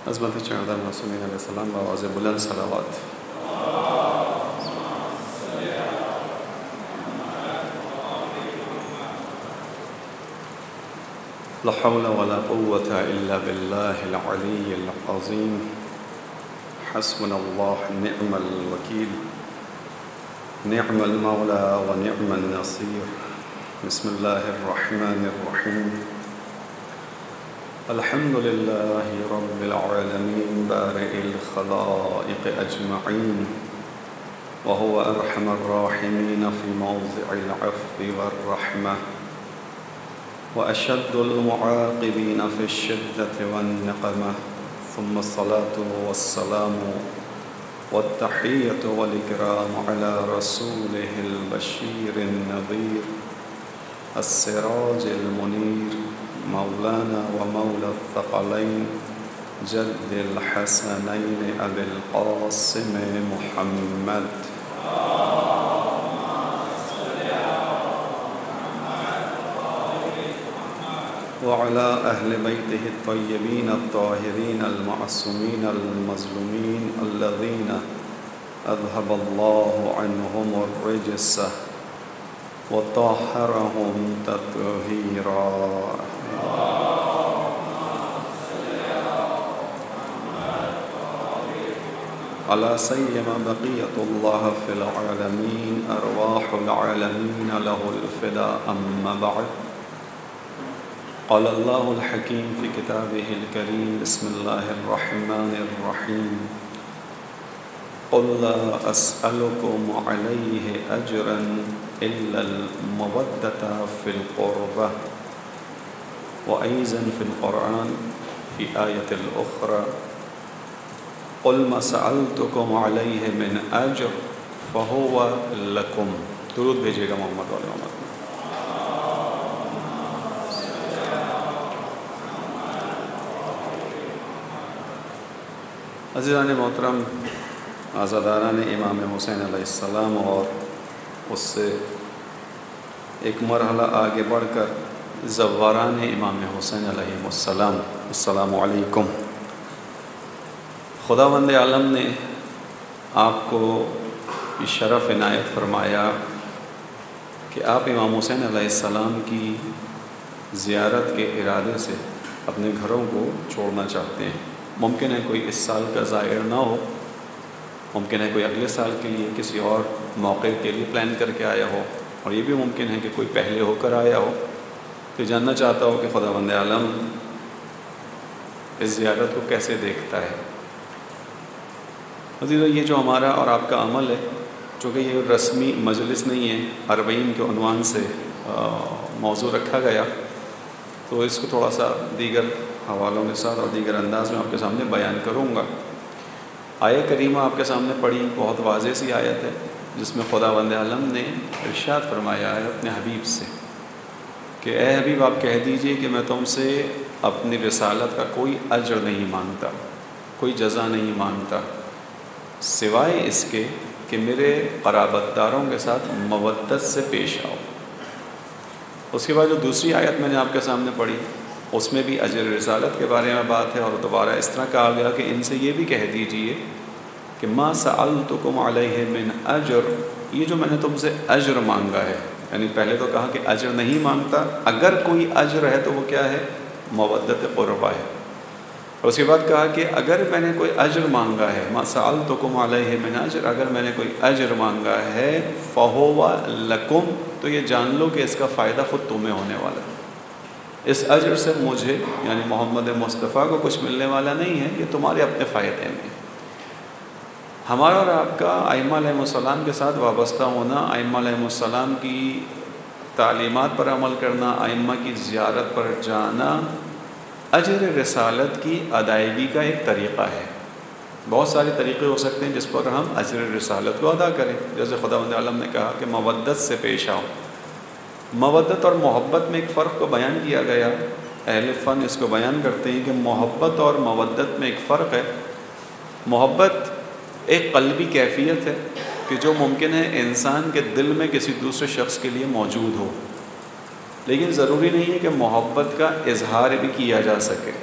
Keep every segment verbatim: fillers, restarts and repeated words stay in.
عظمت چاردہ معصومین علیہ السلام بآواز بلند صلوات۔ لا حول ولا قوة إلا بالله العلي العظيم، حسبنا الله نعم الوكيل، نعم المولى ونعم النصير۔ بسم الله الرحمن الرحيم، الحمد لله رب العالمين بارئ الخلائق أجمعين، وهو أرحم الراحمين في موضع العفو والرحمة، وأشد المعاقبين في الشدة والنقمة، ثم الصلاة والسلام والتحية والإكرام على رسوله البشير النذير السراج المنير، مولانا ومولى الثقلين جد الحسنين أبي القاسم محمد، وعلى أهل بيته الطيبين الطاهرين المعصومين المظلومين الذين أذهب الله عنهم الرجس وطهرهم تطهيرا۔ على سيما بقية الله في العالمين، أرواح العالمين له الفداء، أما بعد، قال الله الحكيم في كتابه الكريم، بسم الله الرحمن الرحيم، قل لا أسألكم عليه أجرا إلا المودة في القربة۔ وأيضا في القرآن في آية الأخرى، قل ما سألتكم عليه من أجر فهو لكم۔ درود بھیجیے گا محمد والے محمد۔ عزیزان محترم، آزاداران امام حسین علیہ السلام اور اس سے ایک مرحلہ آگے بڑھ کر زواران امام حسین علیہ السلام، السلام علیکم۔ خداوند عالم نے آپ کو یہ شرف عنایت فرمایا کہ آپ امام حسین علیہ السلام کی زیارت کے ارادے سے اپنے گھروں کو چھوڑنا چاہتے ہیں۔ ممکن ہے کوئی اس سال کا زائر نہ ہو، ممکن ہے کوئی اگلے سال کے لیے کسی اور موقع کے لیے پلان کر کے آیا ہو، اور یہ بھی ممکن ہے کہ کوئی پہلے ہو کر آیا ہو، تو جاننا چاہتا ہو کہ خداوند عالم اس زیارت کو کیسے دیکھتا ہے۔ عزیزو، یہ جو ہمارا اور آپ کا عمل ہے، چونکہ یہ رسمی مجلس نہیں ہے، اربعین کے عنوان سے موضوع رکھا گیا، تو اس کو تھوڑا سا دیگر حوالوں کے ساتھ اور دیگر انداز میں آپ کے سامنے بیان کروں گا۔ آیہ کریمہ آپ کے سامنے پڑھی، بہت واضح سی آیت ہے جس میں خداوند عالم نے ارشاد فرمایا ہے اپنے حبیب سے کہ اے حبیب، آپ کہہ دیجئے کہ میں تم سے اپنی رسالت کا کوئی اجر نہیں مانگتا، کوئی جزا نہیں مانگتا، سوائے اس کے کہ میرے قرابت داروں کے ساتھ مودت سے پیش آؤ۔ اس کے بعد جو دوسری آیت میں نے آپ کے سامنے پڑھی، اس میں بھی اجر رسالت کے بارے میں بات ہے، اور دوبارہ اس طرح کہا گیا کہ ان سے یہ بھی کہہ دیجئے کہ ما سألتکم علیہ من اجر، یہ جو میں نے تم سے اجر مانگا ہے، یعنی پہلے تو کہا کہ اجر نہیں مانگتا، اگر کوئی اجر ہے تو وہ کیا ہے؟ مودت قربہ ہے۔ اور اس کے بعد کہا کہ اگر میں نے کوئی اجر مانگا ہے، ما سألتکم علیہ من اجر، اگر میں نے کوئی اجر مانگا ہے، فہو لکم، تو یہ جان لو کہ اس کا فائدہ خود تمہیں ہونے والا ہے۔ اس اجر سے مجھے یعنی محمد مصطفیٰ کو کچھ ملنے والا نہیں ہے، یہ تمہارے اپنے فائدے میں۔ ہمارا اور آپ کا ائمہ علیہ السلام کے ساتھ وابستہ ہونا، ائمہ علیہ السلام کی تعلیمات پر عمل کرنا، ائمہ کی زیارت پر جانا، اجر رسالت کی ادائیگی کا ایک طریقہ ہے۔ بہت سارے طریقے ہو سکتے ہیں جس پر ہم اجر رسالت کو ادا کریں، جیسے خداوند عالم نے کہا کہ مودت سے پیش آؤ۔ مودت اور محبت میں ایک فرق کو بیان کیا گیا، اہل فن اس کو بیان کرتے ہیں کہ محبت اور مودت میں ایک فرق ہے۔ محبت ایک قلبی کیفیت ہے کہ جو ممکن ہے انسان کے دل میں کسی دوسرے شخص کے لیے موجود ہو، لیکن ضروری نہیں ہے کہ محبت کا اظہار بھی کیا جا سکے۔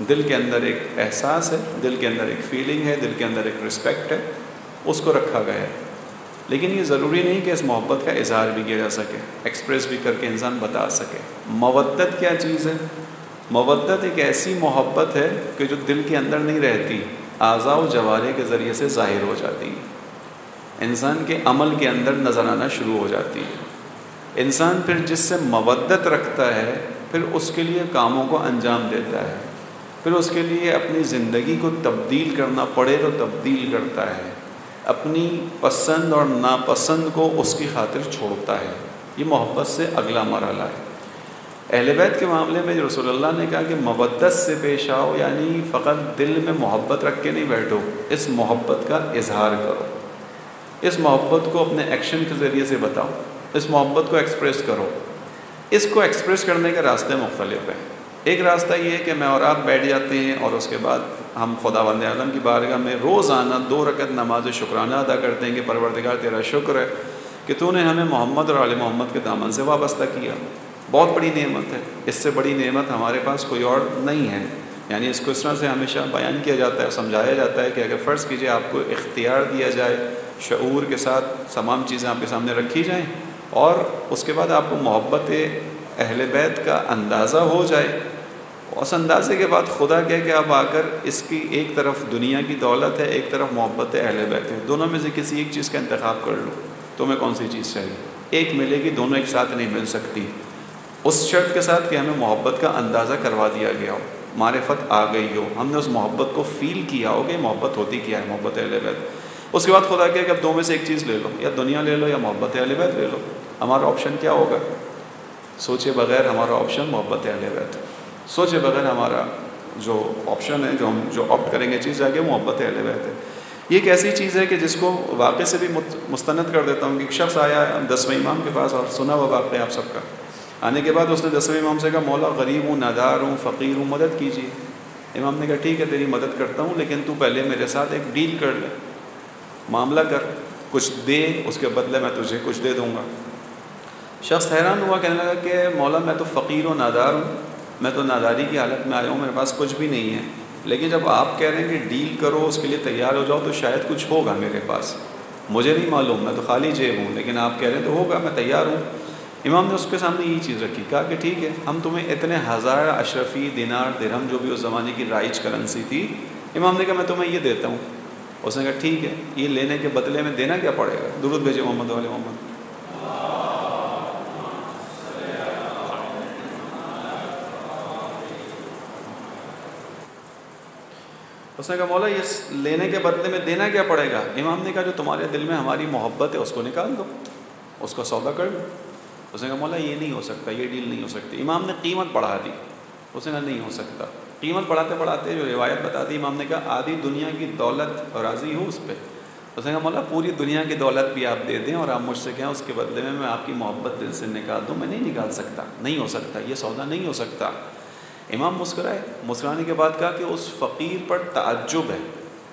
دل کے اندر ایک احساس ہے، دل کے اندر ایک فیلنگ ہے، دل کے اندر ایک رسپیکٹ ہے، اس کو رکھا گیا ہے۔ لیکن یہ ضروری نہیں کہ اس محبت کا اظہار بھی کیا جا سکے، ایکسپریس بھی کر کے انسان بتا سکے۔ مودت کیا چیز ہے؟ مودت ایک ایسی محبت ہے کہ جو دل کے اندر نہیں رہتی، اعضاء و جوارح کے ذریعے سے ظاہر ہو جاتی ہے، انسان کے عمل کے اندر نظر آنا شروع ہو جاتی ہے۔ انسان پھر جس سے مودت رکھتا ہے پھر اس کے لیے کاموں کو انجام دیتا ہے، پھر اس کے لیے اپنی زندگی کو تبدیل کرنا پڑے تو تبدیل کرتا ہے، اپنی پسند اور ناپسند کو اس کی خاطر چھوڑتا ہے۔ یہ محبت سے اگلا مرحلہ ہے۔ اہل بیت کے معاملے میں رسول اللہ نے کہا کہ مودت سے پیش آؤ، یعنی فقط دل میں محبت رکھ کے نہیں بیٹھو، اس محبت کا اظہار کرو، اس محبت کو اپنے ایکشن کے ذریعے سے بتاؤ، اس محبت کو ایکسپریس کرو۔ اس کو ایکسپریس کرنے کے راستے مختلف ہیں۔ ایک راستہ یہ ہے کہ میں اور آپ بیٹھ جاتے ہیں اور اس کے بعد ہم خداوند عالم کی بارگاہ میں روزانہ دو رکعت نماز شکرانہ ادا کرتے ہیں کہ پروردگار تیرا شکر ہے کہ تو نے ہمیں محمد اور آل محمد کے دامن سے وابستہ کیا، بہت بڑی نعمت ہے، اس سے بڑی نعمت ہمارے پاس کوئی اور نہیں ہے۔ یعنی اس کو اس طرح سے ہمیشہ بیان کیا جاتا ہے، سمجھایا جاتا ہے کہ اگر فرض کیجئے آپ کو اختیار دیا جائے، شعور کے ساتھ تمام چیزیں آپ کے سامنے رکھی جائیں اور اس کے بعد آپ کو محبت اہل بیت کا اندازہ ہو جائے، اس اندازے کے بعد خدا کہے کہ اب آ کر اس کی ایک طرف دنیا کی دولت ہے، ایک طرف محبت اہل بیت ہے، دونوں میں سے کسی ایک چیز کا انتخاب کر لو، تمہیں کون سی چیز چاہیے؟ ایک ملے گی، دونوں ایک ساتھ نہیں مل سکتی، اس شرط کے ساتھ کہ ہمیں محبت کا اندازہ کروا دیا گیا ہو، معرفت آ گئی ہو، ہم نے اس محبت کو فیل کیا ہو کہ محبت ہوتی کیا ہے، محبت اہل بیت۔ اس کے بعد خدا کہے کہ اب دو میں سے ایک چیز لے لو، یا دنیا لے لو یا محبت اہل بیت لے لو، ہمارا آپشن کیا ہوگا؟ سوچے بغیر ہمارا آپشن محبت اہل بیت ہے، سوچے بغیر ہمارا جو آپشن ہے، جو ہم جو آپٹ کریں گے چیز آگے، محبت اہل بیت ہے۔ یہ ایک ایسی چیز ہے کہ جس کو واقعے سے بھی مستند کر دیتا ہوں کہ ایک شخص آیا دسویں امام کے پاس اور سنا ہوا واقعہ آپ سب کا، آنے کے بعد اس نے دسویں امام سے کہا مولا غریب ہوں، نادار ہوں، فقیر ہوں، مدد کیجیے۔ امام نے کہا ٹھیک ہے تیری مدد کرتا ہوں، لیکن تو پہلے میرے ساتھ ایک ڈیل کر لے، معاملہ کر، کچھ دے، اس کے بدلے میں تجھے کچھ دے دوں گا۔ شخص حیران ہوا، کہنے لگا کہ مولا میں تو فقیر و نادار ہوں، میں تو ناداری کی حالت میں آیا ہوں، میرے پاس کچھ بھی نہیں ہے، لیکن جب آپ کہہ رہے ہیں کہ ڈیل کرو، اس کے لیے تیار ہو جاؤ، تو شاید کچھ ہوگا میرے پاس، مجھے نہیں معلوم، میں تو خالی جیب ہوں، لیکن آپ کہہ رہے ہیں تو ہوگا، میں تیار ہوں۔ امام نے اس کے سامنے یہی چیز رکھی، کہا کہ ٹھیک ہے ہم تمہیں اتنے ہزار اشرفی دینار درہم جو بھی اس زمانے کی رائج کرنسی تھی، امام نے کہا میں تمہیں یہ دیتا ہوں۔ اس نے کہا ٹھیک ہے، یہ لینے کے بدلے میں دینا کیا پڑے گا؟ درود بھیجے محمد والے محمد۔ اس نے کہا مولا یہ لینے کے بدلے میں دینا کیا پڑے گا؟ امام نے کہا جو تمہارے دل میں ہماری محبت ہے اس کو نکال دو، اس کو سودا کر دو۔ اس نے کہا مولا یہ نہیں ہو سکتا، یہ ڈیل نہیں ہو سکتی۔ امام نے قیمت بڑھا دی، اس نے کہا نہیں ہو سکتا۔ قیمت بڑھاتے بڑھاتے جو روایت بتاتی، امام نے کہا آدھی دنیا کی دولت راضی ہو اس پہ؟ اس نے کہا مولا پوری دنیا کی دولت بھی آپ دے دیں اور آپ مجھ سے کہیں اس کے بدلے میں میں آپ کی محبت دل سے نکال دوں، میں نہیں نکال سکتا، نہیں ہو سکتا، یہ سودا نہیں ہو سکتا۔ امام مسکرائے، مسکرانے کے بعد کہا کہ اس فقیر پر تعجب ہے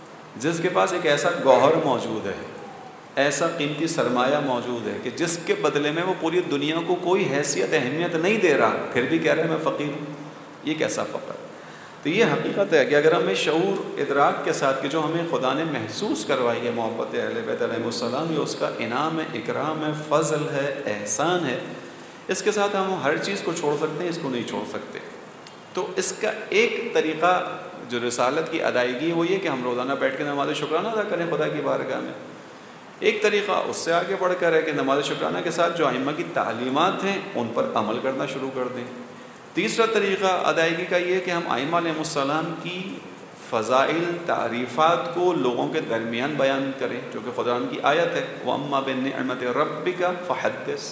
جس کے پاس ایک ایسا گوہر موجود ہے، ایسا قیمتی سرمایہ موجود ہے کہ جس کے بدلے میں وہ پوری دنیا کو کوئی حیثیت اہمیت نہیں دے رہا، پھر بھی کہہ رہے ہیں میں فقیر ہوں، یہ کیسا فقر؟ تو یہ حقیقت ہے کہ اگر ہمیں شعور ادراک کے ساتھ کہ جو ہمیں خدا نے محسوس کروائی ہے محبت اہل بیت علیہ السلام، یہ اس کا انعام ہے، اکرام ہے، فضل ہے، احسان ہے، اس کے ساتھ ہم ہر چیز کو چھوڑ سکتے ہیں، اس کو نہیں چھوڑ سکتے۔ تو اس کا ایک طریقہ جو رسالت کی ادائیگی ہے وہ یہ کہ ہم روزانہ بیٹھ کے نماز شکرانہ ادا کریں خدا کی بارگاہ میں۔ ایک طریقہ اس سے آگے بڑھ کر ہے کہ نماز شکرانہ کے ساتھ جو ائمہ کی تعلیمات ہیں ان پر عمل کرنا شروع کر دیں۔ تیسرا طریقہ ادائیگی کا یہ ہے کہ ہم ائمہ علیہ السلام کی فضائل تعریفات کو لوگوں کے درمیان بیان کریں، جو کہ خدا کی آیت ہے وَأَمَّا بِنِعْمَةِ رَبِّكَ فَحَدِّثْ،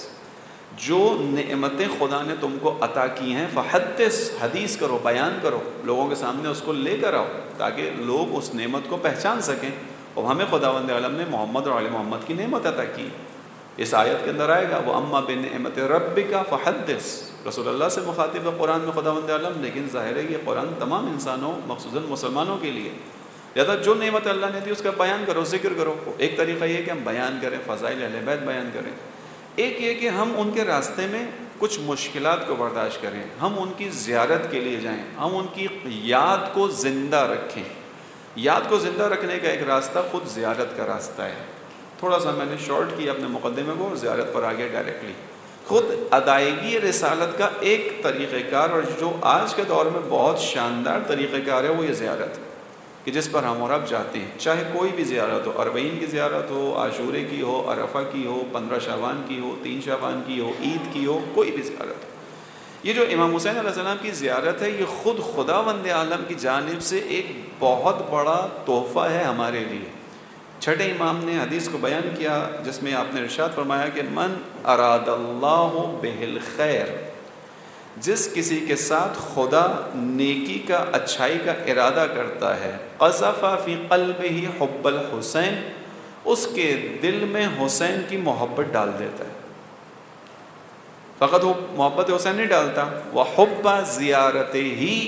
جو نعمتیں خدا نے تم کو عطا کی ہیں فحدث، حدیث کرو، بیان کرو، لوگوں کے سامنے اس کو لے کر آؤ تاکہ لوگ اس نعمت کو پہچان سکیں۔ اور ہمیں خداوند عالم نے محمد اور آل محمد کی نعمت عطا کی، اس آیت کے اندر آئے گا وَأَمَّا بِنِعْمَةِ رَبِّكَ فَحَدِّثْ، رسول اللہ سے مخاطب ہے قرآن میں خداوند عالم، لیکن ظاہر ہے یہ قرآن تمام انسانوں خصوصاً مسلمانوں کے لیے، لہذا جو نعمت اللہ نے دی اس کا بیان کرو، ذکر کرو۔ ایک طریقہ یہ کہ ہم بیان کریں، فضائل اہل بیت بیان کریں۔ ایک یہ کہ ہم ان کے راستے میں کچھ مشکلات کو برداشت کریں، ہم ان کی زیارت کے لیے جائیں، ہم ان کی یاد کو زندہ رکھیں۔ یاد کو زندہ رکھنے کا ایک راستہ خود زیارت کا راستہ ہے۔ تھوڑا سا میں نے شارٹ کیا اپنے مقدمے کو اور زیارت پر آگے ڈائریکٹلی۔ خود ادائیگی رسالت کا ایک طریقہ کار اور جو آج کے دور میں بہت شاندار طریقہ کار ہے وہ یہ زیارت ہے کہ جس پر ہم اور آپ جاتے ہیں، چاہے کوئی بھی زیارت ہو، اربعین کی زیارت ہو، عاشورے کی ہو، عرفہ کی ہو، پندرہ شعبان کی ہو، تین شعبان کی ہو، عید کی ہو، کوئی بھی زیارت ہو۔ یہ جو امام حسین علیہ السلام کی زیارت ہے یہ خود خداوند عالم کی جانب سے ایک بہت بڑا تحفہ ہے ہمارے لیے۔ چھٹے امام نے حدیث کو بیان کیا جس میں آپ نے ارشاد فرمایا کہ من اراد اللہ بہ الخیر، جس کسی کے ساتھ خدا نیکی کا، اچھائی کا ارادہ کرتا ہے، قذف فی قلبہ حب الحسین، اس کے دل میں حسین کی محبت ڈال دیتا ہے۔ فقط وہ محبت حسین نہیں ڈالتا، وحب زیارتہ ہی،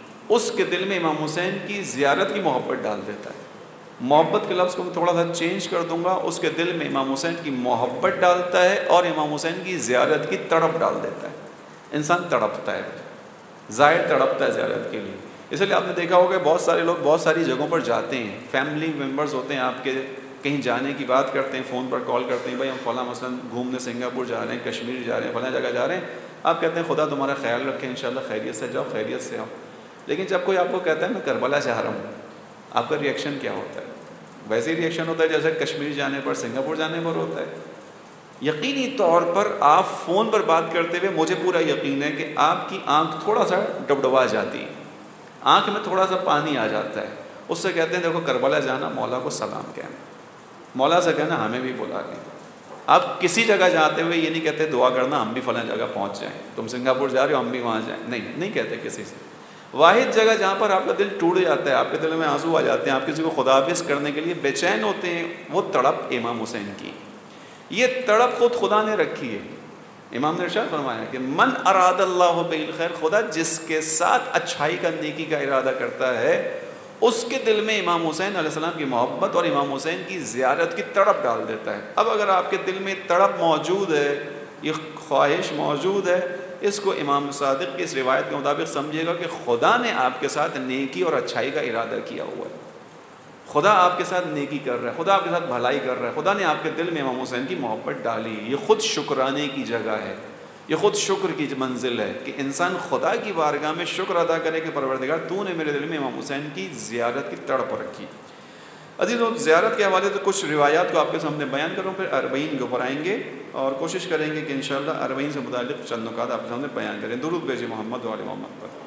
اس کے دل میں امام حسین کی زیارت کی محبت ڈال دیتا ہے۔ محبت کے لفظ کو میں تھوڑا سا چینج کر دوں گا، اس کے دل میں امام حسین کی محبت ڈالتا ہے اور امام حسین کی زیارت کی تڑپ ڈال دیتا ہے۔ انسان تڑپتا ہے، زائر تڑپتا ہے زیارت کے لیے۔ اس لیے آپ نے دیکھا ہوگا کہ بہت سارے لوگ بہت ساری جگہوں پر جاتے ہیں، فیملی ممبرز ہوتے ہیں آپ کے، کہیں جانے کی بات کرتے ہیں، فون پر کال کرتے ہیں، بھائی ہم فلاں مثلا گھومنے سنگاپور جا رہے ہیں، کشمیر جا رہے ہیں، فلاں جگہ جا رہے ہیں، آپ کہتے ہیں خدا تمہارا خیال رکھے، انشاءاللہ خیریت سے جاؤ، خیریت سے آؤ۔ لیکن جب کوئی آپ کو کہتا ہے میں کربلا جا رہا ہوں، آپ کا ریئیکشن کیا ہوتا ہے؟ ویسے ہی ریئیکشن ہوتا ہے جیسے کشمیر جانے پر، سنگاپور جانے پر ہوتا ہے۔ یقینی طور پر آپ فون پر بات کرتے ہوئے مجھے پورا یقین ہے کہ آپ کی آنکھ تھوڑا سا ڈبڈبا جاتی ہے، آنکھ میں تھوڑا سا پانی آ جاتا ہے۔ اس سے کہتے ہیں دیکھو کربلا جانا، مولا کو سلام کہنا، مولا سے کہنا ہمیں بھی بلا لیں۔ آپ کسی جگہ جاتے ہوئے یہ نہیں کہتے دعا کرنا ہم بھی فلاں جگہ پہنچ جائیں، تم سنگاپور جا رہے ہو ہم بھی وہاں جائیں، نہیں نہیں کہتے کسی سے۔ واحد جگہ جہاں پر آپ کا دل ٹوٹ جاتا ہے، آپ کے دل میں آنسو آ جاتے ہیں، آپ کسی کو خداحافظ کرنے کے لیے بے چین ہوتے ہیں، وہ تڑپ امام حسین کی، یہ تڑپ خود خدا نے رکھی ہے۔ امام نے ارشاد فرمایا کہ من اراد اللہ بہ الخیر، خدا جس کے ساتھ اچھائی کا، نیکی کا ارادہ کرتا ہے اس کے دل میں امام حسین علیہ السلام کی محبت اور امام حسین کی زیارت کی تڑپ ڈال دیتا ہے۔ اب اگر آپ کے دل میں تڑپ موجود ہے، یہ خواہش موجود ہے، اس کو امام صادق کی اس روایت کے مطابق سمجھیے گا کہ خدا نے آپ کے ساتھ نیکی اور اچھائی کا ارادہ کیا ہوا ہے، خدا آپ کے ساتھ نیکی کر رہا ہے، خدا آپ کے ساتھ بھلائی کر رہا ہے، خدا نے آپ کے دل میں امام حسین کی محبت ڈالی۔ یہ خود شکرانے کی جگہ ہے، یہ خود شکر کی منزل ہے کہ انسان خدا کی بارگاہ میں شکر ادا کرے کہ پروردگار تو نے میرے دل میں امام حسین کی زیارت کی تڑپ رکھی۔ عزیزوں، زیارت کے حوالے سے کچھ روایات کو آپ کے سامنے بیان کروں، پھر اربعین کے اوپر آئیں گے اور کوشش کریں گے کہ انشاءاللہ اربعین سے متعلق چند نکات آپ کے سامنے بیان کریں۔ درود بھیجیں محمد و آل محمد پر۔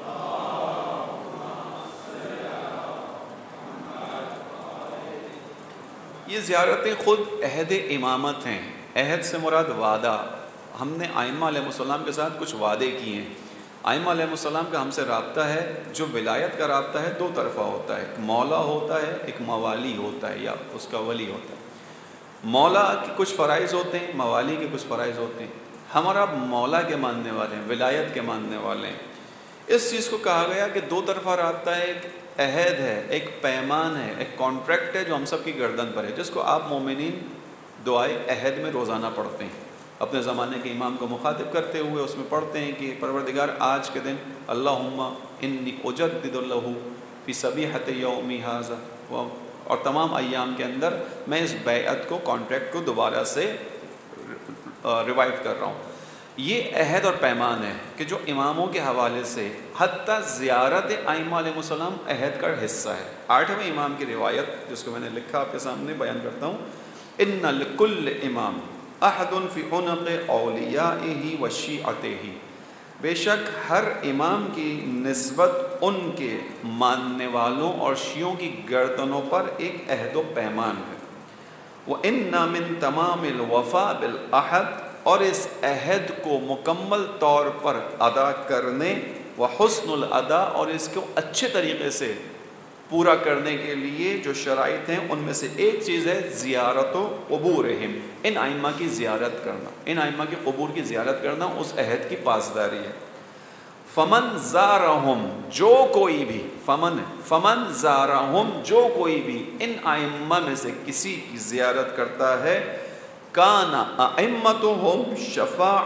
یہ زیارتیں خود عہد امامت ہیں۔ عہد سے مراد وعدہ۔ ہم نے ائمہ علیہ السلام کے ساتھ کچھ وعدے کیے ہیں۔ ائمہ علیہ السلام کا ہم سے رابطہ ہے، جو ولایت کا رابطہ ہے دو طرفہ ہوتا ہے، ایک مولا ہوتا ہے، ایک موالی ہوتا ہے یا اس کا ولی ہوتا ہے۔ مولا کے کچھ فرائض ہوتے ہیں، موالی کے کچھ فرائض ہوتے ہیں۔ ہمارا مولا کے ماننے والے ہیں، ولایت کے ماننے والے ہیں۔ اس چیز کو کہا گیا کہ دو طرفہ رابطہ ہے، ایک عہد ہے، ایک پیمان ہے، ایک کانٹریکٹ ہے جو ہم سب کی گردن پر ہے، جس کو آپ مومنین دعائے عہد میں روزانہ پڑھتے ہیں۔ اپنے زمانے کے امام کو مخاطب کرتے ہوئے اس میں پڑھتے ہیں کہ پروردگار آج کے دن اللہم انی اجدد لہ فی صبیحۃ یومی ھذا، اور تمام ایام کے اندر میں اس بیعت کو، کانٹریکٹ کو دوبارہ سے ریوائیو کر رہا ہوں۔ یہ عہد اور پیمان ہے کہ جو اماموں کے حوالے سے حتیٰ زیارت ائمہ علیہ السلام عہد کا حصہ ہے۔ آٹھویں امام کی روایت جس کو میں نے لکھا آپ کے سامنے بیان کرتا ہوں، ان لکل امام احد فی عنق اولیائہ و شیعتہ، بے شک ہر امام کی نسبت ان کے ماننے والوں اور شیعوں کی گردنوں پر ایک عہد و پیمان ہے۔ وَإِنَّ مِن تَمَامِ الْوَفَاءِ بِالْعَهْدِ، اور اس عہد کو مکمل طور پر ادا کرنے، وحسن الادا، اور اس کو اچھے طریقے سے پورا کرنے کے لیے جو شرائط ہیں ان میں سے ایک چیز ہے زیارت و قبورہم، ان ائمہ کی زیارت کرنا، ان ائمہ کے قبور کی زیارت کرنا اس عہد کی پاسداری ہے۔ فمن زارہم، جو کوئی بھی، فمن فمن زارہم، جو کوئی بھی ان ائمہ میں سے کسی کی زیارت کرتا ہے، کان ائمتہم شفاع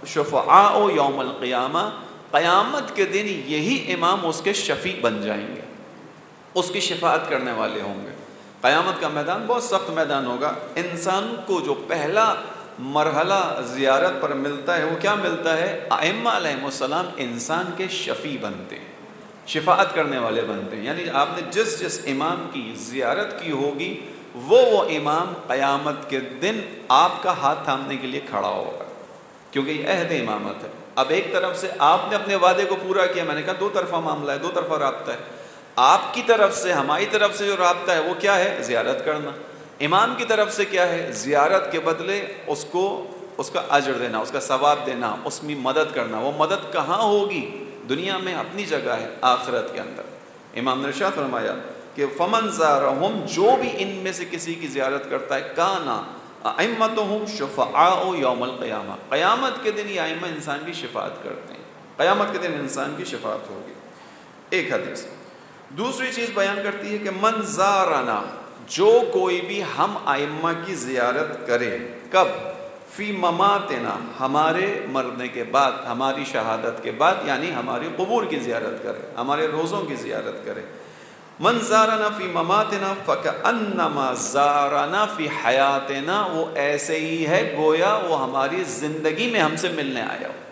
شفعاء یوم القیامہ، قیامت کے دن یہی امام اس کے شفیع بن جائیں گے، اس کی شفاعت کرنے والے ہوں گے۔ قیامت کا میدان بہت سخت میدان ہوگا۔ انسان کو جو پہلا مرحلہ زیارت پر ملتا ہے وہ کیا ملتا ہے؟ ائمہ علیہ السلام انسان کے شفیع بنتے ہیں، شفاعت کرنے والے بنتے ہیں۔ یعنی آپ نے جس جس امام کی زیارت کی ہوگی وہ وہ امام قیامت کے دن آپ کا ہاتھ تھامنے کے لیے کھڑا ہوگا، کیونکہ یہ عہد امامت ہے۔ اب ایک طرف سے آپ نے اپنے وعدے کو پورا کیا، میں نے کہا دو طرفہ معاملہ ہے، دو طرفہ رابطہ ہے۔ آپ کی طرف سے ہماری طرف سے جو رابطہ ہے وہ کیا ہے؟ زیارت کرنا۔ امام کی طرف سے کیا ہے؟ زیارت کے بدلے اس کو اس کا اجر دینا، اس کا ثواب دینا، اس میں مدد کرنا۔ وہ مدد کہاں ہوگی؟ دنیا میں اپنی جگہ ہے، آخرت کے اندر۔ امام نے ارشاد فرمایا کہ فمن زارہم، جو بھی ان میں سے کسی کی زیارت کرتا ہے، کانا ائمتہم شفعاء یوم القیامہ، قیامت کے دن یہ ائمہ انسان کی شفاعت کرتے ہیں، قیامت کے دن انسان کی شفاعت ہوگی۔ ایک حدیث۔ دوسری چیز بیان کرتی ہے کہ من زارنا، جو کوئی بھی ہم ائمہ کی زیارت کرے، کب؟ فی مماتنا، ہمارے مرنے کے بعد، ہماری شہادت کے بعد، یعنی ہماری قبور کی زیارت کرے، ہمارے روزوں کی زیارت کرے۔ من زارنا فی مماتنا فکأنما زارنا فی حیاتنا، وہ ایسے ہی ہے گویا وہ ہماری زندگی میں ہم سے ملنے آیا ہو۔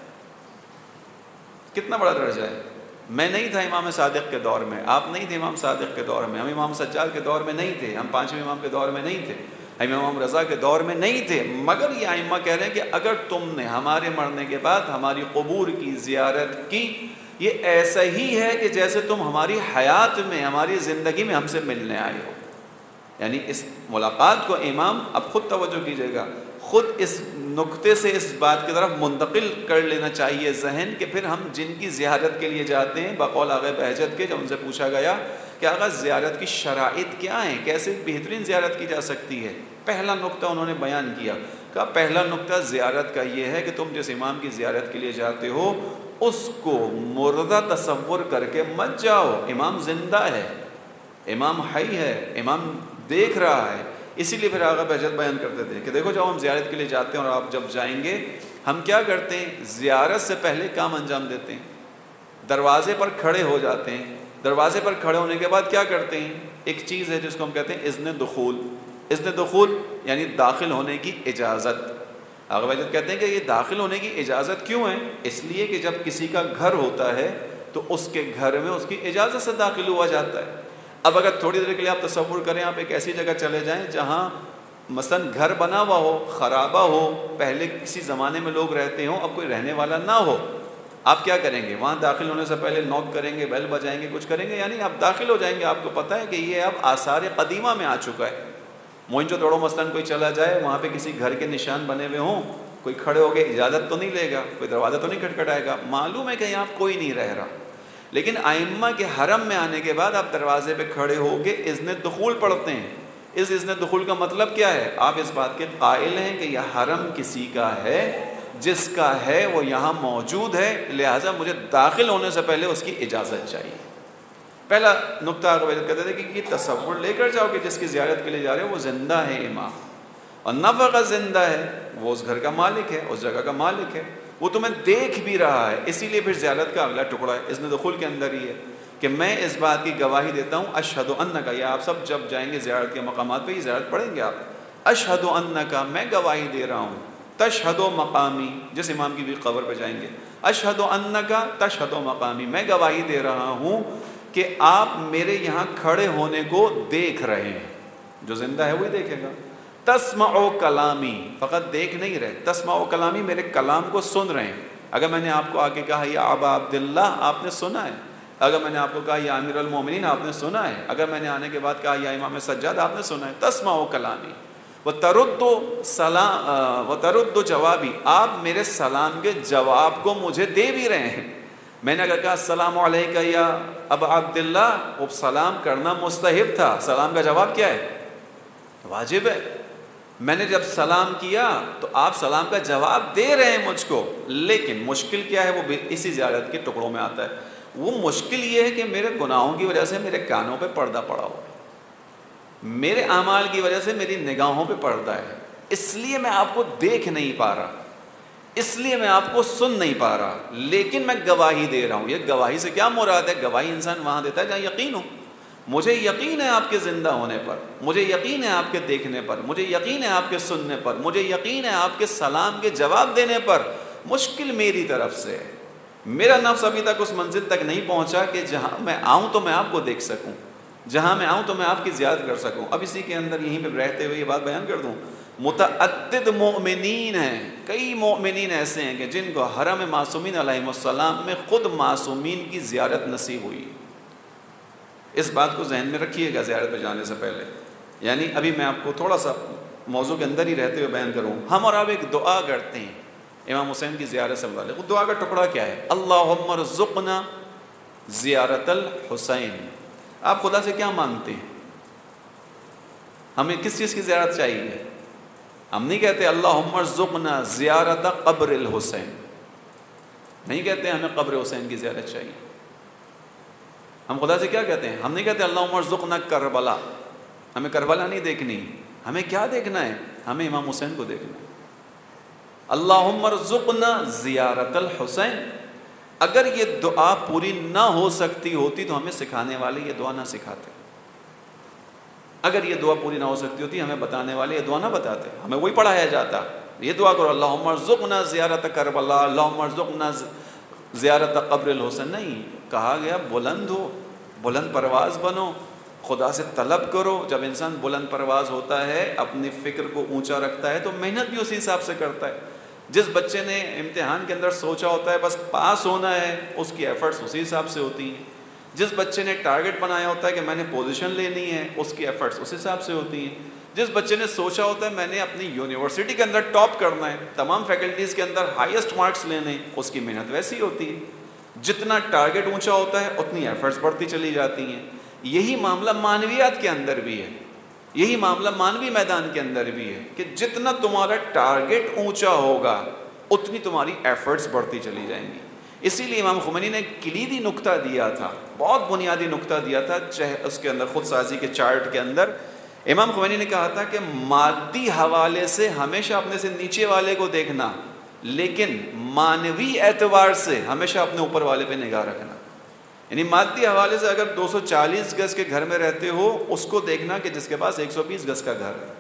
کتنا بڑا درجہ ہے۔ میں نہیں تھا امام صادق کے دور میں، آپ نہیں تھے امام صادق کے دور میں، ہم امام سجاد کے دور میں نہیں تھے، ہم پانچویں امام کے دور میں نہیں تھے، ہم امام رضا کے دور میں نہیں تھے، مگر یہ ائمہ کہہ رہے ہیں کہ اگر تم نے ہمارے مرنے کے بعد ہماری قبور کی زیارت کی، یہ ایسا ہی ہے کہ جیسے تم ہماری حیات میں، ہماری زندگی میں ہم سے ملنے آئے ہو۔ یعنی اس ملاقات کو امام، اب خود توجہ کیجیے گا، خود اس نقطے سے اس بات کی طرف منتقل کر لینا چاہیے ذہن کہ پھر ہم جن کی زیارت کے لیے جاتے ہیں، بقول آغا بہجت کے، جب ان سے پوچھا گیا کہ آغا زیارت کی شرائط کیا ہیں، کیسے بہترین زیارت کی جا سکتی ہے، پہلا نقطہ انہوں نے بیان کیا، کہا پہلا نقطہ زیارت کا یہ ہے کہ تم جس امام کی زیارت کے لیے جاتے ہو اس کو مردہ تصور کر کے مت جاؤ، امام زندہ ہے، امام حی ہے، امام دیکھ رہا ہے۔ اسی لیے پھر آغا بہجت بیان کرتے تھے کہ دیکھو جب ہم زیارت کے لیے جاتے ہیں اور آپ جب جائیں گے، ہم کیا کرتے ہیں؟ زیارت سے پہلے کام انجام دیتے ہیں، دروازے پر کھڑے ہو جاتے ہیں، دروازے پر کھڑے ہونے کے بعد کیا کرتے ہیں؟ ایک چیز ہے جس کو ہم کہتے ہیں اذن دخول۔ اذن دخول یعنی داخل ہونے کی اجازت۔ آغا بہجت کہتے ہیں کہ یہ داخل ہونے کی اجازت کیوں ہے؟ اس لیے کہ جب کسی کا گھر ہوتا ہے تو اس کے گھر میں اس کی اجازت سے داخل ہوا جاتا ہے۔ اب اگر تھوڑی دیر کے لیے آپ تصور کریں، آپ ایک ایسی جگہ چلے جائیں جہاں مثلا گھر بنا ہوا ہو، خرابہ ہو، پہلے کسی زمانے میں لوگ رہتے ہوں، اب کوئی رہنے والا نہ ہو، آپ کیا کریں گے؟ وہاں داخل ہونے سے پہلے نوک کریں گے، بیل بجائیں گے، کچھ کریں گے؟ یعنی آپ داخل ہو جائیں گے، آپ کو پتہ ہے کہ یہ اب آثار قدیمہ میں آ چکا ہے۔ موئنجو دوڑو مثلا کوئی چلا جائے، وہاں پہ کسی گھر کے نشان بنے ہوئے ہوں، کوئی کھڑے ہو کے اجازت تو نہیں لے گا، کوئی دروازہ تو نہیں کھٹکھٹائے گا، معلوم ہے کہ یہاں کوئی نہیں رہ رہا۔ لیکن ائمہ کے حرم میں آنے کے بعد آپ دروازے پہ کھڑے ہو کے اذن دخول پڑھتے ہیں۔ اس اذن دخول کا مطلب کیا ہے؟ آپ اس بات کے قائل ہیں کہ یہ حرم کسی کا ہے، جس کا ہے وہ یہاں موجود ہے، لہٰذا مجھے داخل ہونے سے پہلے اس کی اجازت چاہیے۔ پہلا نقطہ آگے بہجت کہتے تھے کہ یہ تصور لے کر جاؤ کہ جس کی زیارت کے لیے جا رہے ہو وہ زندہ ہے امام، اور نہ فقط زندہ ہے، وہ اس گھر کا مالک ہے، اس جگہ کا مالک ہے، وہ تمہیں دیکھ بھی رہا ہے۔ اسی لیے پھر زیارت کا اگلا ٹکڑا ہے اذن دخول کے اندر ہی ہے کہ میں اس بات کی گواہی دیتا ہوں، اشہد انک، یہ آپ سب جب جائیں گے زیارت کے مقامات پہ، یہ زیارت پڑھیں گے آپ، اشہد انک، میں گواہی دے رہا ہوں، تشہد مقامی، جس امام کی بھی قبر پہ جائیں گے، اشہد انک تشہد مقامی، میں گواہی دے رہا ہوں کہ آپ میرے یہاں کھڑے ہونے کو دیکھ رہے ہیں۔ جو زندہ ہے وہی دیکھے گا۔ تسمع کلامی، فقط دیکھ نہیں رہے، تسمع کلامی، میرے کلام کو سن رہے ہیں۔ اگر میں نے آپ کو آ کے کہا یا ابا عبداللہ، آپ نے سنا ہے۔ اگر میں نے آپ کو کہا یا امیر المومنین، آپ نے سنا ہے۔ اگر میں نے آنے کے بعد کہا یا امام سجاد، آپ نے سنا ہے۔ تسمع کلامی وترد سلام وترد جوابی، آپ میرے سلام کے جواب کو مجھے دے بھی رہے ہیں۔ میں نے اگر کہا السلام علیکہ یا ابا عبداللہ، وہ سلام کرنا مستحب تھا، سلام کا جواب کیا ہے؟ واجب ہے۔ میں نے جب سلام کیا تو آپ سلام کا جواب دے رہے ہیں مجھ کو، لیکن مشکل کیا ہے؟ وہ اسی زیارت کے ٹکڑوں میں آتا ہے۔ وہ مشکل یہ ہے کہ میرے گناہوں کی وجہ سے میرے کانوں پہ پردہ پڑا ہوا ہے، میرے اعمال کی وجہ سے میری نگاہوں پہ پردہ ہے، اس لیے میں آپ کو دیکھ نہیں پا رہا۔ اس لیے میں آپ کو سن نہیں پا رہا، لیکن میں گواہی دے رہا ہوں۔ یہ گواہی سے کیا مراد ہے؟ گواہی انسان وہاں دیتا ہے جہاں یقین ہو۔ مجھے یقین ہے آپ کے زندہ ہونے پر، مجھے یقین ہے آپ کے دیکھنے پر، مجھے یقین ہے آپ کے سننے پر، مجھے یقین ہے آپ کے سلام کے جواب دینے پر۔ مشکل میری طرف سے ہے، میرا نفس ابھی تک اس منزل تک نہیں پہنچا کہ جہاں میں آؤں تو میں آپ کو دیکھ سکوں، جہاں میں آؤں تو میں آپ کی زیارت کر سکوں۔ اب اسی کے اندر یہیں پہ رہتے ہوئے یہ بات بیان کر دوں، متعدد مومنین ہیں، کئی مومنین ایسے ہیں کہ جن کو حرم معصومین علیہم السلام میں خود معصومین کی زیارت نصیب ہوئی۔ اس بات کو ذہن میں رکھیے گا زیارت پہ جانے سے پہلے۔ یعنی ابھی میں آپ کو تھوڑا سا موضوع کے اندر ہی رہتے ہوئے بیان کروں، ہم اور آپ ایک دعا کرتے ہیں امام حسین کی زیارت سے متعلق۔ وہ دعا کا ٹکڑا کیا ہے؟ اللہم ارزقنا زیارت الحسین۔ آپ خدا سے کیا مانگتے ہیں؟ ہمیں کس چیز کی زیارت چاہیے؟ ہم نہیں کہتے اللہم ارزقنا زیارت قبر الحسین، نہیں کہتے ہمیں قبر حسین کی زیارت چاہیے۔ ہم خدا سے کیا کہتے ہیں؟ ہم نہیں کہتے اللہم ارزقنا کربلا، ہمیں کربلا نہیں دیکھنی، ہمیں کیا دیکھنا ہے؟ ہمیں امام حسین کو دیکھنا ہے۔ اللہم ارزقنا زیارت الحسین۔ اگر یہ دعا پوری نہ ہو سکتی ہوتی تو ہمیں سکھانے والے یہ دعا نہ سکھاتے، اگر یہ دعا پوری نہ ہو سکتی ہوتی ہمیں بتانے والے یہ دعا نہ بتاتے، ہمیں وہی پڑھایا جاتا، یہ دعا کرو اللہم ارزقنا زیارت کربلا، اللہم ارزقنا زیارت قبر الحسین۔ نہیں، کہا گیا بلند ہو، بلند پرواز بنو، خدا سے طلب کرو۔ جب انسان بلند پرواز ہوتا ہے، اپنی فکر کو اونچا رکھتا ہے تو محنت بھی اسی حساب سے کرتا ہے۔ جس بچے نے امتحان کے اندر سوچا ہوتا ہے بس پاس ہونا ہے، اس کی ایفرٹس اسی حساب سے ہوتی ہیں۔ جس بچے نے ٹارگٹ بنایا ہوتا ہے کہ میں نے پوزیشن لینی ہے، اس کی ایفرٹس اس حساب سے ہوتی ہیں۔ جس بچے نے سوچا ہوتا ہے میں نے اپنی یونیورسٹی کے اندر ٹاپ کرنا ہے، تمام فیکلٹیز کے اندر ہائیسٹ مارکس لینے، اس کی محنت ویسی ہوتی ہے۔ جتنا ٹارگٹ اونچا ہوتا ہے اتنی ایفرٹس بڑھتی چلی جاتی ہیں۔ یہی معاملہ معنویات کے اندر بھی ہے، یہی معاملہ مانوی میدان کے اندر بھی ہے کہ جتنا تمہارا ٹارگٹ اونچا ہوگا اتنی تمہاری ایفرٹس بڑھتی چلی جائیں گی۔ اسی لیے امام خمینی نے کلیدی نقطہ دیا تھا، بہت بنیادی نقطہ دیا تھا اس کے اندر، خود سازی کے چارٹ کے اندر۔ امام خمینی نے کہا تھا کہ مادی حوالے سے ہمیشہ اپنے سے نیچے والے کو دیکھنا، لیکن مانوی اعتبار سے ہمیشہ اپنے اوپر والے پہ نگاہ رکھنا۔ یعنی مادی حوالے سے اگر دو سو چالیس گز کے گھر میں رہتے ہو، اس کو دیکھنا کہ جس کے پاس ایک سو بیس گز کا گھر ہے۔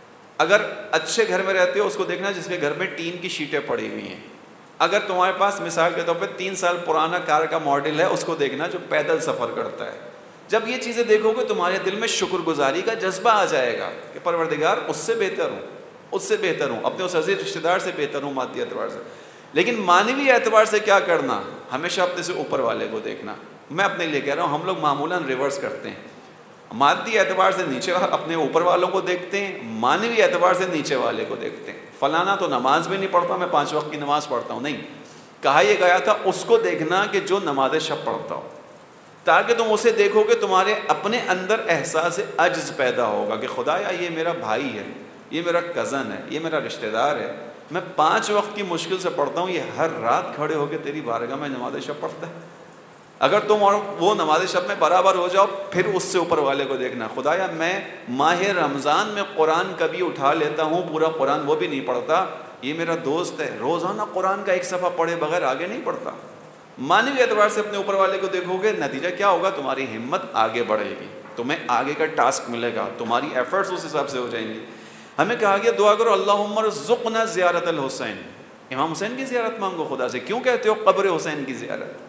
اگر اچھے گھر میں رہتے ہو، اس کو دیکھنا جس کے گھر میں ٹین کی شیٹیں پڑی ہوئی ہیں۔ اگر تمہارے پاس مثال کے طور پہ تین سال پرانا کار کا ماڈل ہے، اس کو دیکھنا جو پیدل سفر کرتا ہے۔ جب یہ چیزیں دیکھو گے تمہارے دل میں شکر گزاری کا جذبہ آ جائے گا کہ پروردگار اس سے بہتر ہوں، اس سے بہتر ہوں، اپنے اس عزیز رشتہ دار سے بہتر ہوں مادی اعتبار سے۔ لیکن مانوی اعتبار سے کیا کرنا؟ ہمیشہ اپنے سے اوپر والے کو دیکھنا۔ میں اپنے لیے کہہ رہا ہوں، ہم لوگ معمولاً ریورس کرتے ہیں، مادی اعتبار سے نیچے اپنے اوپر والوں کو دیکھتے ہیں، مانوی اعتبار سے نیچے والے کو دیکھتے ہیں۔ فلانا تو نماز بھی نہیں پڑھتا، میں پانچ وقت کی نماز پڑھتا ہوں، نہیں، کہا یہ گیا تھا اس کو دیکھنا کہ جو نماز شب پڑھتا ہو، تاکہ تم اسے دیکھو کہ تمہارے اپنے اندر احساس عجز پیدا ہوگا کہ خدایا یہ میرا بھائی ہے، یہ میرا کزن ہے، یہ میرا رشتہ دار ہے، میں پانچ وقت کی مشکل سے پڑھتا ہوں، یہ ہر رات کھڑے ہو کے تیری بارگاہ میں نماز شب پڑھتا ہے۔ اگر تم اور وہ نماز شب میں برابر ہو جاؤ، پھر اس سے اوپر والے کو دیکھنا، خدایا میں ماہ رمضان میں قرآن کبھی اٹھا لیتا ہوں، پورا قرآن وہ بھی نہیں پڑھتا، یہ میرا دوست ہے، روزانہ قرآن کا ایک صفحہ پڑھے بغیر آگے نہیں پڑھتا۔ مانوی اعتبار سے اپنے اوپر والے کو دیکھو گے، نتیجہ کیا ہوگا؟ تمہاری ہمت آگے بڑھے گی، تمہیں آگے کا ٹاسک ملے گا، تمہاری ایفرٹس اس حساب سے ہو جائیں گی۔ ہمیں کہا گیا دعا کرو اللہم ارزقنا زیارت الحسین، امام حسین کی زیارت مانگو خدا سے۔ کیوں کہتے ہو قبر حسین کی زیارت؟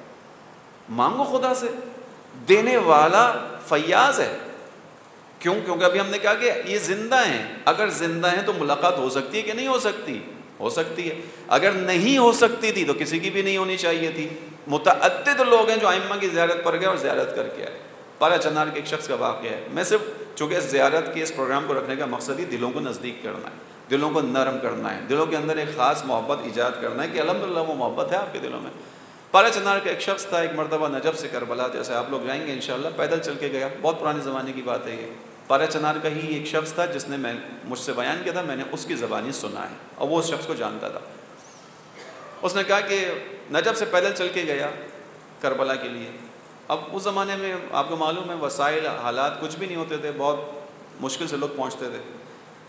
مانگو خدا سے، دینے والا فیاض ہے۔ کیوں؟ کیونکہ ابھی ہم نے کہا کہ یہ زندہ ہیں، اگر زندہ ہیں تو ملاقات ہو سکتی ہے کہ نہیں ہو سکتی؟ ہو سکتی ہے۔ اگر نہیں ہو سکتی تھی تو کسی کی بھی نہیں ہونی چاہیے تھی۔ متعدد لوگ ہیں جو ائمہ کی زیارت پر گئے اور زیارت کر کے آئے۔ پارا چنار کے ایک شخص کا واقعہ ہے، میں صرف چونکہ اس زیارت کے اس پروگرام کو رکھنے کا مقصد ہی دلوں کو نزدیک کرنا ہے، دلوں کو نرم کرنا ہے، دلوں کے اندر ایک خاص محبت ایجاد کرنا ہے کہ الحمدللہ وہ محبت ہے آپ کے دلوں میں۔ پارا چنار کا ایک شخص تھا، ایک مرتبہ نجف سے کربلا، جیسے آپ لوگ جائیں گے انشاءاللہ، پیدل چل کے گیا، بہت پرانے زمانے کی بات ہے یہ۔ پارا چنار کا ہی ایک شخص تھا جس نے میں مجھ سے بیان کیا تھا، میں نے اس کی زبانی سنا ہے اور وہ اس شخص کو جانتا تھا۔ اس نے کہا کہ نجف سے پیدل چل کے گیا کربلا کے لیے۔ اب اس زمانے میں آپ کو معلوم ہے وسائل حالات کچھ بھی نہیں ہوتے تھے، بہت مشکل سے لوگ پہنچتے تھے۔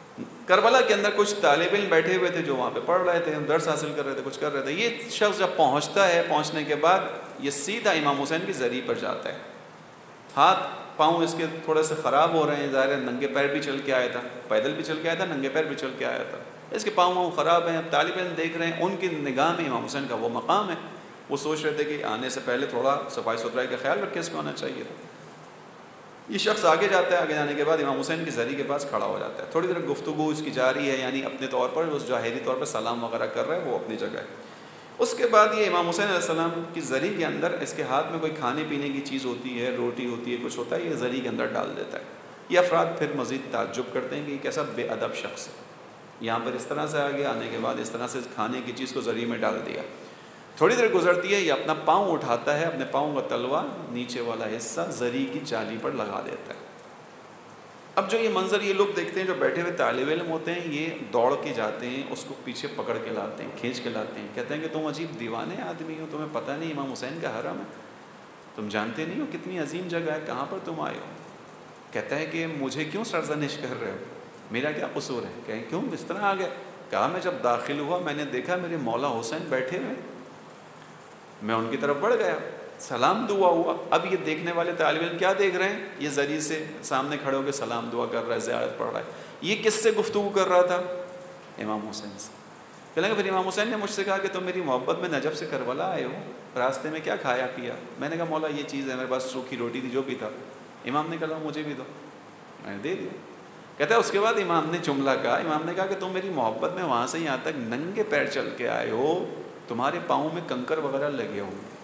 کربلا کے اندر کچھ طالب علم بیٹھے ہوئے تھے جو وہاں پہ پڑھ رہے تھے، درس حاصل کر رہے تھے، کچھ کر رہے تھے. یہ شخص جب پہنچتا ہے، پہنچنے کے بعد یہ سیدھا امام حسین کی زری پر جاتا ہے. ہاتھ پاؤں اس کے تھوڑے سے خراب ہو رہے ہیں، ظاہر ہے ننگے پیر بھی چل کے آیا تھا، پیدل بھی چل کے آیا تھا، ننگے پیر بھی چل کے آیا تھا. اس کے پاؤں واؤں خراب ہیں. اب طالب علم دیکھ رہے ہیں، ان کی نگاہ میں امام حسین کا وہ مقام ہے. وہ سوچ رہے تھے کہ آنے سے پہلے تھوڑا صفائی ستھرائی کا خیال رکھ کے اس کو آنا چاہیے تھا. یہ شخص آگے جاتا ہے، آگے جانے کے بعد امام حسین کی زری کے پاس کھڑا ہو جاتا ہے. تھوڑی دیر گفتگو اس کی جاری ہے، یعنی اپنے طور پر اس ظاہری طور پر سلام وغیرہ کر رہا ہے، وہ اپنی جگہ ہے. اس کے بعد یہ امام حسین علیہ السلام کی زری کے اندر اس کے ہاتھ میں کوئی کھانے پینے کی چیز ہوتی ہے، روٹی ہوتی ہے، کچھ ہوتا ہے، یہ زری کے اندر ڈال دیتا ہے. یہ افراد پھر مزید تعجب کرتے ہیں کہ یہ کیسا بے ادب شخص ہے، یہاں پر اس طرح سے آگے آنے کے بعد اس طرح سے کھانے کی چیز کو زری میں ڈال دیا. تھوڑی دیر گزرتی ہے، یہ اپنا پاؤں اٹھاتا ہے، اپنے پاؤں کا تلوا نیچے والا حصہ زری کی جالی پر لگا دیتا ہے. اب جو یہ منظر یہ لوگ دیکھتے ہیں، جو بیٹھے ہوئے طالب علم ہوتے ہیں، یہ دوڑ کے جاتے ہیں، اس کو پیچھے پکڑ کے لاتے ہیں، کھینچ کے لاتے ہیں. کہتے ہیں کہ تم عجیب دیوانے آدمی ہو، تمہیں پتہ نہیں امام حسین کا حرم ہے، تم جانتے نہیں ہو کتنی عظیم جگہ ہے، کہاں پر تم آئے ہو. کہتا ہے کہ مجھے کیوں سرزنش کر رہے ہو، میرا کیا قصور ہے. کہیں کیوں اس طرح آ گئے. کہا میں جب داخل ہوا میں نے دیکھا میرے مولا حسین بیٹھے ہوئے، میں ان کی طرف بڑھ گیا، سلام دعا ہوا. اب یہ دیکھنے والے طالب علم کیا دیکھ رہے ہیں، یہ زری سے سامنے کھڑے ہو کے سلام دعا کر رہا ہے، زیارت پڑھ رہا ہے. یہ کس سے گفتگو کر رہا تھا؟ امام حسین سے. کہنے لگا پھر امام حسین نے مجھ سے کہا کہ تم میری محبت میں نجف سے کربلا آئے ہو، راستے میں کیا کھایا پیا؟ میں نے کہا مولا یہ چیز ہے، میرے پاس سوکھی روٹی تھی، جو بھی تھا. امام نے کہا مجھے بھی دو، میں نے دے دیا. کہتا ہے اس کے بعد امام نے جملہ کہا، امام نے کہا کہ تم میری محبت میں وہاں سے یہاں تک ننگے پیر چل کے آئے ہو، تمہارے پاؤں میں کنکر وغیرہ لگے ہوں گے،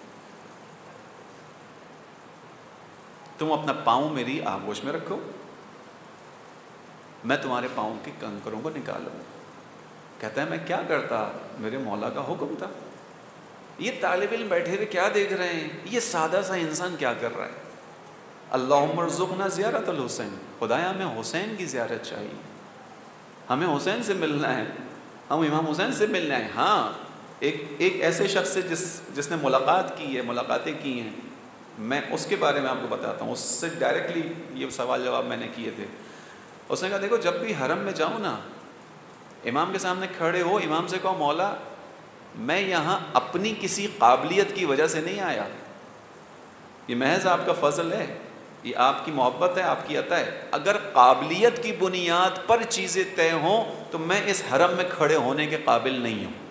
تم اپنا پاؤں میری آغوش میں رکھو، میں تمہارے پاؤں کے کنکروں کو نکالوں. کہتا ہے میں کیا کرتا، میرے مولا کا حکم تھا. یہ طالب علم بیٹھے ہوئے کیا دیکھ رہے ہیں، یہ سادہ سا انسان کیا کر رہا ہے. اللہم ارزقنا زیارت الحسین، خدایا ہمیں حسین کی زیارت چاہیے، ہمیں حسین سے ملنا ہے، ہم امام حسین سے ملنا ہے. ہاں ایک ایک ایسے شخص سے جس جس نے ملاقات کی ہے، ملاقاتیں کی ہیں، میں اس کے بارے میں آپ کو بتاتا ہوں. اس سے ڈائریکٹلی یہ سوال جواب میں نے کیے تھے. اس نے کہا دیکھو جب بھی حرم میں جاؤں نا، امام کے سامنے کھڑے ہو، امام سے کہو مولا میں یہاں اپنی کسی قابلیت کی وجہ سے نہیں آیا، یہ محض آپ کا فضل ہے، یہ آپ کی محبت ہے، آپ کی عطا ہے. اگر قابلیت کی بنیاد پر چیزیں طے ہوں تو میں اس حرم میں کھڑے ہونے کے قابل نہیں ہوں،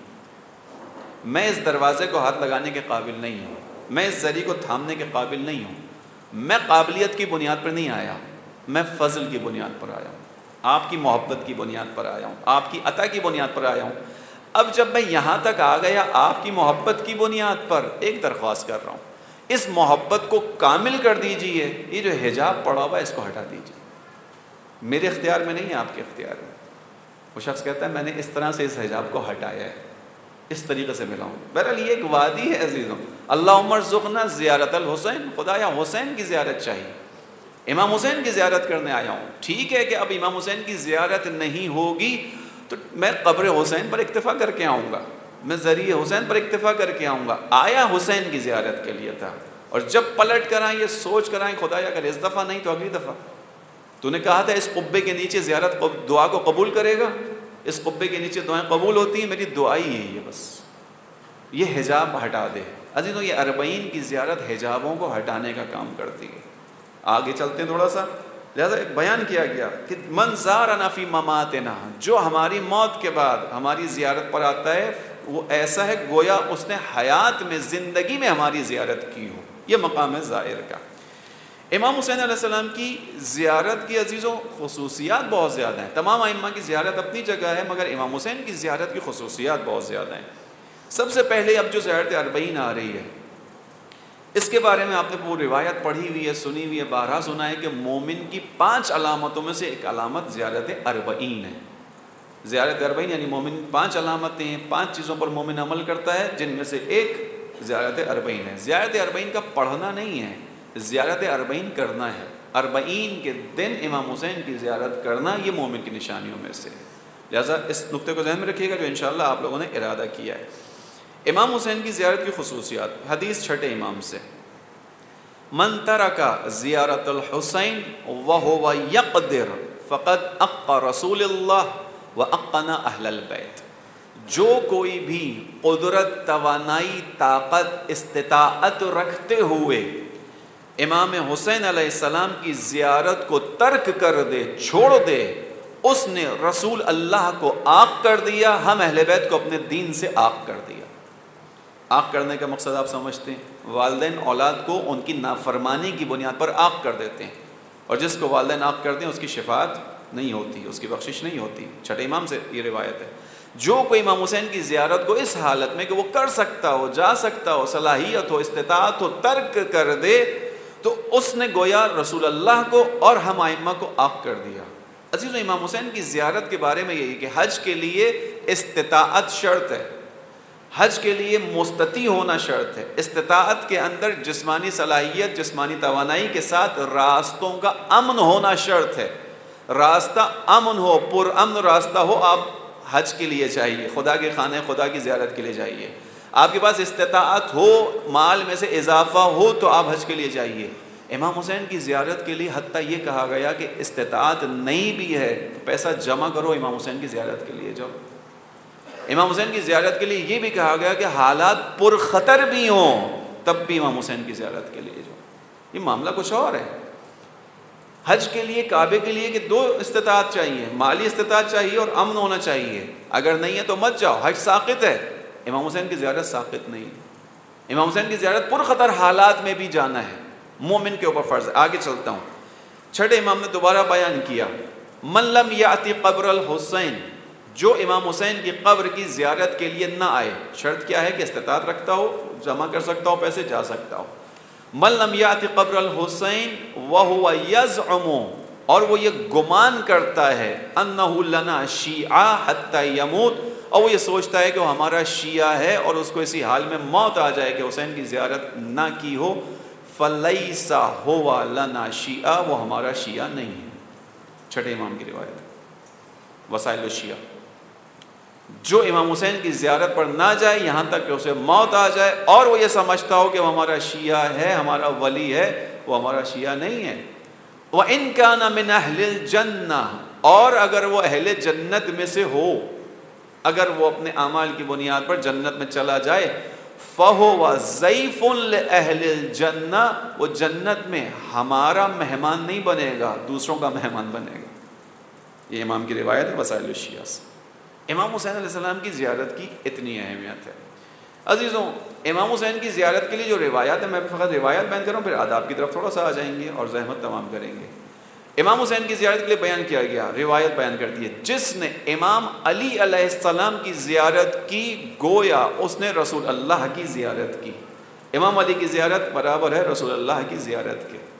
میں اس دروازے کو ہاتھ لگانے کے قابل نہیں ہوں، میں اس زری کو تھامنے کے قابل نہیں ہوں. میں قابلیت کی بنیاد پر نہیں آیا، میں فضل کی بنیاد پر آیا ہوں، آپ کی محبت کی بنیاد پر آیا ہوں، آپ کی عطا کی بنیاد پر آیا ہوں. اب جب میں یہاں تک آ گیا آپ کی محبت کی بنیاد پر، ایک درخواست کر رہا ہوں، اس محبت کو کامل کر دیجئے، یہ جو حجاب پڑا ہوا ہے اس کو ہٹا دیجئے، میرے اختیار میں نہیں ہے، آپ کے اختیار میں. وہ شخص کہتا ہے میں نے اس طرح سے اس حجاب کو ہٹایا ہے، اس طریقے سے ملا ہوں. بہرحال یہ ایک وادی ہے عزیزوں. اللہم ارزقنا زیارت الحسین، خدایا حسین کی زیارت چاہیے، امام حسین کی زیارت کرنے آیا ہوں. ٹھیک ہے کہ اب امام حسین کی زیارت نہیں ہوگی تو میں قبر حسین پر اکتفا کر کے آؤں گا، میں ذریعے حسین پر اکتفا کر کے آؤں گا. آیا حسین کی زیارت کے لیے تھا، اور جب پلٹ کر آئیں یہ سوچ کر آئیں خدایا اگر اس دفعہ نہیں تو اگلی دفعہ. تو نے کہا تھا اس قبے کے نیچے زیارت دعا کو قبول کرے گا، اس قبے کے نیچے دعائیں قبول ہوتی ہیں، میری دعائی یہی ہے بس، یہ حجاب ہٹا دے. عزیزوں یہ اربعین کی زیارت حجابوں کو ہٹانے کا کام کرتی ہے. آگے چلتے ہیں تھوڑا سا. لہذا ایک بیان کیا گیا کہ من زارنا فی مماتنا، جو ہماری موت کے بعد ہماری زیارت پر آتا ہے وہ ایسا ہے گویا اس نے حیات میں، زندگی میں ہماری زیارت کی ہو. یہ مقام ہے زائر کا. امام حسین علیہ السلام کی زیارت کی عزیزوں خصوصیات بہت زیادہ ہیں. تمام ائمہ کی زیارت اپنی جگہ ہے، مگر امام حسین کی زیارت کی خصوصیات بہت زیادہ ہیں. سب سے پہلے اب جو زیارت اربعین آ رہی ہے اس کے بارے میں آپ نے پوری روایت پڑھی ہوئی ہے، سنی ہوئی ہے، بارہا سنا ہے کہ مومن کی پانچ علامتوں میں سے ایک علامت زیارت اربعین ہے. زیارت اربعین یعنی مومن پانچ علامتیں ہیں، پانچ چیزوں پر مومن عمل کرتا ہے، جن میں سے ایک زیارت اربعین ہے. زیارت اربعین کا پڑھنا نہیں ہے، زیارت اربعین کرنا ہے. اربعین کے دن امام حسین کی زیارت کرنا یہ مومن کی نشانیوں میں سے. لہذا اس نقطے کو ذہن میں رکھیے گا جو انشاءاللہ آپ لوگوں نے ارادہ کیا ہے. امام حسین کی زیارت کی خصوصیات، حدیث چھٹے امام سے، من ترک زیارت الحسین وهو یقدر فقد اق رسول اللہ وَأَقَّنَ أَهْلَ الْبَيْتِ، جو کوئی بھی قدرت، توانائی، طاقت، استطاعت رکھتے ہوئے امام حسین علیہ السلام کی زیارت کو ترک کر دے، چھوڑ دے، اس نے رسول اللہ کو عاق کر دیا، ہم اہل بیت کو اپنے دین سے عاق کر دیا۔ عاق کرنے کا مقصد آپ سمجھتے ہیں، والدین اولاد کو ان کی نافرمانی کی بنیاد پر عاق کر دیتے ہیں، اور جس کو والدین عاق کر دیں اس کی شفاعت نہیں ہوتی، اس کی بخشش نہیں ہوتی۔ چھٹے امام سے یہ روایت ہے، جو کوئی امام حسین کی زیارت کو اس حالت میں کہ وہ کر سکتا ہو، جا سکتا ہو، صلاحیت ہو، استطاعت ہو، ترک کر دے، تو اس نے گویا رسول اللہ کو اور ہم ائمہ کو عاق کر دیا۔ عزیزو، امام حسین کی زیارت کے بارے میں یہی کہ حج کے لیے استطاعت شرط ہے، حج کے لیے مستطیع ہونا شرط ہے، استطاعت کے اندر جسمانی صلاحیت، جسمانی توانائی کے ساتھ راستوں کا امن ہونا شرط ہے۔ راستہ امن ہو، پر امن راستہ ہو، آپ حج کے لیے چاہیے، خدا کے خانہ خدا کی زیارت کے لیے جائیے۔ آپ کے پاس استطاعت ہو، مال میں سے اضافہ ہو، تو آپ حج کے لیے جائیے۔ امام حسین کی زیارت کے لیے حتیٰ یہ کہا گیا کہ استطاعت نہیں بھی ہے تو پیسہ جمع کرو، امام حسین کی زیارت کے لیے جاؤ۔ امام حسین کی زیارت کے لیے یہ بھی کہا گیا کہ حالات پرخطر بھی ہوں تب بھی امام حسین کی زیارت کے لیے جاؤ۔ یہ معاملہ کچھ اور ہے۔ حج کے لیے، کعبے کے لیے کہ دو استطاعت چاہیے، مالی استطاعت چاہیے اور امن ہونا چاہیے، اگر نہیں ہے تو مت جاؤ، حج ساقط ہے، امام حسین کی زیارت ساقط نہیں ہے۔ امام حسین کی زیارت پرخطر حالات میں بھی جانا ہے، مومن کے اوپر فرض ہے۔ آگے چلتا ہوں، چھٹے امام نے دوبارہ بیان کیا، من لم یاتی قبر الحسین، جو امام حسین کی قبر کی زیارت کے لیے نہ آئے، شرط کیا ہے کہ استطاعت رکھتا ہو، جمع کر سکتا ہو، پیسے جا سکتا ہو۔ من لم یاتی قبر الحسین وہو یزعم، اور وہ یہ گمان کرتا ہے، انہ لنا شیعہ حتی یموت، اور وہ یہ سوچتا ہے کہ وہ ہمارا شیعہ ہے اور اس کو اسی حال میں موت آ جائے کہ حسین کی زیارت نہ کی ہو، فَلَيْسَ هُوَ لَنَا شِیعہ، وہ ہمارا شیعہ نہیں ہے۔ چھٹے امام کی روایت، وسائل الشیعہ، جو امام حسین کی زیارت پر نہ جائے یہاں تک کہ اسے موت آ جائے اور وہ یہ سمجھتا ہو کہ وہ ہمارا شیعہ ہے، ہمارا ولی ہے، وہ ہمارا شیعہ نہیں ہے۔ وَإِن كَانَ مِنْ أَهْلِ الْجَنَّةِ، اور اگر وہ اہل جنت میں سے ہو، اگر وہ اپنے اعمال کی بنیاد پر جنت میں چلا جائے، فَهُوَ ضَيْفٌ لِأَهْلِ الْجَنَّةِ، وہ جنت میں ہمارا مہمان نہیں بنے گا، دوسروں کا مہمان بنے گا۔ یہ امام کی روایت ہے وسائل الشیعہ سے۔ امام حسین علیہ السلام کی زیارت کی اتنی اہمیت ہے۔ عزیزوں، امام حسین کی زیارت کے لیے جو روایات ہیں، میں فقط روایات بیان کر رہا ہوں، پھر آداب کی طرف تھوڑا سا آ جائیں گے اور زحمت تمام کریں گے۔ امام حسین کی زیارت کے لیے بیان کیا گیا، روایت بیان کرتی ہے، جس نے امام علی علیہ السلام کی زیارت کی گویا اس نے رسول اللہ کی زیارت کی۔ امام علی کی زیارت برابر ہے رسول اللہ کی زیارت کے۔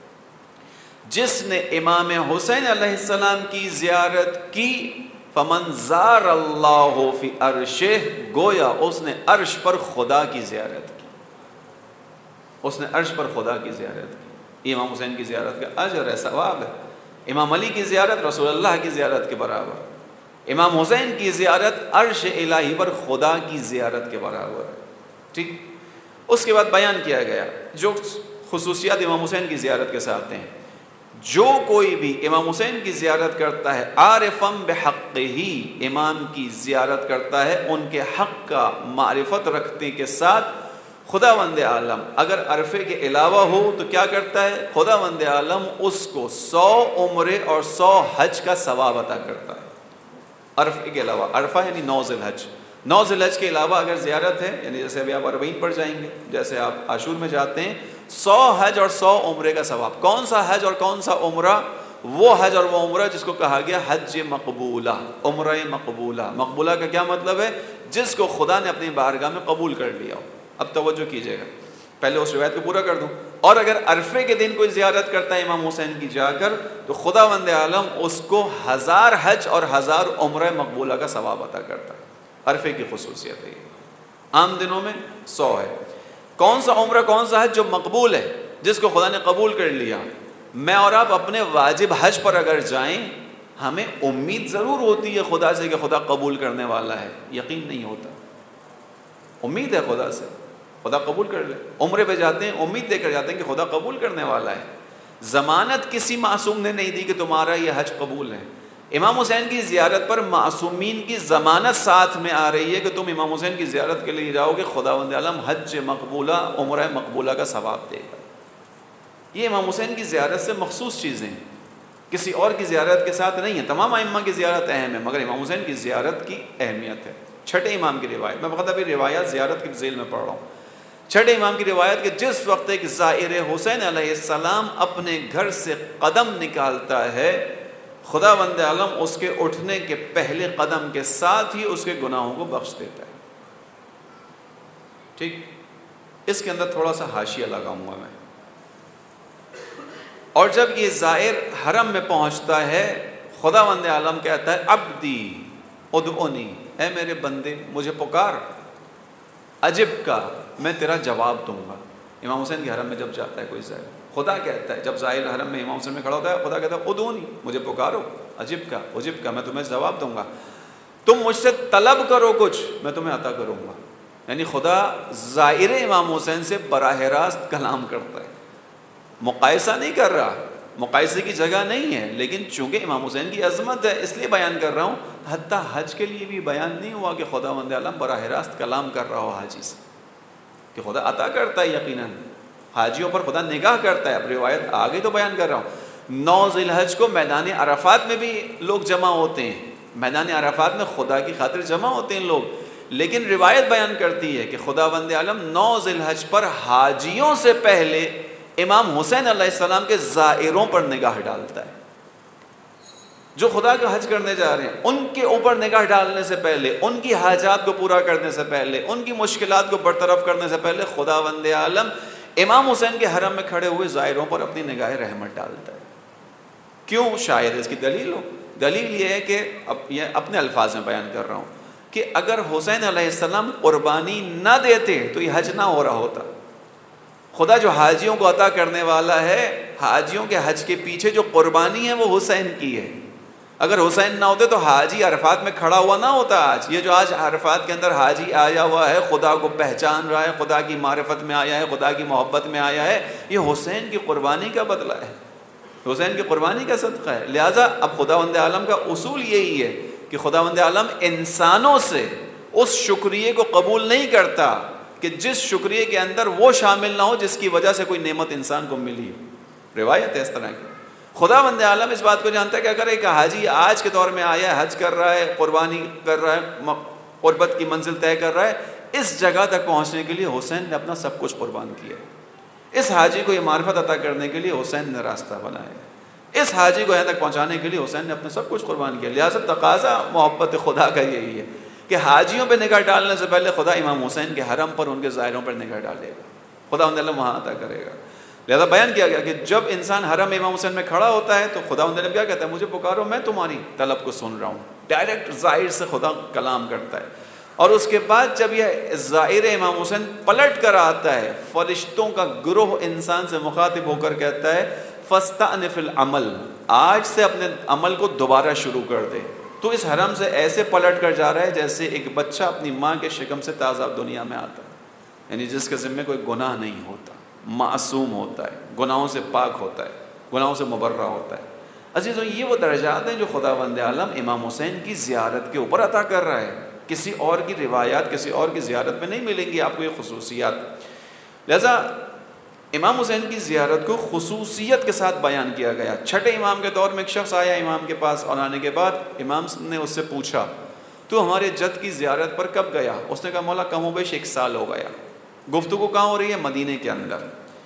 جس نے امام حسین علیہ السلام کی زیارت کی، فمن زار اللہ فی عرشہ، گویا اس نے عرش پر خدا کی زیارت کی، اس نے عرش پر خدا کی زیارت کی۔ امام حسین کی زیارت کا اجر ہے، ثواب ہے۔ امام علی کی زیارت رسول اللہ کی زیارت کے برابر، امام حسین کی زیارت عرش الہی پر خدا کی زیارت کے برابر ہے۔ ٹھیک، اس کے بعد بیان کیا گیا جو خصوصیات امام حسین کی زیارت کے ساتھ ہیں۔ جو کوئی بھی امام حسین کی زیارت کرتا ہے، عارفم بحقہ، امام کی زیارت کرتا ہے ان کے حق کا معرفت رکھنے کے ساتھ، خداوند عالم اگر عرفے کے علاوہ ہو تو کیا کرتا ہے، خداوند عالم اس کو سو عمرے اور سو حج کا ثواب عطا کرتا ہے۔ عرفے کے علاوہ، عرفہ یعنی نو ذی الحج، نو ذی الحج کے علاوہ اگر زیارت ہے، یعنی جیسے ابھی آپ اربعین پر جائیں گے، جیسے آپ عاشور میں جاتے ہیں، سو حج اور سو عمرے کا ثواب۔ کون سا حج اور کون سا عمرہ؟ وہ حج اور وہ عمرہ جس کو کہا گیا حج مقبولہ، عمرہ مقبولہ۔ مقبولہ کا کیا مطلب ہے؟ جس کو خدا نے اپنی بارگاہ میں قبول کر لیا ہو۔ اب توجہ کیجئے گا، پہلے اس روایت کو پورا کر دوں۔ اور اگر عرفے کے دن کوئی زیارت کرتا ہے امام حسین کی جا کر، تو خداوند عالم اس کو ہزار حج اور ہزار عمرہ مقبولہ کا ثواب عطا کرتا ہے۔ عرفے کی خصوصیت ہے یہ۔ عام دنوں میں سو ہے۔ کون سا عمرہ کون سا حج؟ جو مقبول ہے، جس کو خدا نے قبول کر لیا۔ میں اور آپ اپنے واجب حج پر اگر جائیں، ہمیں امید ضرور ہوتی ہے خدا سے کہ خدا قبول کرنے والا ہے، یقین نہیں ہوتا۔ امید ہے خدا سے، خدا قبول کر لے۔ عمرے پہ جاتے ہیں، امید دے کر جاتے ہیں کہ خدا قبول کرنے والا ہے۔ ضمانت کسی معصوم نے نہیں دی کہ تمہارا یہ حج قبول ہے، امام حسین کی زیارت پر معصومین کی ضمانت ساتھ میں آ رہی ہے کہ تم امام حسین کی زیارت کے لیے جاؤ گے، خداوند عالم حج مقبولہ، عمرہ مقبولہ کا ثواب دے گا۔ یہ امام حسین کی زیارت سے مخصوص چیزیں ہیں، کسی اور کی زیارت کے ساتھ نہیں ہے۔ تمام ائمہ کی زیارت اہم ہے، مگر امام حسین کی زیارت کی اہمیت ہے۔ چھٹے امام کی روایت، میں بخدا بھی روایات زیارت کی ذیل میں پڑھ رہا ہوں۔ چھٹے امام کی روایت کہ جس وقت ایک زائر حسین علیہ السلام اپنے گھر سے قدم نکالتا ہے، خداوند عالم اس کے اٹھنے کے پہلے قدم کے ساتھ ہی اس کے گناہوں کو بخش دیتا ہے۔ ٹھیک، اس کے اندر تھوڑا سا حاشیہ لگاؤں گا میں۔ اور جب یہ زائر حرم میں پہنچتا ہے، خداوند عالم کہتا ہے عبدی ادعونی، اے میرے بندے مجھے پکار، عجب کا میں تیرا جواب دوں گا۔ امام حسین کے حرم میں جب جاتا ہے کوئی زائر، خدا کہتا ہے، جب زائر حرم میں امام حسین میں کھڑا ہوتا ہے، خدا کہتا ہے ادعونی، مجھے پکارو، عجب کا عجب کا میں تمہیں جواب دوں گا، تم مجھ سے طلب کرو کچھ میں تمہیں عطا کروں گا۔ یعنی خدا زائر امام حسین سے براہ راست کلام کرتا ہے، مقایسہ نہیں کر رہا، مقایسے کی جگہ نہیں ہے، لیکن چونکہ امام حسین کی عظمت ہے اس لیے بیان کر رہا ہوں۔ حتیٰ حج کے لیے بھی بیان نہیں ہوا کہ خداوند عالم براہ راست کلام کر رہا ہو حاجی سے، کہ خدا عطا کرتا ہے، یقیناً حاجیوں پر خدا نگاہ کرتا ہے۔ اب روایت آگے تو بیان کر رہا ہوں۔ نو ذی الحج کو میدان عرفات میں بھی لوگ جمع ہوتے ہیں، میدان عرفات میں خدا کی خاطر جمع ہوتے ہیں لوگ، لیکن روایت بیان کرتی ہے کہ خداوند عالم نو ذی الحج پر حاجیوں سے پہلے امام حسین علیہ السلام کے زائروں پر نگاہ ڈالتا ہے، جو خدا کا حج کرنے جا رہے ہیں، ان کے اوپر نگاہ ڈالنے سے پہلے، ان کی حاجات کو پورا کرنے سے پہلے، ان کی مشکلات کو برطرف کرنے سے پہلے خداوند عالم امام حسین کے حرم میں کھڑے ہوئے زائروں پر اپنی نگاہ رحمت ڈالتا ہے۔ کیوں؟ شاید اس کی دلیل ہو۔ دلیل یہ ہے کہ اب یہ اپنے الفاظ میں بیان کر رہا ہوں کہ اگر حسین علیہ السلام قربانی نہ دیتے تو یہ حج نہ ہو رہا ہوتا۔ خدا جو حاجیوں کو عطا کرنے والا ہے، حاجیوں کے حج کے پیچھے جو قربانی ہے وہ حسین کی ہے۔ اگر حسین نہ ہوتے تو حاجی عرفات میں کھڑا ہوا نہ ہوتا۔ آج یہ جو آج عرفات کے اندر حاجی آیا ہوا ہے، خدا کو پہچان رہا ہے، خدا کی معرفت میں آیا ہے، خدا کی محبت میں آیا ہے، یہ حسین کی قربانی کا بدلہ ہے، حسین کی قربانی کا صدقہ ہے۔ لہٰذا اب خداوند عالم کا اصول یہی ہے کہ خداوند عالم انسانوں سے اس شکریہ کو قبول نہیں کرتا کہ جس شکریہ کے اندر وہ شامل نہ ہو جس کی وجہ سے کوئی نعمت انسان کو ملی ہو۔ روایت ہے اس طرح کی۔ خداوند عالم اس بات کو جانتا ہے کہ اگر ایک حاجی آج کے دور میں آیا ہے، حج کر رہا ہے، قربانی کر رہا ہے، قربت کی منزل طے کر رہا ہے، اس جگہ تک پہنچنے کے لیے حسین نے اپنا سب کچھ قربان کیا ہے۔ اس حاجی کو یہ معرفت عطا کرنے کے لیے حسین نے راستہ بنایا ہے، اس حاجی کو یہاں تک پہنچانے کے لیے حسین نے اپنا سب کچھ قربان کیا۔ لہٰذا تقاضا محبت خدا کا یہی ہے کہ حاجیوں پہ نگاہ ڈالنے سے پہلے خدا امام حسین کے حرم پر، ان کے زائروں پر نگاہ ڈالے گا، خدا ان اللہ وہاں عطا کرے گا۔ لہذا بیان کیا گیا کہ جب انسان حرم امام حسین میں کھڑا ہوتا ہے تو خدا ان اللہ کیا کہتا ہے؟ مجھے پکارو، میں تمہاری طلب کو سن رہا ہوں۔ ڈائریکٹ زائر سے خدا کلام کرتا ہے۔ اور اس کے بعد جب یہ زائر امام حسین پلٹ کر آتا ہے، فرشتوں کا گروہ انسان سے مخاطب ہو کر کہتا ہے فاستأنف العمل، آج سے اپنے عمل کو دوبارہ شروع کر دے۔ تو اس حرم سے ایسے پلٹ کر جا رہا ہے جیسے ایک بچہ اپنی ماں کے شکم سے تازہ دنیا میں آتا ہے، یعنی جس کے ذمہ کوئی گناہ نہیں ہوتا، معصوم ہوتا ہے، گناہوں سے پاک ہوتا ہے، گناہوں سے مبرہ ہوتا ہے۔ عزیزوں، یہ وہ درجات ہیں جو خداوند عالم امام حسین کی زیارت کے اوپر عطا کر رہا ہے۔ کسی اور کی روایات، کسی اور کی زیارت میں نہیں ملیں گی آپ کو یہ خصوصیات۔ لہذا امام حسین کی زیارت کو خصوصیت کے ساتھ بیان کیا گیا۔ چھٹے امام کے دور میں ایک شخص آیا امام کے پاس، اور آنے کے بعد امام نے اس سے پوچھا تو ہمارے جد کی زیارت پر کب گیا؟ اس نے کہا مولا کم و بیش ایک سال ہو گیا۔ گفتگو کہاں ہو رہی ہے؟ مدینے کے اندر۔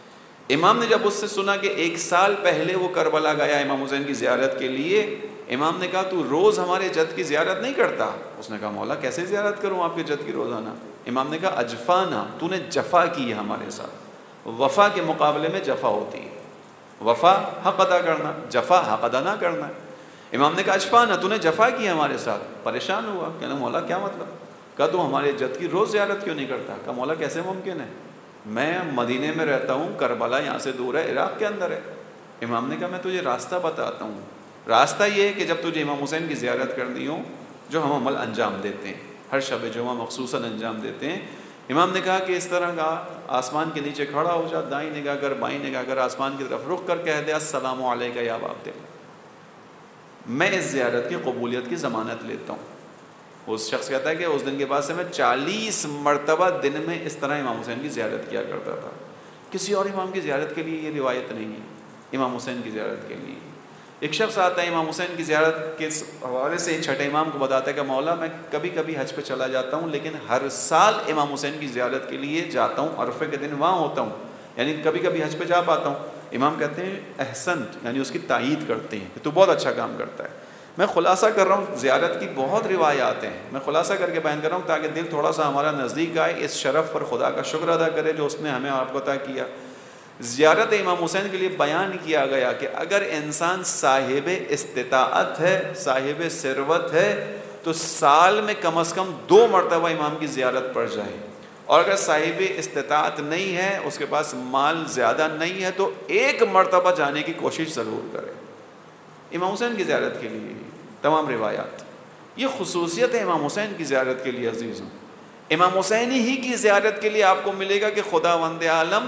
امام نے جب اس سے سنا کہ ایک سال پہلے وہ کربلا گیا امام حسین کی زیارت کے لیے، امام نے کہا تو روز ہمارے جد کی زیارت نہیں کرتا؟ اس نے کہا مولا کیسے زیارت کروں آپ کے جد کی روزانہ؟ امام نے کہا اجفانا، تو نے جفا کی ہے ہمارے ساتھ۔ وفا کے مقابلے میں جفا ہوتی ہے، وفا حق ادا کرنا، جفا حق ادا نہ کرنا ہے۔ امام نے کہا اجفانا، تو نے جفا کی ہے ہمارے ساتھ۔ پریشان ہوا، کہنا مولا کیا مطلب؟ کہا تو ہمارے جد کی روز زیارت کیوں نہیں کرتا؟ کہا مولا کیسے ممکن ہے؟ میں مدینے میں رہتا ہوں، کربلا یہاں سے دور ہے، عراق کے اندر ہے۔ امام نے کہا میں تجھے راستہ بتاتا ہوں۔ راستہ یہ ہے کہ جب تجھے امام حسین کی زیارت کرنی ہو، جو ہم عمل انجام دیتے ہیں، ہر شب جمعہ مخصوصاً انجام دیتے ہیں، امام نے کہا کہ اس طرح کا آسمان کے نیچے کھڑا ہو جا، دائیں نگاہ کر، بائیں نگاہ کر، آسمان کی طرف رخ کر کہہ دے السلام علیکم یا ابا عبداللہ۔ میں اس زیارت کی قبولیت کی ضمانت لیتا ہوں. اس شخص کہتا ہے کہ اس دن کے بعد سے میں چالیس مرتبہ دن میں اس طرح امام حسین کی زیارت کیا کرتا تھا. کسی اور امام کی زیارت کے لیے یہ روایت نہیں ہے، امام حسین کی زیارت کے لیے. ایک شخص آتا ہے امام حسین کی زیارت کے حوالے سے چھٹے امام کو بتاتا ہے کہ مولا میں کبھی کبھی حج پہ چلا جاتا ہوں لیکن ہر سال امام حسین کی زیارت کے لیے جاتا ہوں، عرفے کے دن وہاں ہوتا ہوں، یعنی کبھی کبھی حج پہ جا پاتا ہوں. امام کہتے ہیں احسنت، یعنی اس کی تائید کرتے ہیں کہ تو بہت اچھا کام کرتا ہے. میں خلاصہ کر رہا ہوں، زیارت کی بہت روایات ہیں، میں خلاصہ کر کے بیان کر رہا ہوں تاکہ دل تھوڑا سا ہمارا نزدیک آئے، اس شرف پر خدا کا شکر ادا کرے جو اس نے ہمیں آپ کو عطا کیا. زیارت امام حسین کے لیے بیان کیا گیا کہ اگر انسان صاحب استطاعت ہے، صاحب ثروت ہے، تو سال میں کم از کم دو مرتبہ امام کی زیارت پڑ جائے، اور اگر صاحب استطاعت نہیں ہے، اس کے پاس مال زیادہ نہیں ہے، تو ایک مرتبہ جانے کی کوشش ضرور کرے امام حسین کی زیارت کے لیے. تمام روایات یہ خصوصیت ہے امام حسین کی زیارت کے لیے. عزیزوں، امام حسین ہی کی زیارت کے لیے آپ کو ملے گا کہ خداوند عالم،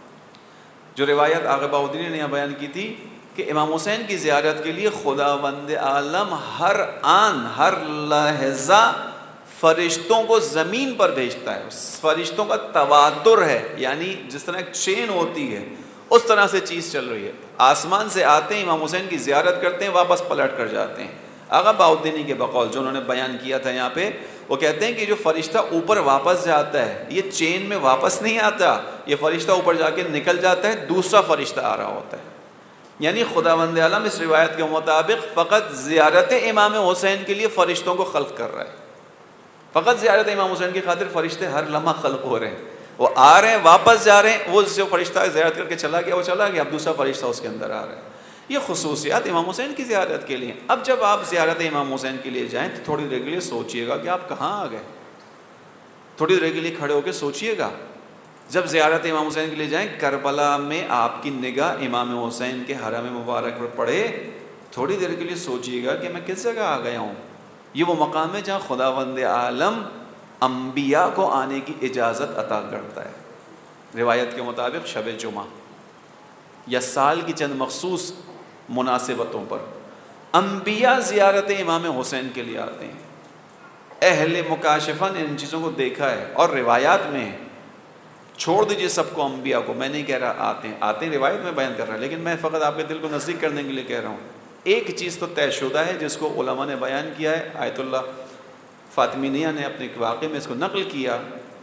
جو روایت آغا بہاؤالدین نے یہاں بیان کی تھی کہ امام حسین کی زیارت کے لیے خداوند عالم ہر آن ہر لحظہ فرشتوں کو زمین پر بھیجتا ہے. فرشتوں کا تواتر ہے، یعنی جس طرح ایک چین ہوتی ہے اس طرح سے چیز چل رہی ہے. آسمان سے آتے ہیں، امام حسین کی زیارت کرتے ہیں، واپس پلٹ کر جاتے ہیں. آغا بہاؤالدین کے بقول جو انہوں نے بیان کیا تھا یہاں پہ، وہ کہتے ہیں کہ جو فرشتہ اوپر واپس جاتا ہے یہ چین میں واپس نہیں آتا، یہ فرشتہ اوپر جا کے نکل جاتا ہے، دوسرا فرشتہ آ رہا ہوتا ہے. یعنی خداوند عالم اس روایت کے مطابق فقط زیارت امام حسین کے لیے فرشتوں کو خلق کر رہا ہے. فقط زیارت امام حسین کی خاطر فرشتے ہر لمحہ خلق ہو رہے ہیں، وہ آ رہے ہیں، واپس جا رہے ہیں. وہ جو فرشتہ زیارت کر کے چلا گیا وہ چلا گیا، اب دوسرا فرشتہ اس کے اندر آ رہا ہے. یہ خصوصیات امام حسین کی زیارت کے لیے. اب جب آپ زیارت امام حسین کے لیے جائیں تو تھوڑی دیر کے لیے سوچئے گا کہ آپ کہاں آ گئے. تھوڑی دیر کے لیے کھڑے ہو کے سوچئے گا. جب زیارت امام حسین کے لیے جائیں، کربلا میں آپ کی نگاہ امام حسین کے حرم مبارک پر پڑے، تھوڑی دیر کے لیے سوچئے گا کہ میں کس جگہ آ گیا ہوں. یہ وہ مقام ہے جہاں خداوند عالم انبیاء کو آنے کی اجازت عطا کرتا ہے. روایت کے مطابق شب جمعہ یا سال کی چند مخصوص مناسبتوں پر انبیاء زیارت امام حسین کے لیے آتے ہیں. اہل مکاشفہ نے ان چیزوں کو دیکھا ہے اور روایات میں ہے. چھوڑ دیجئے سب کو، انبیاء کو میں نہیں کہہ رہا آتے ہیں آتے ہیں روایت میں بیان کر رہا ہے، لیکن میں فقط آپ کے دل کو نزدیک کرنے کے لیے کہہ رہا ہوں. ایک چیز تو طے شدہ ہے جس کو علماء نے بیان کیا ہے. آیت اللہ فاطمیہ نے اپنے ایک واقعے میں اس کو نقل کیا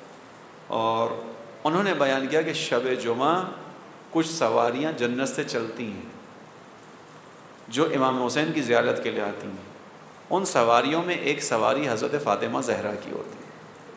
اور انہوں نے بیان کیا کہ شب جمعہ کچھ سواریاں جنت سے چلتی ہیں جو امام حسین کی زیارت کے لیے آتی ہیں. ان سواریوں میں ایک سواری حضرت فاطمہ زہرا کی ہوتی ہے.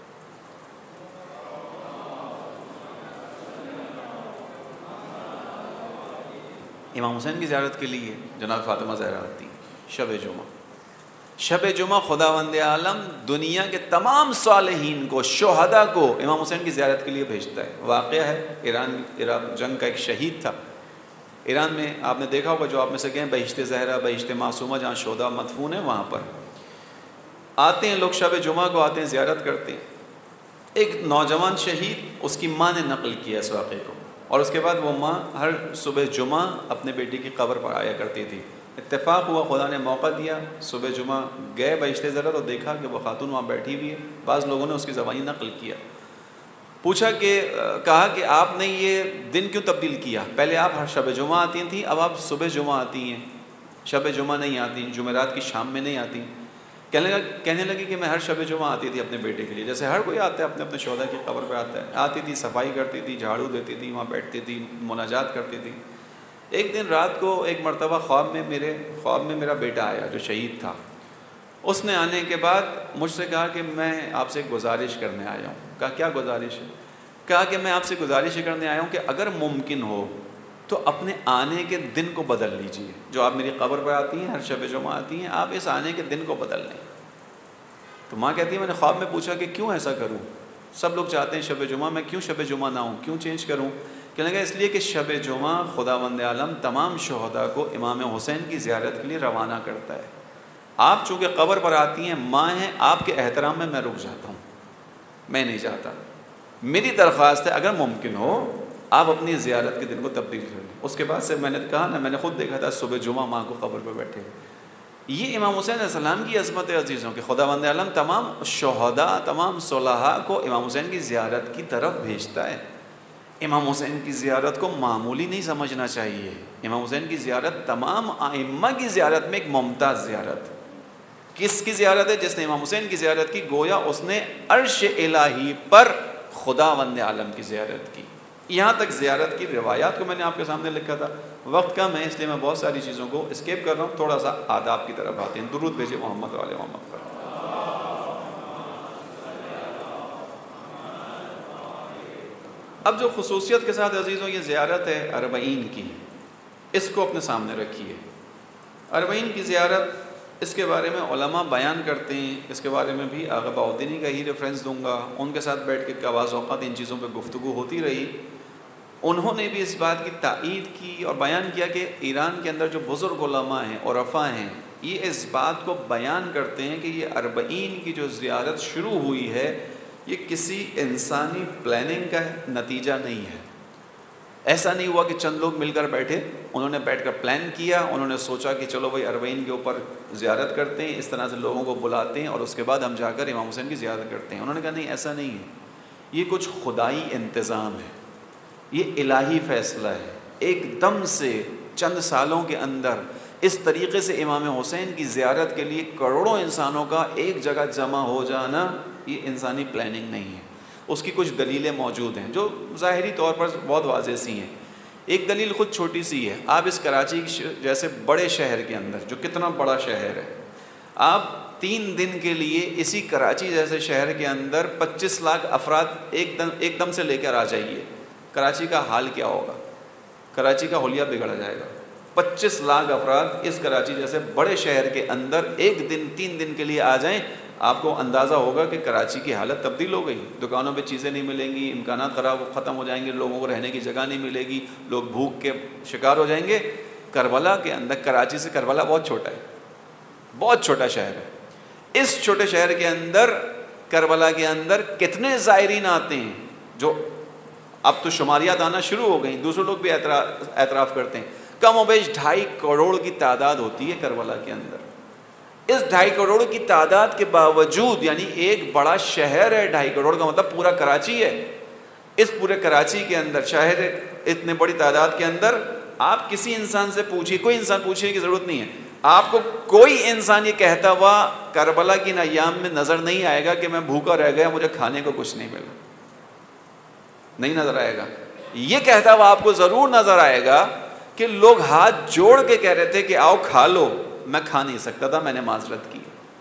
امام حسین کی زیارت کے لیے جناب فاطمہ زہرا آتی ہیں شب جمعہ. شب جمعہ خداوند عالم دنیا کے تمام صالحین کو، شہداء کو امام حسین کی زیارت کے لیے بھیجتا ہے. واقعہ ہے ایران عراق جنگ کا ایک شہید تھا. ایران میں آپ نے دیکھا ہوگا جو آپ میں سے گئے بہشت زہرا، بہشت معصومہ جہاں شہداء مدفون ہیں، وہاں پر آتے ہیں لوگ، شب جمعہ کو آتے ہیں، زیارت کرتے ہیں. ایک نوجوان شہید، اس کی ماں نے نقل کیا اس واقعے کو، اور اس کے بعد وہ ماں ہر صبح جمعہ اپنے بیٹی کی قبر پر آیا کرتی تھی. اتفاق ہوا، خدا نے موقع دیا، صبح جمعہ گئے بہشت زہرا تو دیکھا کہ وہ خاتون وہاں بیٹھی ہوئی ہے. بعض لوگوں نے اس کی زبانی نقل کیا، پوچھا کہ کہا کہ آپ نے یہ دن کیوں تبدیل کیا؟ پہلے آپ ہر شب جمعہ آتی تھیں، اب آپ صبح جمعہ آتی ہیں، شب جمعہ نہیں آتی، جمعرات کی شام میں نہیں آتی. کہنے لگا کہنے لگی کہ میں ہر شب جمعہ آتی تھی اپنے بیٹے کے لیے، جیسے ہر کوئی آتا ہے اپنے اپنے شہداء کی قبر پہ آتا ہے. آتی تھی، صفائی کرتی تھی، جھاڑو دیتی تھی، وہاں بیٹھتی تھی، مناجات کرتی تھی. ایک دن رات کو ایک مرتبہ خواب میں میرے خواب میں میرا بیٹا آیا جو شہید تھا. اس نے آنے کے بعد مجھ سے کہا کہ میں آپ سے گزارش کرنے آیا ہوں. کہا کیا گزارش ہے؟ کہا کہ میں آپ سے گزارش کرنے آیا ہوں کہ اگر ممکن ہو تو اپنے آنے کے دن کو بدل لیجئے. جو آپ میری قبر پر آتی ہیں، ہر شب جمعہ آتی ہیں، آپ اس آنے کے دن کو بدل لیں. تو ماں کہتی ہے میں نے خواب میں پوچھا کہ کیوں ایسا کروں؟ سب لوگ چاہتے ہیں شب جمعہ، میں کیوں شب جمعہ نہ ہوں، کیوں چینج کروں؟ کہنے لگا اس لیے کہ شب جمعہ خداوند عالم تمام شہداء کو امام حسین کی زیارت کے لیے روانہ کرتا ہے. آپ چونکہ قبر پر آتی ہیں، ماں ہیں، آپ کے احترام میں میں رک جاتا ہوں، میں نہیں چاہتا. میری درخواست ہے اگر ممکن ہو آپ اپنی زیارت کے دن کو تبدیل کر لیں. اس کے بعد سے میں نے کہا نا، میں نے خود دیکھا تھا صبح جمعہ ماں کو قبر پہ بیٹھے. یہ امام حسین علیہ السلام کی عظمت عزیزوں کہ خداوند عالم تمام شہداء تمام صلحاء کو امام حسین کی زیارت کی طرف بھیجتا ہے. امام حسین کی زیارت کو معمولی نہیں سمجھنا چاہیے. امام حسین کی زیارت تمام ائمہ کی زیارت میں ایک ممتاز زیارت. کس کی زیارت ہے؟ جس نے امام حسین کی زیارت کی گویا اس نے عرش الہی پر خداوند عالم کی زیارت کی. یہاں تک زیارت کی روایات کو میں نے آپ کے سامنے لکھا تھا. وقت کم ہے اس لیے میں بہت ساری چیزوں کو اسکیپ کر رہا ہوں. تھوڑا سا آداب کی طرف آتے ہیں. درود بھیجے محمد والے محمد پر. اب جو خصوصیت کے ساتھ عزیزوں یہ زیارت ہے اربعین کی، اس کو اپنے سامنے رکھیے. اربعین کی زیارت، اس کے بارے میں علماء بیان کرتے ہیں. اس کے بارے میں بھی آغا بہاؤالدینی کا ہی ریفرنس دوں گا. ان کے ساتھ بیٹھ کے بعض اوقات ان چیزوں پہ گفتگو ہوتی رہی. انہوں نے بھی اس بات کی تائید کی اور بیان کیا کہ ایران کے اندر جو بزرگ علماء ہیں اور عرفاء ہیں یہ اس بات کو بیان کرتے ہیں کہ یہ اربعین کی جو زیارت شروع ہوئی ہے یہ کسی انسانی پلاننگ کا نتیجہ نہیں ہے. ایسا نہیں ہوا کہ چند لوگ مل کر بیٹھے، انہوں نے بیٹھ کر پلان کیا، انہوں نے سوچا کہ چلو بھائی اربعین کے اوپر زیارت کرتے ہیں، اس طرح سے لوگوں کو بلاتے ہیں اور اس کے بعد ہم جا کر امام حسین کی زیارت کرتے ہیں. انہوں نے کہا نہیں، ایسا نہیں ہے. یہ کچھ خدائی انتظام ہے، یہ الہی فیصلہ ہے. ایک دم سے چند سالوں کے اندر اس طریقے سے امام حسین کی زیارت کے لیے کروڑوں انسانوں کا ایک جگہ جمع ہو جانا یہ انسانی پلاننگ نہیں ہے. اس کی کچھ دلیلیں موجود ہیں جو ظاہری طور پر بہت واضح سی ہیں. ایک دلیل خود چھوٹی سی ہے. آپ اس کراچی جیسے بڑے شہر کے اندر، جو کتنا بڑا شہر ہے، آپ تین دن کے لیے اسی کراچی جیسے شہر کے اندر پچیس لاکھ افراد ایک دم ایک دم سے لے کر آ جائیے. کراچی کا حال کیا ہوگا؟ کراچی کا حلیہ بگڑ جائے گا. پچیس لاکھ افراد اس کراچی جیسے بڑے شہر کے اندر ایک دن تین دن کے لیے آ جائیں، آپ کو اندازہ ہوگا کہ کراچی کی حالت تبدیل ہو گئی. دکانوں پہ چیزیں نہیں ملیں گی، امکانات خراب ختم ہو جائیں گے، لوگوں کو رہنے کی جگہ نہیں ملے گی، لوگ بھوک کے شکار ہو جائیں گے. کربلا کے اندر، کراچی سے کربلا بہت چھوٹا ہے، بہت چھوٹا شہر ہے. اس چھوٹے شہر کے اندر، کربلا کے اندر کتنے زائرین آتے ہیں، جو اب تو شماریات آنا شروع ہو گئیں، دوسرے لوگ بھی اعتراف کرتے ہیں. کم و بیش ڈھائی کروڑ کی تعداد ہوتی ہے کربلا کے اندر. اس ڈھائی کروڑ کی تعداد کے باوجود، یعنی ایک بڑا شہر ہے، ڈھائی کروڑ کا مطلب پورا کراچی ہے. اس پورے کراچی کے اندر، شہر اتنے بڑی تعداد کے اندر، آپ کسی انسان سے پوچھیے، کوئی انسان پوچھنے کی ضرورت نہیں ہے، آپ کو کوئی انسان یہ کہتا ہوا کربلا کی ایام میں نظر نہیں آئے گا کہ میں بھوکا رہ گیا، مجھے کھانے کو کچھ نہیں ملا. نہیں نظر آئے گا. یہ کہتا ہوا آپ کو ضرور نظر آئے گا کہ لوگ ہاتھ جوڑ کے کہہ رہے تھے کہ آؤ کھا لو، میں کھا نہیں سکتا تھا، میں نے معذرت کی.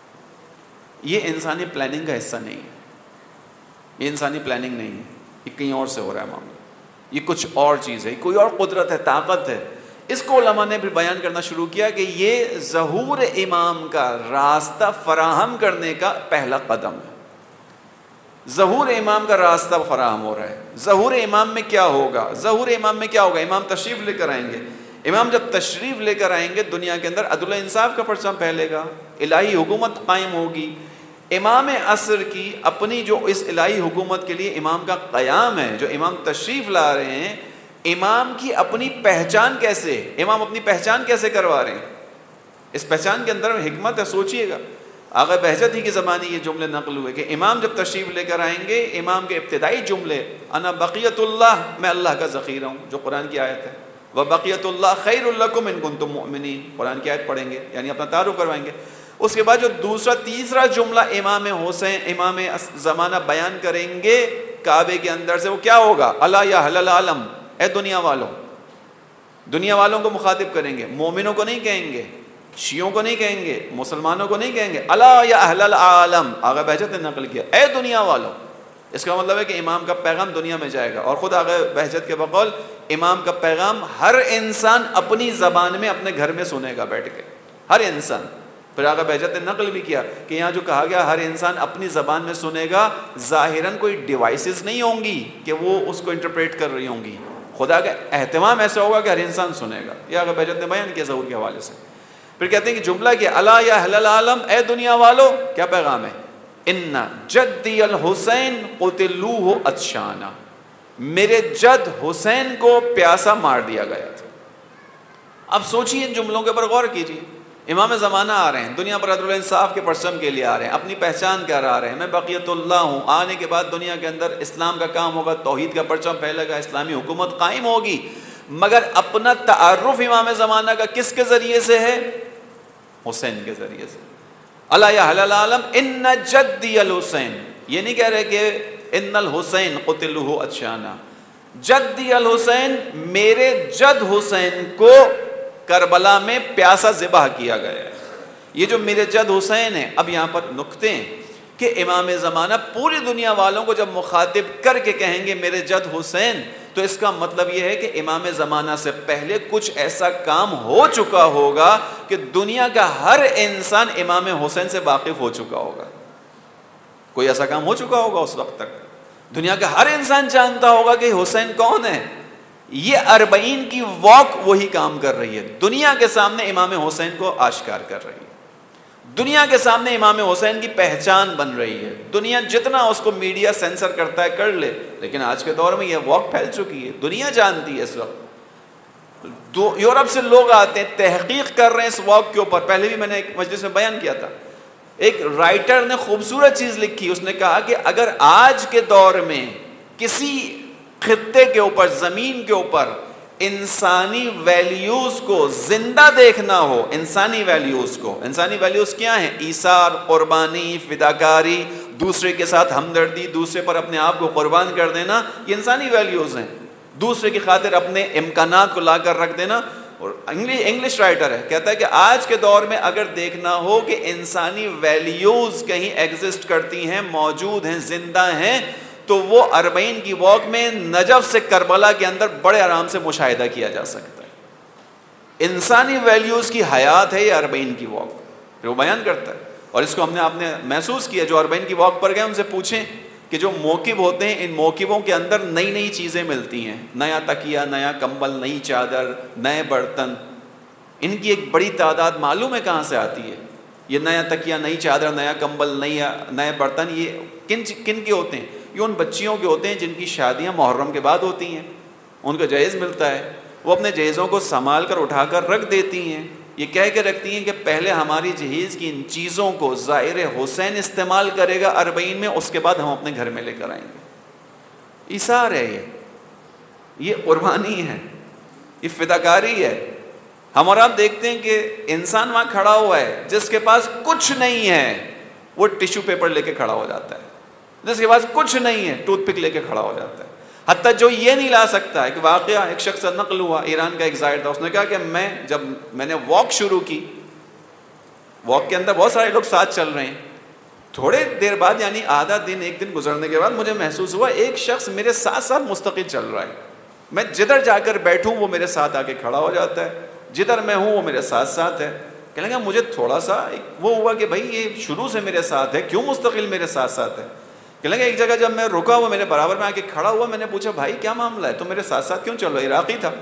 یہ انسانی پلاننگ کا حصہ نہیں ہے، یہ انسانی پلاننگ نہیں ہے، یہ کہیں اور سے ہو رہا ہے معاملہ. یہ کچھ اور چیز ہے، کوئی اور قدرت ہے، طاقت ہے. اس کو علماء نے پھر بیان کرنا شروع کیا کہ یہ ظہور امام کا راستہ فراہم کرنے کا پہلا قدم ہے. ظہور امام کا راستہ فراہم ہو رہا ہے. ظہور امام میں کیا ہوگا؟ ظہور امام میں کیا ہوگا؟ امام تشریف لے کر آئیں گے. امام جب تشریف لے کر آئیں گے، دنیا کے اندر عدل و انصاف کا پرچم پھیلے گا، الہی حکومت قائم ہوگی. امام عصر کی اپنی جو اس الہی حکومت کے لیے امام کا قیام ہے، جو امام تشریف لا رہے ہیں، امام کی اپنی پہچان کیسے، امام اپنی پہچان کیسے کروا رہے ہیں؟ اس پہچان کے اندر حکمت ہے. سوچئے گا، آغا بہجت ہی کے زمانے یہ جملے نقل ہوئے کہ امام جب تشریف لے کر آئیں گے، امام کے ابتدائی جملے، انا بقیت اللہ، میں اللہ کا ذخیرہ ہوں، جو قرآن کی آیت ہے. وَبَقِيَةُ اللَّهِ خَيْرٌ لَكُمْ إِن كُنتُم مُؤْمِنِينَ، قرآن کی آیت پڑھیں گے، یعنی اپنا تعارف کروائیں گے. اس کے بعد جو دوسرا تیسرا جملہ امام حسین امام زمانہ بیان کریں گے کعبے کے اندر سے، وہ کیا ہوگا؟ الا یا اہل العالم، اے دنیا والوں. دنیا والوں کو مخاطب کریں گے، مومنوں کو نہیں کہیں گے، شیعوں کو نہیں کہیں گے، مسلمانوں کو نہیں کہیں گے. الا یا اہل العالم، آغا بہجت نے نقل کیا، اے دنیا والوں. اس کا مطلب ہے کہ امام کا پیغام دنیا میں جائے گا. اور خود آغا بہجت کے بقول امام کا پیغام ہر انسان اپنی زبان میں اپنے گھر میں سنے گا بیٹھ کے، ہر انسان. پھر آغا بہجت نے نقل بھی کیا کہ یہاں جو کہا گیا ہر انسان اپنی زبان میں سنے گا، ظاہراً کوئی ڈیوائسز نہیں ہوں گی کہ وہ اس کو انٹرپریٹ کر رہی ہوں گی. خدا کا اہتمام ایسا ہوگا کہ ہر انسان سنے گا. یہ آغا بہجت نے بیان کیا ظہور کے حوالے سے. پھر کہتے ہیں کہ جملہ کہ الا یا اہل العالم، اے دنیا والو. کیا پیغام ہے؟ ان جدی الحسین قتلوہ عطشانا، میرے جد حسین کو پیاسا مار دیا گیا تھا. اب سوچیے ان جملوں کے اوپر غور کیجیے. امام زمانہ آ رہے ہیں، دنیا پر عدل و انصاف کے پرچم کے لیے آ رہے ہیں، اپنی پہچان کر آ رہے ہیں، میں بقیت اللہ ہوں. آنے کے بعد دنیا کے اندر اسلام کا کام ہوگا، توحید کا پرچم پھیلے گا، اسلامی حکومت قائم ہوگی. مگر اپنا تعارف امام زمانہ کا کس کے ذریعے سے ہے؟ حسین کے ذریعے سے. الا یا اہل العالم ان جدی الحسین، یہ نہیں کہہ رہے کہ ان الحسین قتلہ اتشانا، جدی الحسین، میرے جد حسین کو کربلا میں پیاسا ذبح کیا گیا ہے. یہ جو میرے جد حسین ہے، اب یہاں پر نکتے ہیں کہ امام زمانہ پوری دنیا والوں کو جب مخاطب کر کے کہیں گے میرے جد حسین، تو اس کا مطلب یہ ہے کہ امام زمانہ سے پہلے کچھ ایسا کام ہو چکا ہوگا کہ دنیا کا ہر انسان امام حسین سے واقف ہو چکا ہوگا. کوئی ایسا کام ہو چکا ہوگا اس وقت تک، دنیا کا ہر انسان جانتا ہوگا کہ حسین کون ہے. یہ اربعین کی واک وہی کام کر رہی ہے، دنیا کے سامنے امام حسین کو آشکار کر رہی ہے، دنیا کے سامنے امام حسین کی پہچان بن رہی ہے. دنیا جتنا اس کو میڈیا سینسر کرتا ہے کر لے، لیکن آج کے دور میں یہ واک پھیل چکی ہے، دنیا جانتی ہے. اس وقت دو یورپ سے لوگ آتے ہیں، تحقیق کر رہے ہیں اس واک کے اوپر. پہلے بھی میں نے ایک مجلس میں بیان کیا تھا، ایک رائٹر نے خوبصورت چیز لکھی، اس نے کہا کہ اگر آج کے دور میں کسی خطے کے اوپر، زمین کے اوپر انسانی ویلیوز کو زندہ دیکھنا ہو، انسانی ویلیوز کو، انسانی ویلیوز کیا ہیں؟ ایثار، قربانی، فداکاری، دوسرے کے ساتھ ہمدردی، دوسرے پر اپنے آپ کو قربان کر دینا، یہ انسانی ویلیوز ہیں. دوسرے کی خاطر اپنے امکانات کو لا کر رکھ دینا. اور انگلش رائٹر ہے، کہتا ہے کہ آج کے دور میں اگر دیکھنا ہو کہ انسانی ویلیوز کہیں ایگزسٹ کرتی ہیں، موجود ہیں، زندہ ہیں، تو وہ اربعین کی واک میں نجف سے کربلا کے اندر بڑے آرام سے مشاہدہ کیا جا سکتا ہے. انسانی ویلیوز کی حیات ہے یہ اربعین کی واک، جو بیان کرتا ہے. اور اس کو ہم نے آپ نے محسوس کیا، جو اربعین کی واک پر گئے ان سے پوچھیں کہ جو موکب ہوتے ہیں، ان موکبوں کے اندر نئی نئی چیزیں ملتی ہیں، نیا تکیہ، نیا کمبل، نئی چادر، نئے برتن. ان کی ایک بڑی تعداد معلوم ہے کہاں سے آتی ہے. یہ نیا تکیہ، نئی چادر، نیا کمبل، نئی نئے برتن، یہ کن کن کے ہوتے ہیں؟ یہ ان بچیوں کے ہوتے ہیں جن کی شادیاں محرم کے بعد ہوتی ہیں، ان کو جہیز ملتا ہے، وہ اپنے جہیزوں کو سنبھال کر اٹھا کر رکھ دیتی ہیں. یہ کہہ کے رکھتی ہیں کہ پہلے ہماری جہیز کی ان چیزوں کو زائر حسین استعمال کرے گا اربعین میں، اس کے بعد ہم اپنے گھر میں لے کر آئیں گے. ایثار ہے، یہ یہ قربانی ہے، یہ فداکاری ہے. ہم اور آپ دیکھتے ہیں کہ انسان وہاں کھڑا ہوا ہے، جس کے پاس کچھ نہیں ہے وہ ٹیشو پیپر لے کے کھڑا ہو جاتا ہے، جس کے پاس کچھ نہیں ہے ٹوتھ پک لے کے کھڑا ہو جاتا ہے. حتیٰ جو یہ نہیں لا سکتا ہے، کہ واقعہ ایک شخص سے نقل ہوا، ایران کا ایک زائر تھا، اس نے کہا کہ میں جب میں نے واک شروع کی، واک کے اندر بہت سارے لوگ ساتھ چل رہے ہیں، تھوڑے دیر بعد یعنی آدھا دن ایک دن گزرنے کے بعد مجھے محسوس ہوا ایک شخص میرے ساتھ ساتھ مستقل چل رہا ہے. میں جدھر جا کر بیٹھوں وہ میرے ساتھ آ کے کھڑا ہو جاتا ہے، جدھر میں ہوں وہ میرے ساتھ ساتھ ہے. کہنے لگا مجھے تھوڑا سا وہ ہوا کہ بھائی یہ شروع سے میرے ساتھ ہے، کیوں مستقل میرے ساتھ ساتھ ہے؟ کہنے لگا ایک جگہ جب میں رکا، وہ میرے برابر میں آ کے کھڑا ہوا، میں نے پوچھا بھائی کیا معاملہ ہے، تو میرے ساتھ ساتھ کیوں چل رہا ہے؟ عراقی تھا،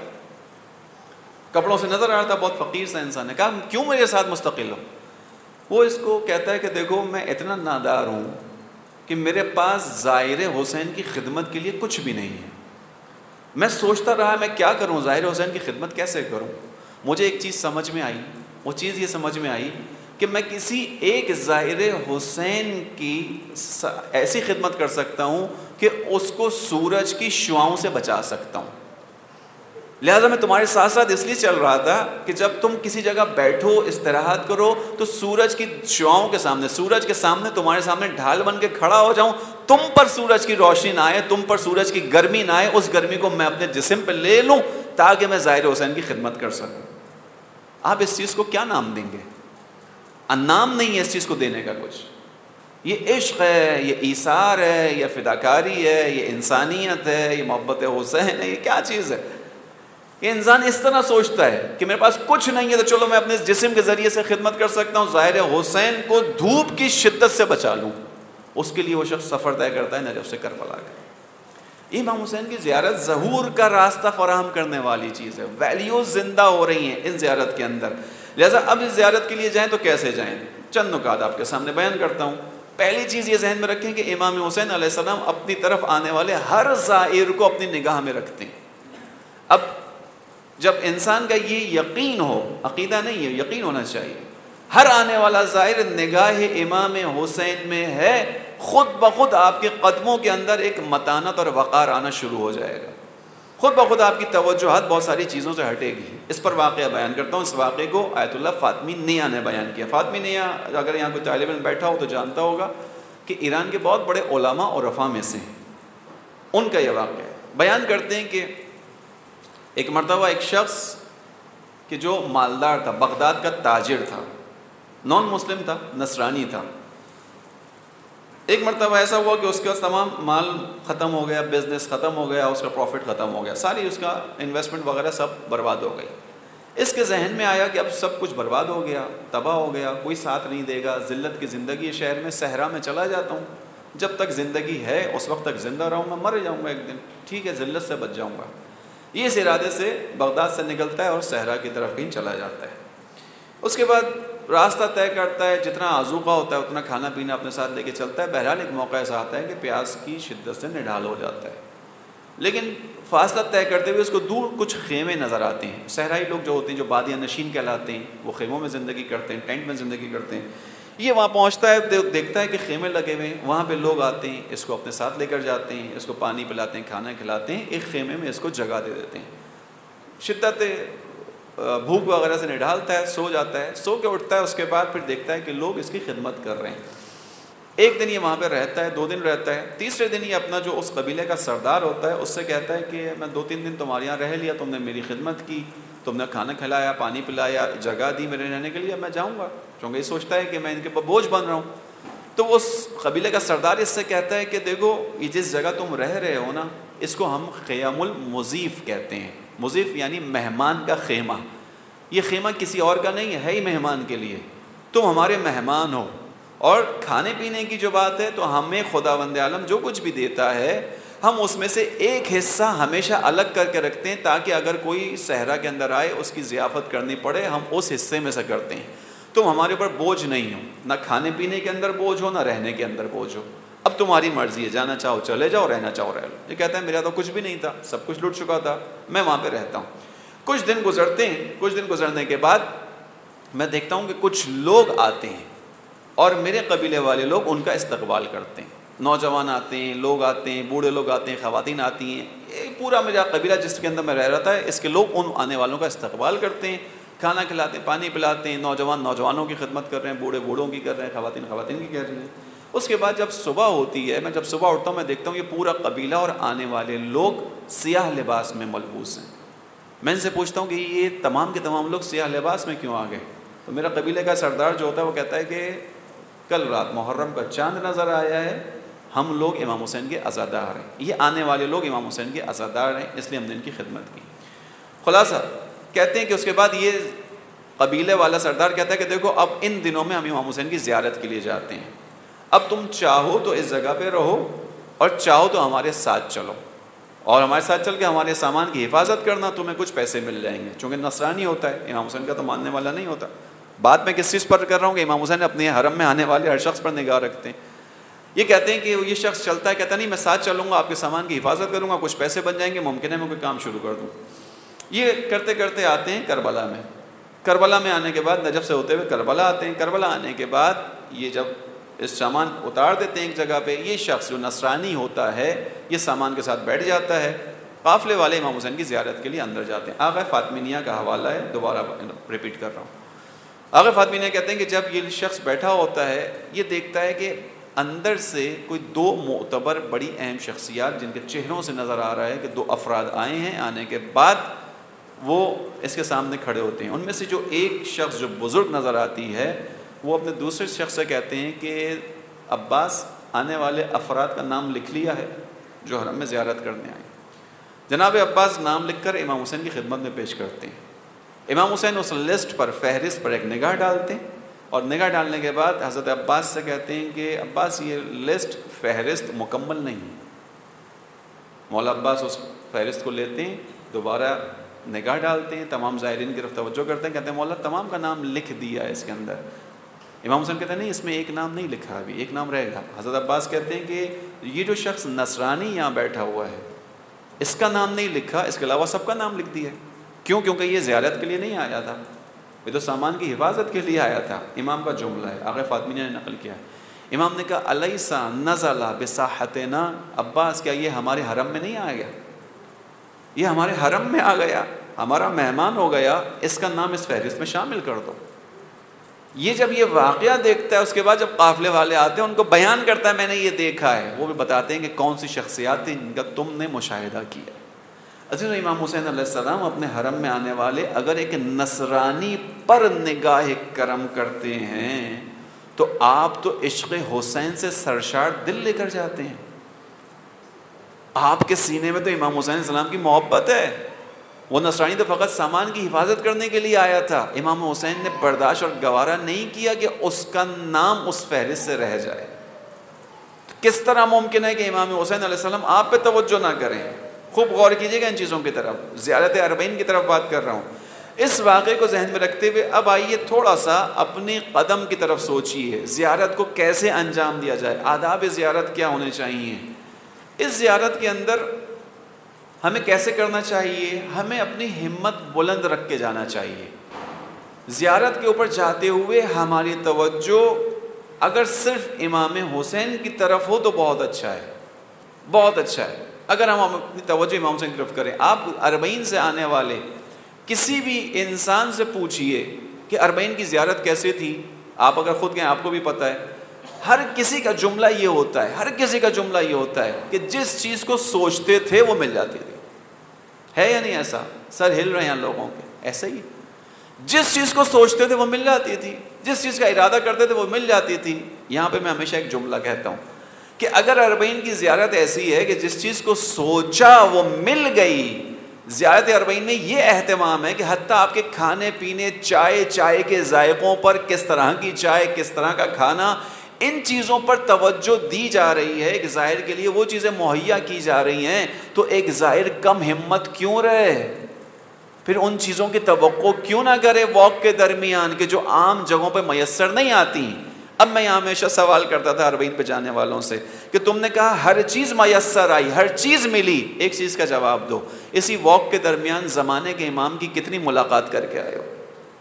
کپڑوں سے نظر آ رہا تھا، بہت فقیر سا انسان. نے کہا کیوں میرے ساتھ مستقل ہو؟ وہ اس کو کہتا ہے کہ دیکھو میں اتنا نادار ہوں کہ میرے پاس زائر حسین کی خدمت کے لیے کچھ بھی نہیں ہے. میں سوچتا رہا میں کیا کروں، زائر حسین کی خدمت کیسے کروں. مجھے ایک چیز سمجھ میں آئی، وہ چیز یہ سمجھ میں آئی کہ میں کسی ایک زائر حسین کی ایسی خدمت کر سکتا ہوں کہ اس کو سورج کی شعاؤں سے بچا سکتا ہوں. لہٰذا میں تمہارے ساتھ ساتھ اس لیے چل رہا تھا کہ جب تم کسی جگہ بیٹھو، استراحت کرو، تو سورج کی شعاؤں کے سامنے، سورج کے سامنے تمہارے سامنے ڈھال بن کے کھڑا ہو جاؤں، تم پر سورج کی روشنی نہ آئے، تم پر سورج کی گرمی نہ آئے، اس گرمی کو میں اپنے جسم پہ لے لوں تاکہ میں زائر حسین کی خدمت کر سکوں. آپ اس چیز کو کیا نام دیں گے؟ نام نہیں ہے اس چیز کو دینے کا کچھ. یہ عشق ہے، یہ ایثار ہے، یہ فداکاری ہے، یہ انسانیت ہے، یہ محبت حسین ہے، یہ کیا چیز ہے؟ یہ انسان اس طرح سوچتا ہے کہ میرے پاس کچھ نہیں ہے تو چلو میں اپنے اس جسم کے ذریعے سے خدمت کر سکتا ہوں، ظاہر حسین کو دھوپ کی شدت سے بچا لوں. اس کے لیے وہ شخص سفر طے کرتا ہے نجف سے کربلا کا. امام حسین کی زیارت ظہور کا راستہ فراہم کرنے والی چیز ہے. ویلیوز زندہ ہو رہی ہیں ان زیارت کے اندر. لہٰذا اب اس زیارت کے لیے جائیں تو کیسے جائیں؟ چند نکات آپ کے سامنے بیان کرتا ہوں. پہلی چیز یہ ذہن میں رکھیں کہ امام حسین علیہ السلام اپنی طرف آنے والے ہر زائر کو اپنی نگاہ میں رکھتے ہیں. اب جب انسان کا یہ یقین ہو، عقیدہ نہیں ہے، یقین ہونا چاہیے، ہر آنے والا زائر نگاہ امام حسین میں ہے، خود بخود آپ کے قدموں کے اندر ایک متانت اور وقار آنا شروع ہو جائے گا، خود بخود آپ کی توجہات بہت ساری چیزوں سے ہٹے گی۔ اس پر واقعہ بیان کرتا ہوں۔ اس واقعے کو آیت اللہ فاطمی نیا نے بیان کیا۔ فاطمی نیا اگر یہاں کوئی طالب علم بیٹھا ہو تو جانتا ہوگا کہ ایران کے بہت بڑے علماء اور عرفاء میں سے ہیں، ان کا یہ واقعہ ہے۔ بیان کرتے ہیں کہ ایک مرتبہ ایک شخص کہ جو مالدار تھا، بغداد کا تاجر تھا، نان مسلم تھا، نصرانی تھا، ایک مرتبہ ایسا ہوا کہ اس کا تمام مال ختم ہو گیا، بزنس ختم ہو گیا، اس کا پروفٹ ختم ہو گیا، ساری اس کا انویسٹمنٹ وغیرہ سب برباد ہو گئی۔ اس کے ذہن میں آیا کہ اب سب کچھ برباد ہو گیا، تباہ ہو گیا، کوئی ساتھ نہیں دے گا، ذلت کی زندگی، شہر میں صحرا میں چلا جاتا ہوں، جب تک زندگی ہے اس وقت تک زندہ رہوں گا، مر جاؤں گا ایک دن، ٹھیک ہے ذلت سے بچ جاؤں گا۔ یہ اس ارادے سے بغداد سے نکلتا ہے اور صحرا کی طرف کہیں چلا جاتا ہے۔ اس کے بعد راستہ طے کرتا ہے، جتنا آذوقہ ہوتا ہے اتنا کھانا پینا اپنے ساتھ لے کے چلتا ہے۔ بہرحال ایک موقع ایسا آتا ہے کہ پیاس کی شدت سے نڈھال ہو جاتا ہے، لیکن فاصلہ طے کرتے ہوئے اس کو دور کچھ خیمے نظر آتے ہیں۔ صحرائی لوگ جو ہوتے ہیں، جو بادیہ نشین کہلاتے ہیں، وہ خیموں میں زندگی کرتے ہیں، ٹینٹ میں زندگی کرتے ہیں۔ یہ وہاں پہنچتا ہے، دیکھتا ہے کہ خیمے لگے ہوئے ہیں، وہاں پہ لوگ آتے ہیں، اس کو اپنے ساتھ لے کر جاتے ہیں، اس کو پانی پلاتے ہیں، کھانا کھلاتے ہیں، ایک خیمے میں اس کو جگہ دے دیتے ہیں۔ شدت بھوک وغیرہ سے نڈھالتا ہے، سو جاتا ہے، سو کے اٹھتا ہے، اس کے بعد پھر دیکھتا ہے کہ لوگ اس کی خدمت کر رہے ہیں۔ ایک دن یہ وہاں پہ رہتا ہے، دو دن رہتا ہے، تیسرے دن یہ اپنا جو اس قبیلے کا سردار ہوتا ہے اس سے کہتا ہے کہ میں دو تین دن تمہارے یہاں رہ لیا، تم نے میری خدمت کی، تم نے کھانا کھلایا، پانی پلایا، جگہ دی میرے رہنے کے لیے، میں جاؤں گا، کیونکہ یہ سوچتا ہے کہ میں ان کے اوپر بوجھ بن رہا ہوں۔ تو اس قبیلے کا سردار اس سے کہتا ہے کہ دیکھو یہ جس جگہ تم رہ رہے ہو نا، اس کو ہم خیام المضیف کہتے ہیں۔ مضیف یعنی مہمان کا خیمہ۔ یہ خیمہ کسی اور کا نہیں ہے، ہے ہی مہمان کے لیے، تم ہمارے مہمان ہو۔ اور کھانے پینے کی جو بات ہے تو ہمیں خداوند عالم جو کچھ بھی دیتا ہے ہم اس میں سے ایک حصہ ہمیشہ الگ کر کے رکھتے ہیں، تاکہ اگر کوئی صحرا کے اندر آئے اس کی ضیافت کرنی پڑے ہم اس حصے میں سے کرتے ہیں۔ تم ہمارے اوپر بوجھ نہیں ہو، نہ کھانے پینے کے اندر بوجھ ہو، نہ رہنے کے اندر بوجھ ہو۔ اب تمہاری مرضی ہے، جانا چاہو چلے جاؤ، رہنا چاہو رہ لو۔ یہ کہتا ہے میرا تو کچھ بھی نہیں تھا، سب کچھ لٹ چکا تھا، میں وہاں پہ رہتا ہوں۔ کچھ دن گزرتے ہیں، کچھ دن گزرنے کے بعد میں دیکھتا ہوں کہ کچھ لوگ آتے ہیں اور میرے قبیلے والے لوگ ان کا استقبال کرتے ہیں۔ نوجوان آتے ہیں، لوگ آتے ہیں، بوڑھے لوگ آتے ہیں، خواتین آتی ہیں، یہ پورا میرا قبیلہ جس کے اندر میں رہ رہا تھا اس کے لوگ ان آنے والوں کا استقبال کرتے ہیں، کھانا کھلاتے ہیں، پانی پلاتے ہیں، نوجوان نوجوانوں کی خدمت کر رہے ہیں، بوڑھے بوڑھوں کی کر رہے ہیں، خواتین خواتین کی کر رہی ہیں۔ اس کے بعد جب صبح ہوتی ہے، میں جب صبح اٹھتا ہوں میں دیکھتا ہوں یہ پورا قبیلہ اور آنے والے لوگ سیاہ لباس میں ملبوس ہیں۔ میں ان سے پوچھتا ہوں کہ یہ تمام کے تمام لوگ سیاہ لباس میں کیوں آ گئے؟ تو میرا قبیلے کا سردار جو ہوتا ہے وہ کہتا ہے کہ کل رات محرم کا چاند نظر آیا ہے، ہم لوگ امام حسین کے عزادار ہیں، یہ آنے والے لوگ امام حسین کے عزادار ہیں، اس لیے ہم نے ان کی خدمت کی۔ خلاصہ کہتے ہیں کہ اس کے بعد یہ قبیلے والا سردار کہتا ہے کہ دیکھو اب ان دنوں میں ہم امام حسین کی زیارت کے لیے جاتے ہیں، اب تم چاہو تو اس جگہ پہ رہو اور چاہو تو ہمارے ساتھ چلو اور ہمارے ساتھ چل کے ہمارے سامان کی حفاظت کرنا، تمہیں کچھ پیسے مل جائیں گے، چونکہ نصرانی ہوتا ہے، امام حسین کا تو ماننے والا نہیں ہوتا۔ بات میں کس چیز پر کر رہا ہوں کہ امام حسین اپنے حرم میں آنے والے ہر شخص پر نگاہ رکھتے ہیں۔ یہ کہتے ہیں کہ یہ شخص چلتا ہے، کہتا نہیں میں ساتھ چلوں گا، آپ کے سامان کی حفاظت کروں گا، کچھ پیسے بن جائیں گے، ممکن ہے میں کوئی کام شروع کر دوں۔ یہ کرتے کرتے آتے ہیں کربلا میں۔ کربلا میں آنے کے بعد نجف سے ہوتے ہوئے کربلا آتے ہیں۔ کربلا آنے کے بعد یہ جب اس سامان اتار دیتے ہیں ایک جگہ پہ، یہ شخص جو نصرانی ہوتا ہے یہ سامان کے ساتھ بیٹھ جاتا ہے، قافلے والے امام حسین کی زیارت کے لیے اندر جاتے ہیں۔ آغا فاطمینیہ کا حوالہ ہے، دوبارہ ریپیٹ کر رہا ہوں۔ آغا فاطمینیہ کہتے ہیں کہ جب یہ شخص بیٹھا ہوتا ہے یہ دیکھتا ہے کہ اندر سے کوئی دو معتبر بڑی اہم شخصیات جن کے چہروں سے نظر آ رہا ہے کہ دو افراد آئے ہیں، آنے کے بعد وہ اس کے سامنے کھڑے ہوتے ہیں۔ ان میں سے جو ایک شخص جو بزرگ نظر آتی ہے وہ اپنے دوسرے شخص سے کہتے ہیں کہ عباس آنے والے افراد کا نام لکھ لیا ہے جو حرم میں زیارت کرنے آئے۔ جناب عباس نام لکھ کر امام حسین کی خدمت میں پیش کرتے ہیں۔ امام حسین اس لسٹ پر، فہرست پر ایک نگاہ ڈالتے ہیں اور نگاہ ڈالنے کے بعد حضرت عباس سے کہتے ہیں کہ عباس یہ لسٹ فہرست مکمل نہیں ہے۔ مولا عباس اس فہرست کو لیتے ہیں، دوبارہ نگاہ ڈالتے ہیں، تمام زائرین کی طرف توجہ کرتے ہیں، کہتے ہیں مولا تمام کا نام لکھ دیا ہے اس کے اندر۔ امام حسین کہتے ہیں نہیں، اس میں ایک نام نہیں لکھا، ابھی ایک نام رہے گا۔ حضرت عباس کہتے ہیں کہ یہ جو شخص نصرانی یہاں بیٹھا ہوا ہے اس کا نام نہیں لکھا، اس کے علاوہ سب کا نام لکھ دیا ہے۔ کیوں؟ کیونکہ یہ زیارت کے لیے نہیں آیا تھا، یہ تو سامان کی حفاظت کے لیے آیا تھا۔ امام کا جملہ ہے، آغا فاطمی نے نقل کیا ہے۔ امام نے کہا الیس نزل بساحتنا، عباس کیا یہ ہمارے حرم میں نہیں آ گیا؟ یہ ہمارے حرم میں آ گیا، ہمارا مہمان ہو گیا، اس کا نام اس فہرست میں شامل کر دو۔ یہ جب یہ واقعہ دیکھتا ہے، اس کے بعد جب قافلے والے آتے ہیں ان کو بیان کرتا ہے میں نے یہ دیکھا ہے، وہ بھی بتاتے ہیں کہ کون سی شخصیات تھیں جن کا تم نے مشاہدہ کیا۔ عزیز امام حسین علیہ السلام اپنے حرم میں آنے والے اگر ایک نصرانی پر نگاہ کرم کرتے ہیں تو آپ تو عشق حسین سے سرشار دل لے کر جاتے ہیں۔ آپ کے سینے میں تو امام حسین علیہ السلام کی محبت ہے۔ وہ نصرانی تو فقط سامان کی حفاظت کرنے کے لیے آیا تھا، امام حسین نے برداشت اور گوارا نہیں کیا کہ اس کا نام اس فہرست سے رہ جائے۔ کس طرح ممکن ہے کہ امام حسین علیہ السلام آپ پہ توجہ نہ کریں؟ خوب غور کیجیے گا ان چیزوں کی طرف، زیارت اربعین کی طرف بات کر رہا ہوں۔ اس واقعے کو ذہن میں رکھتے ہوئے اب آئیے تھوڑا سا اپنی قدم کی طرف سوچیے، زیارت کو کیسے انجام دیا جائے، آداب زیارت کیا ہونے چاہیے، اس زیارت کے اندر ہمیں کیسے کرنا چاہیے۔ ہمیں اپنی ہمت بلند رکھ کے جانا چاہیے۔ زیارت کے اوپر جاتے ہوئے ہماری توجہ اگر صرف امام حسین کی طرف ہو تو بہت اچھا ہے، بہت اچھا ہے۔ اگر ہم اپنی توجہ امام حسین کی طرف کریں، آپ اربعین سے آنے والے کسی بھی انسان سے پوچھئے کہ اربعین کی زیارت کیسے تھی، آپ اگر خود گئے آپ کو بھی پتہ ہے، ہر کسی کا جملہ یہ ہوتا ہے، ہر کسی کا جملہ یہ ہوتا ہے کہ جس چیز کو سوچتے تھے وہ مل جاتی تھی۔ ہے یا نہیں ایسا؟ سر ہل رہے ہیں لوگوں کے، ایسا ہی جس چیز کو سوچتے تھے وہ مل جاتی تھی، جس چیز کا ارادہ کرتے تھے وہ مل جاتی تھی۔ یہاں پہ میں ہمیشہ ایک جملہ کہتا ہوں کہ اگر اربعین کی زیارت ایسی ہے کہ جس چیز کو سوچا وہ مل گئی، زیارت اربعین میں یہ اہتمام ہے کہ حتیٰ آپ کے کھانے پینے، چائے چائے کے ذائقوں پر، کس طرح کی چائے، کس طرح کا کھانا، ان چیزوں پر توجہ دی جا رہی ہے۔ ایک زائر کے لیے وہ چیزیں مہیا کی جا رہی ہیں تو ایک زائر کم ہمت کیوں رہے؟ پھر ان چیزوں کی توقع کیوں نہ کرے واک کے درمیان کہ جو عام جگہوں پہ میسر نہیں آتی۔ اب میں یہاں ہمیشہ سوال کرتا تھا اربعین پہ جانے والوں سے کہ تم نے کہا ہر چیز میسر آئی، ہر چیز ملی، ایک چیز کا جواب دو، اسی واک کے درمیان زمانے کے امام کی کتنی ملاقات کر کے آئے ہو؟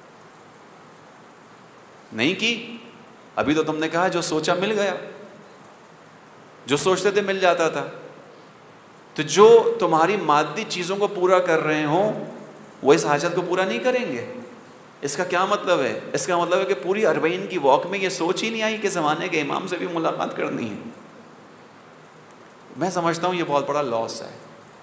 نہیں کی؟ ابھی تو تم نے کہا جو سوچا مل گیا، جو سوچتے تھے مل جاتا تھا۔ تو جو تمہاری مادی چیزوں کو پورا کر رہے ہوں وہ اس حاجت کو پورا نہیں کریں گے۔ اس کا کیا مطلب ہے؟ اس کا مطلب ہے کہ پوری اربعین کی واک میں یہ سوچ ہی نہیں آئی کہ زمانے کے امام سے بھی ملاقات کرنی ہے۔ میں سمجھتا ہوں یہ بہت بڑا لاس ہے،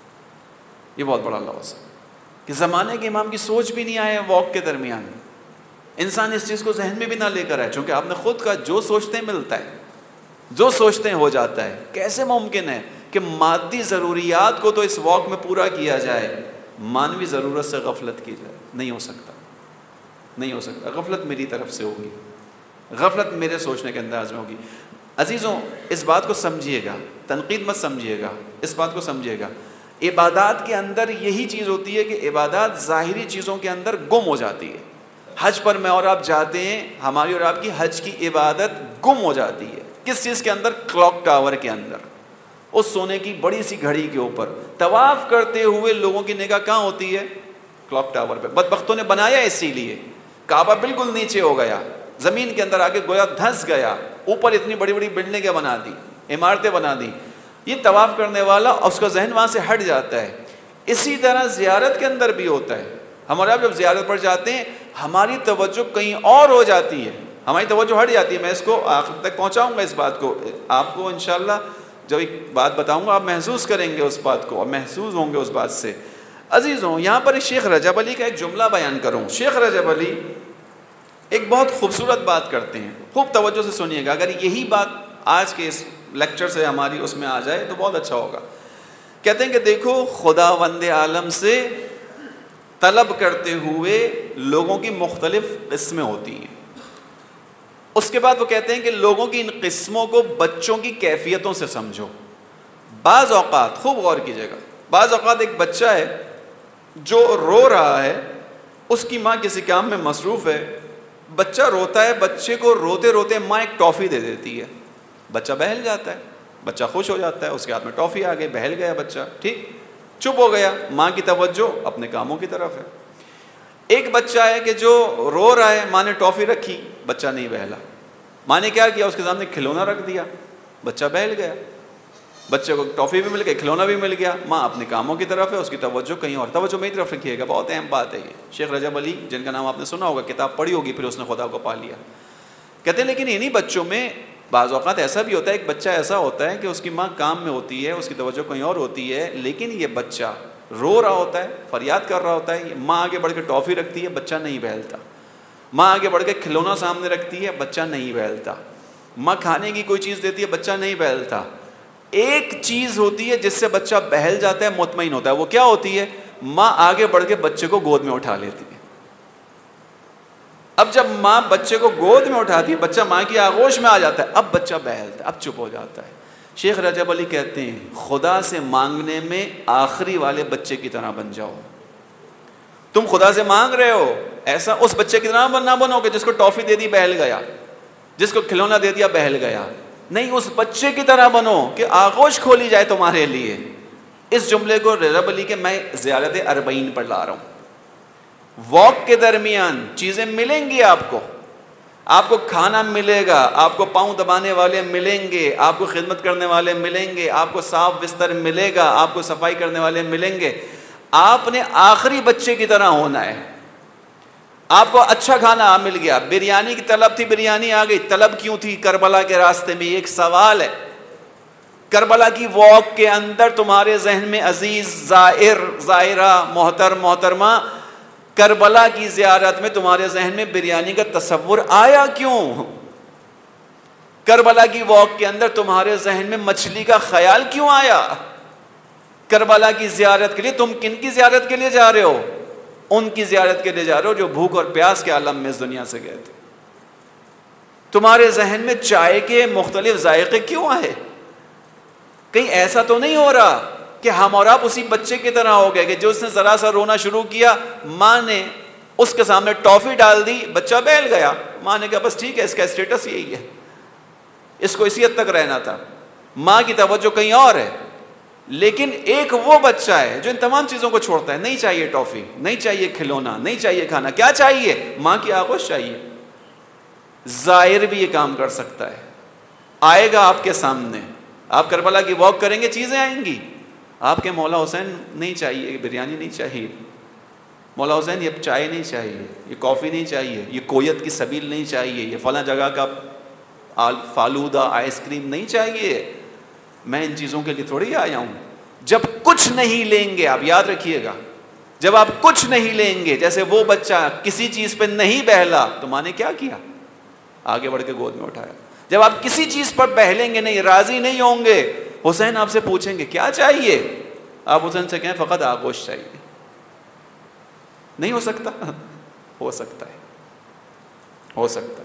یہ بہت بڑا لاس ہے کہ زمانے کے امام کی سوچ بھی نہیں آئے واک کے درمیان۔ انسان اس چیز کو ذہن میں بھی نہ لے کر آئے، چونکہ آپ نے خود کہا جو سوچتے ہیں ملتا ہے، جو سوچتے ہیں ہو جاتا ہے۔ کیسے ممکن ہے کہ مادی ضروریات کو تو اس واک میں پورا کیا جائے، مانوی ضرورت سے غفلت کی جائے؟ نہیں ہو سکتا، نہیں ہو سکتا۔ غفلت میری طرف سے ہوگی، غفلت میرے سوچنے کے انداز میں ہوگی۔ عزیزوں اس بات کو سمجھیے گا، تنقید مت سمجھیے گا، اس بات کو سمجھیے گا، عبادات کے اندر یہی چیز ہوتی ہے کہ عبادات ظاہری چیزوں کے اندر گم ہو جاتی ہے۔ حج پر میں اور آپ جاتے ہیں، ہماری اور آپ کی حج کی عبادت گم ہو جاتی ہے۔ کس چیز کے اندر؟ کلاک ٹاور کے اندر، اس سونے کی بڑی سی گھڑی کے اوپر۔ طواف کرتے ہوئے لوگوں کی نگاہ کہاں ہوتی ہے؟ کلاک ٹاور پہ۔ بدبختوں نے بنایا اسی لیے، کعبہ بالکل نیچے ہو گیا، زمین کے اندر آگے گویا دھنس گیا، اوپر اتنی بڑی بڑی بلڈنگیں بنا دی، عمارتیں بنا دی۔ یہ طواف کرنے والا اس کا ذہن وہاں سے ہٹ جاتا ہے۔ اسی طرح زیارت کے اندر بھی ہوتا ہے۔ ہمارا جب زیارت پر جاتے ہیں ہماری توجہ کہیں اور ہو جاتی ہے، ہماری توجہ ہٹ جاتی ہے۔ میں اس کو آخر تک پہنچاؤں گا، اس بات کو آپ کو انشاءاللہ جب ایک بات بتاؤں گا آپ محسوس کریں گے اس بات کو، اور محسوس ہوں گے اس بات سے۔ عزیزوں یہاں پر شیخ رجب علی کا ایک جملہ بیان کروں۔ شیخ رجب علی ایک بہت خوبصورت بات کرتے ہیں، خوب توجہ سے سنیے گا۔ اگر یہی بات آج کے اس لیکچر سے ہماری اس میں آ جائے تو بہت اچھا ہوگا۔ کہتے ہیں کہ دیکھو خداوند عالم سے طلب کرتے ہوئے لوگوں کی مختلف قسمیں ہوتی ہیں۔ اس کے بعد وہ کہتے ہیں کہ لوگوں کی ان قسموں کو بچوں کی کیفیتوں سے سمجھو۔ بعض اوقات، خوب غور کیجیے گا، بعض اوقات ایک بچہ ہے جو رو رہا ہے، اس کی ماں کسی کام میں مصروف ہے، بچہ روتا ہے، بچے کو روتے روتے ماں ایک ٹافی دے دیتی ہے، بچہ بہل جاتا ہے، بچہ خوش ہو جاتا ہے، اس کے ہاتھ میں ٹافی آ گئی، بہل گیا بچہ، ٹھیک، چپ ہو گیا، ماں کی توجہ اپنے کاموں کی طرف ہے۔ ایک بچہ ہے کہ جو رو رہا ہے، ماں نے ٹافی رکھی، بچہ نہیں بہلا، ماں نے کیا کیا، اس کے سامنے کھلونا رکھ دیا، بچہ بہل گیا، بچے کو ٹافی بھی مل گئی، کھلونا بھی مل گیا، ماں اپنے کاموں کی طرف ہے، اس کی توجہ کہیں اور، توجہ میری طرف رکھیے گا، بہت اہم بات ہے یہ۔ شیخ رجب علی جن کا نام آپ نے سنا ہوگا، کتاب پڑھی ہوگی، پھر اس نے خدا کو پا لیا، کہتے ہیں لیکن انہی بچوں میں بعض اوقات ایسا بھی ہوتا ہے، ایک بچہ ایسا ہوتا ہے کہ اس کی ماں کام میں ہوتی ہے، اس کی توجہ کہیں اور ہوتی ہے، لیکن یہ بچہ رو رہا ہوتا ہے، فریاد کر رہا ہوتا ہے، ماں آگے بڑھ کے ٹافی رکھتی ہے، بچہ نہیں بہلتا، ماں آگے بڑھ کے کھلونا سامنے رکھتی ہے، بچہ نہیں بہلتا، ماں کھانے کی کوئی چیز دیتی ہے، بچہ نہیں بہلتا۔ ایک چیز ہوتی ہے جس سے بچہ بہل جاتا ہے، مطمئن ہوتا ہے، وہ کیا ہوتی ہے؟ ماں آگے بڑھ کے بچے کو گود میں اٹھا لیتی ہے۔ اب جب ماں بچے کو گود میں اٹھاتی ہے، بچہ ماں کی آغوش میں آ جاتا ہے، اب بچہ بہلتا ہے، اب چپ ہو جاتا ہے۔ شیخ رجب علی کہتے ہیں خدا سے مانگنے میں آخری والے بچے کی طرح بن جاؤ۔ تم خدا سے مانگ رہے ہو، ایسا اس بچے کی طرح نہ بنو کہ جس کو ٹافی دے دی بہل گیا، جس کو کھلونا دے دیا بہل گیا، نہیں، اس بچے کی طرح بنو کہ آغوش کھولی جائے تمہارے لیے۔ اس جملے کو رجب علی کے میں زیارت اربعین پر لا رہا ہوں۔ واک کے درمیان چیزیں ملیں گی آپ کو، آپ کو کھانا ملے گا، آپ کو پاؤں دبانے والے ملیں گے، آپ کو خدمت کرنے والے ملیں گے، آپ کو صاف بستر ملے گا، آپ کو صفائی کرنے والے ملیں گے، آپ نے آخری بچے کی طرح ہونا ہے۔ آپ کو اچھا کھانا مل گیا، بریانی کی طلب تھی، بریانی آ گئی، طلب کیوں تھی؟ کربلا کے راستے میں۔ ایک سوال ہے، کربلا کی واک کے اندر تمہارے ذہن میں عزیز زائر زائرہ محترم محترمہ، کربلا کی زیارت میں تمہارے ذہن میں بریانی کا تصور آیا کیوں؟ کربلا کی واک کے اندر تمہارے ذہن میں مچھلی کا خیال کیوں آیا؟ کربلا کی زیارت کے لیے تم کن کی زیارت کے لیے جا رہے ہو؟ ان کی زیارت کے لیے جا رہے ہو جو بھوک اور پیاس کے عالم میں اس دنیا سے گئے تھے۔ تمہارے ذہن میں چائے کے مختلف ذائقے کیوں آئے؟ کہیں ایسا تو نہیں ہو رہا کہ ہم اور آپ اسی بچے کی طرح ہو گئے کہ جو اس نے ذرا سا رونا شروع کیا، ماں نے اس کے سامنے ٹافی ڈال دی، بچہ بہل گیا، ماں نے کہا بس ٹھیک ہے، اس کا اسٹیٹس یہی ہے، اس کو اسی حد تک رہنا تھا، ماں کی توجہ کہیں اور ہے۔ لیکن ایک وہ بچہ ہے جو ان تمام چیزوں کو چھوڑتا ہے، نہیں چاہیے ٹافی، نہیں چاہیے کھلونا، نہیں چاہیے کھانا، کیا چاہیے؟ ماں کی آغوش چاہیے۔ زائر بھی یہ کام کر سکتا ہے، آئے گا آپ کے سامنے، آپ کربلا کی واک کریں گے، چیزیں آئیں گی، آپ کے مولا حسین نہیں چاہیے بریانی، نہیں چاہیے مولا حسین، یہ چائے نہیں چاہیے، یہ کافی نہیں چاہیے، یہ کویت کی سبیل نہیں چاہیے، یہ فلاں جگہ کا فالودہ آئس کریم نہیں چاہیے، میں ان چیزوں کے لیے تھوڑی آیا ہوں۔ جب کچھ نہیں لیں گے، آپ یاد رکھیے گا، جب آپ کچھ نہیں لیں گے، جیسے وہ بچہ کسی چیز پہ نہیں بہلا تو ماں نے کیا کیا؟ آگے بڑھ کے گود میں اٹھایا۔ جب آپ کسی چیز پر بہلیں گے نہیں، راضی نہیں ہوں گے، حسین آپ سے پوچھیں گے کیا چاہیے، آپ حسین سے کہیں فقط آغوش چاہیے۔ نہیں ہو سکتا؟ ہو سکتا ہے، ہو سکتا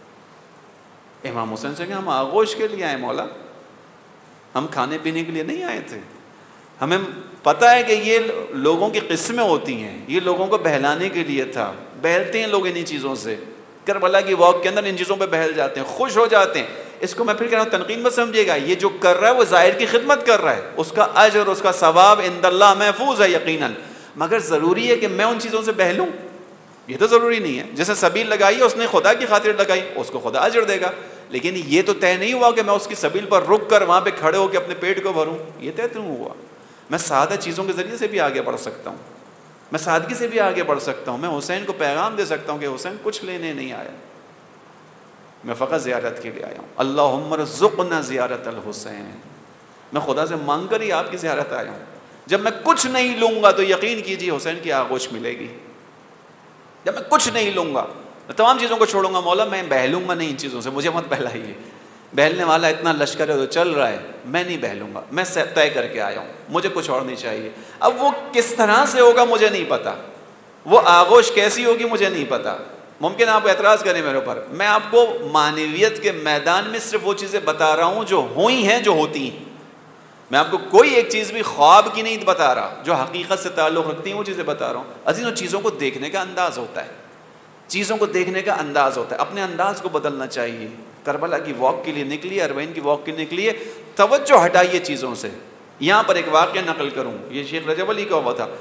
ہے۔ امام حسین سے کہیں ہم آغوش کے لیے آئے مولا، ہم کھانے پینے کے لیے نہیں آئے تھے، ہمیں پتہ ہے کہ یہ لوگوں کی قسمیں ہوتی ہیں، یہ لوگوں کو بہلانے کے لیے تھا، بہلتے ہیں لوگ انہی چیزوں سے، کربلا کی واک کے اندر ان چیزوں پہ بہل جاتے ہیں، خوش ہو جاتے ہیں۔ اس کو میں پھر کہہ رہا ہوں، تنقید مت سمجھیے گا، یہ جو کر رہا ہے وہ ظاہر کی خدمت کر رہا ہے، اس کا اجر، اس کا ثواب عند اللہ محفوظ ہے یقیناً، مگر ضروری ہے کہ میں ان چیزوں سے بہلوں؟ یہ تو ضروری نہیں ہے۔ جیسے سبیل لگائی ہے، اس نے خدا کی خاطر لگائی، اس کو خدا اجر دے گا، لیکن یہ تو طے نہیں ہوا کہ میں اس کی سبیل پر رک کر وہاں پہ کھڑے ہو کے اپنے پیٹ کو بھروں، یہ طے تو ہوا۔ میں سادہ چیزوں کے ذریعے سے بھی آگے بڑھ سکتا ہوں، میں سادگی سے بھی آگے بڑھ سکتا ہوں، میں حسین کو پیغام دے سکتا ہوں کہ حسین کچھ لینے نہیں آیا، میں فقط زیارت کے لیے آیا ہوں، اللہم ارزقنا زیارت الحسین، میں خدا سے مانگ کر ہی آپ کی زیارت آیا ہوں۔ جب میں کچھ نہیں لوں گا تو یقین کیجیے حسین کی آغوش ملے گی۔ جب میں کچھ نہیں لوں گا، میں تمام چیزوں کو چھوڑوں گا، مولا میں بہلوں گا نہیں ان چیزوں سے، مجھے مت بہلائیے، بہلنے والا اتنا لشکر ہے جو چل رہا ہے، میں نہیں بہلوں گا، میں طے کر کے آیا ہوں، مجھے کچھ اور نہیں چاہیے۔ اب وہ کس طرح سے ہوگا مجھے نہیں پتا، وہ آغوش کیسی ہوگی مجھے نہیں پتا، ممکن آپ اعتراض کریں میرے اوپر، میں آپ کو معنویت کے میدان میں صرف وہ چیزیں بتا رہا ہوں جو ہوئی ہیں، جو ہوتی ہیں، میں آپ کو کوئی ایک چیز بھی خواب کی نہیں بتا رہا، جو حقیقت سے تعلق رکھتی ہیں وہ چیزیں بتا رہا ہوں۔ عزیزوں، چیزوں کو دیکھنے کا انداز ہوتا ہے، چیزوں کو دیکھنے کا انداز ہوتا ہے، اپنے انداز کو بدلنا چاہیے۔ کربلا کی واک کے لیے نکلیے، اربعین کی واک کے لیے نکلیے، توجہ ہٹائیے چیزوں سے۔ یہاں پر ایک واقعہ نقل کروں، یہ شیخ رجب علی کا ہوا تھا۔